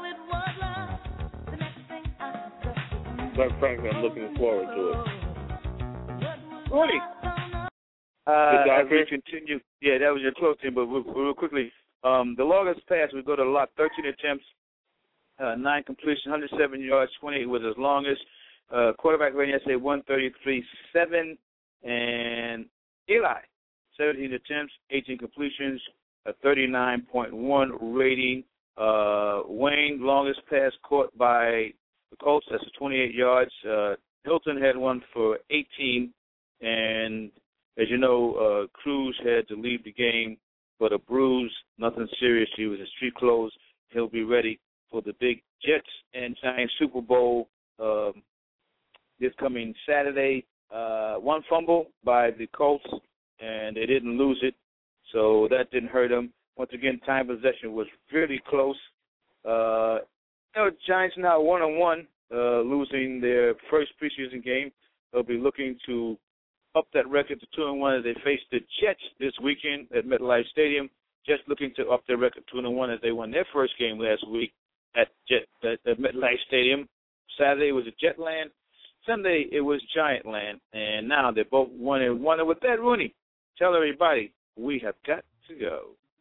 Speaker 3: Quite frankly, I'm looking forward to it.
Speaker 10: Rudy. Uh, as we continue, yeah, that was your closing, but real, real quickly, um, the longest pass, we go to lot thirteen attempts, uh, nine completion, one hundred seven yards, twenty-eight was his longest. Uh, quarterback rating yesterday, one thirty-three point seven, and Eli, seventeen attempts, eighteen completions, a thirty-nine point one rating. Uh, Wayne, longest pass caught by the Colts, that's twenty-eight yards. Uh, Hilton had one for eighteen, and as you know, uh, Cruz had to leave the game for a bruise, nothing serious. He was in street clothes. He'll be ready for the big Jets and Giants Super Bowl um, this coming Saturday. Uh, one fumble by the Colts, and they didn't lose it, so that didn't hurt them. Once again, time possession was really close. Uh, you know, Giants now one on one, uh, losing their first preseason game. They'll be looking to up that record to two and one as they face the Jets this weekend at MetLife Stadium. Just looking to up their record two and one as they won their first game last week at Jet at, at MetLife Stadium. Saturday was at Jetland. Sunday it was Giantland, and now they're both one and one. And with that, Rooney, tell everybody we have got to go.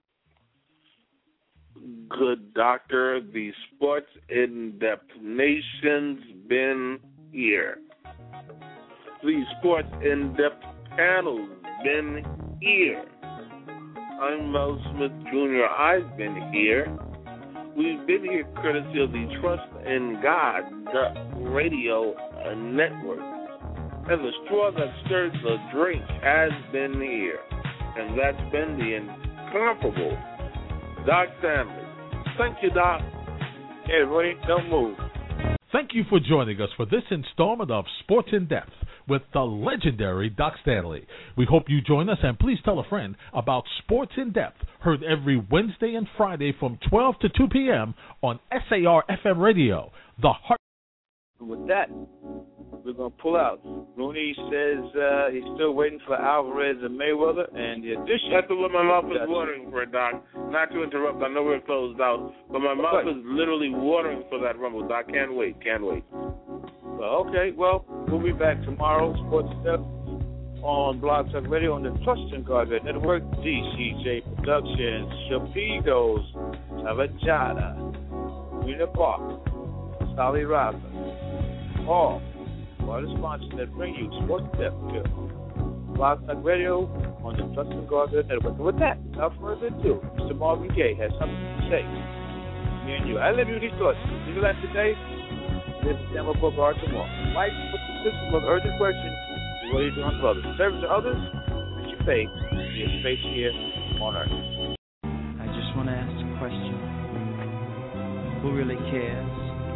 Speaker 3: Good doctor, the Sports In-Depth Nation's been here. The Sports In-Depth panel's been here. I'm Mel Smith Junior I've been here. We've been here courtesy of the Trust in God Radio Network. And the straw that stirs the drink has been here. And that's been the incomparable Doc Stanley. Thank you, Doc.
Speaker 10: Hey, everybody, don't move.
Speaker 11: Thank you for joining us for this installment of Sports in Depth with the legendary Doc Stanley. We hope you join us, and please tell a friend about Sports in Depth, heard every Wednesday and Friday from twelve to two p.m. on S A R F M Radio, the heart.
Speaker 10: With that, we're going to pull out. Rooney says uh, he's still waiting for Alvarez and Mayweather, and the addition.
Speaker 3: That's what my mouth is watering for, Doc. Not to interrupt, I know we're closed out, but my mouth okay. is literally watering for that rumble, Doc. Can't wait, can't wait.
Speaker 10: Well, okay, well, we'll be back tomorrow, Sports Step, on Blog Talk Radio on the Trust and God Network, D C J Productions, Shapigos, Savajada, Rena Park, Sally Raza, all are the sponsors that bring you Sports Step to Blog Talk Radio on the Trust and God Network. And with that, without further ado, Mister Marvin Gaye has something to say. Me and you. I live you these thoughts. See you last today. Live the Demo Book Art tomorrow. Life with the system of urgent questions is what you do unto others. Service to others, which you pay for your space here on Earth.
Speaker 12: I just want to ask a question. Who really cares?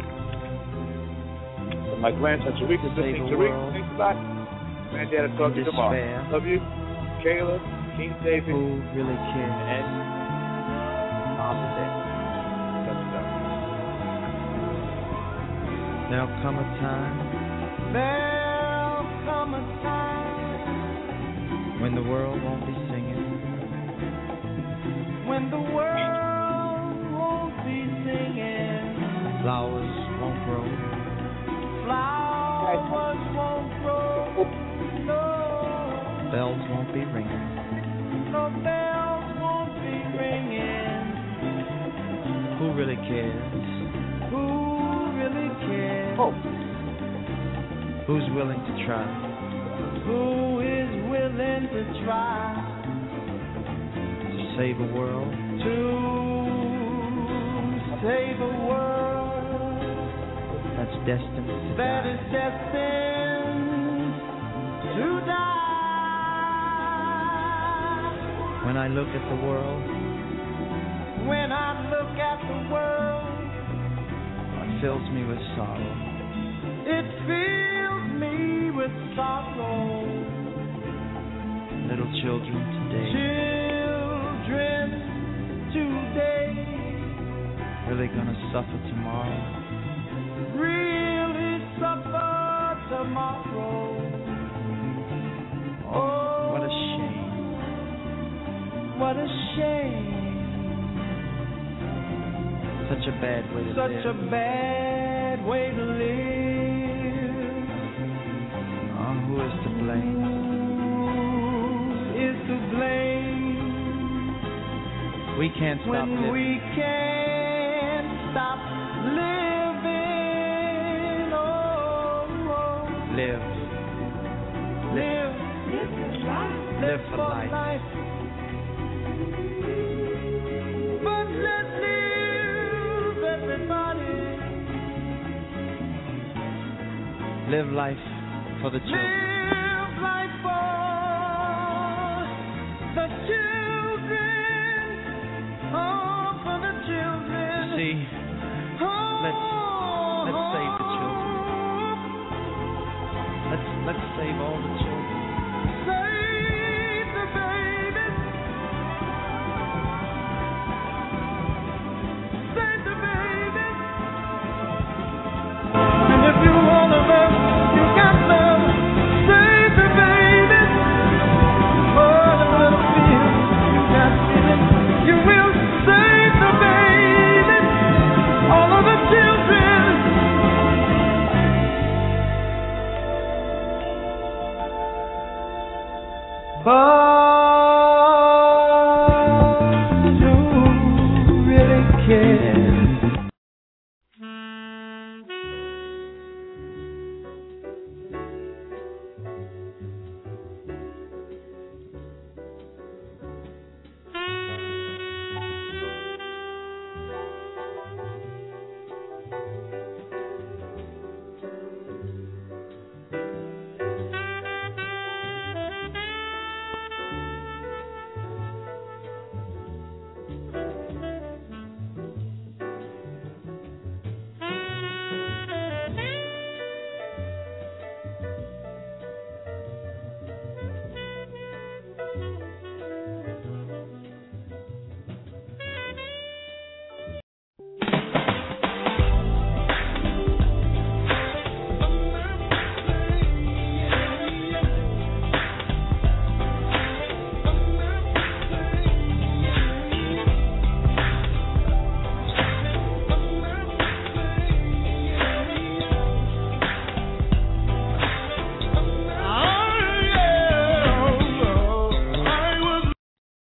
Speaker 10: So my grandson Tariq is listening. Tariq, thanks a lot. Granddad, I'll talk to you tomorrow. Love you. Kayla, King David.
Speaker 12: Who really cares?
Speaker 10: And Mom and Dad.
Speaker 12: There'll come a time. There'll come a time when the world won't be singing. When the world won't be singing. Flowers won't grow. Flowers won't grow. No. Bells won't be ringing. No bells won't be ringing. Who really cares? Who really cares?
Speaker 10: Oh.
Speaker 12: Who's willing to try? Who is willing to try to save a world? To save a world that's destined to that die. Is destined to die. When I look at the world when I look at the world, what fills me with sorrow? It fills me with sorrow. Little children today. Children today. Really gonna suffer tomorrow. Really suffer tomorrow. Oh, what a shame. What a shame. Such a bad way to
Speaker 13: Such
Speaker 12: live.
Speaker 13: Such a bad way to live.
Speaker 12: Oh, who is to blame?
Speaker 13: Who is to blame?
Speaker 12: We can't stop
Speaker 13: when
Speaker 12: living.
Speaker 13: we can't stop living. Oh, oh.
Speaker 12: Live.
Speaker 13: Live.
Speaker 12: Live, live for life.
Speaker 13: life. But let's live, everybody.
Speaker 12: Live life for the children.
Speaker 13: Live life for the children. Oh, for the children.
Speaker 12: See, let's let's save the children. Let's let's save all the children.
Speaker 13: Save the babies. Save the babies. And if you want to love, you got love. Save the babies. Oh, the little feeling you got feeling. You will save the babies. All of the children. But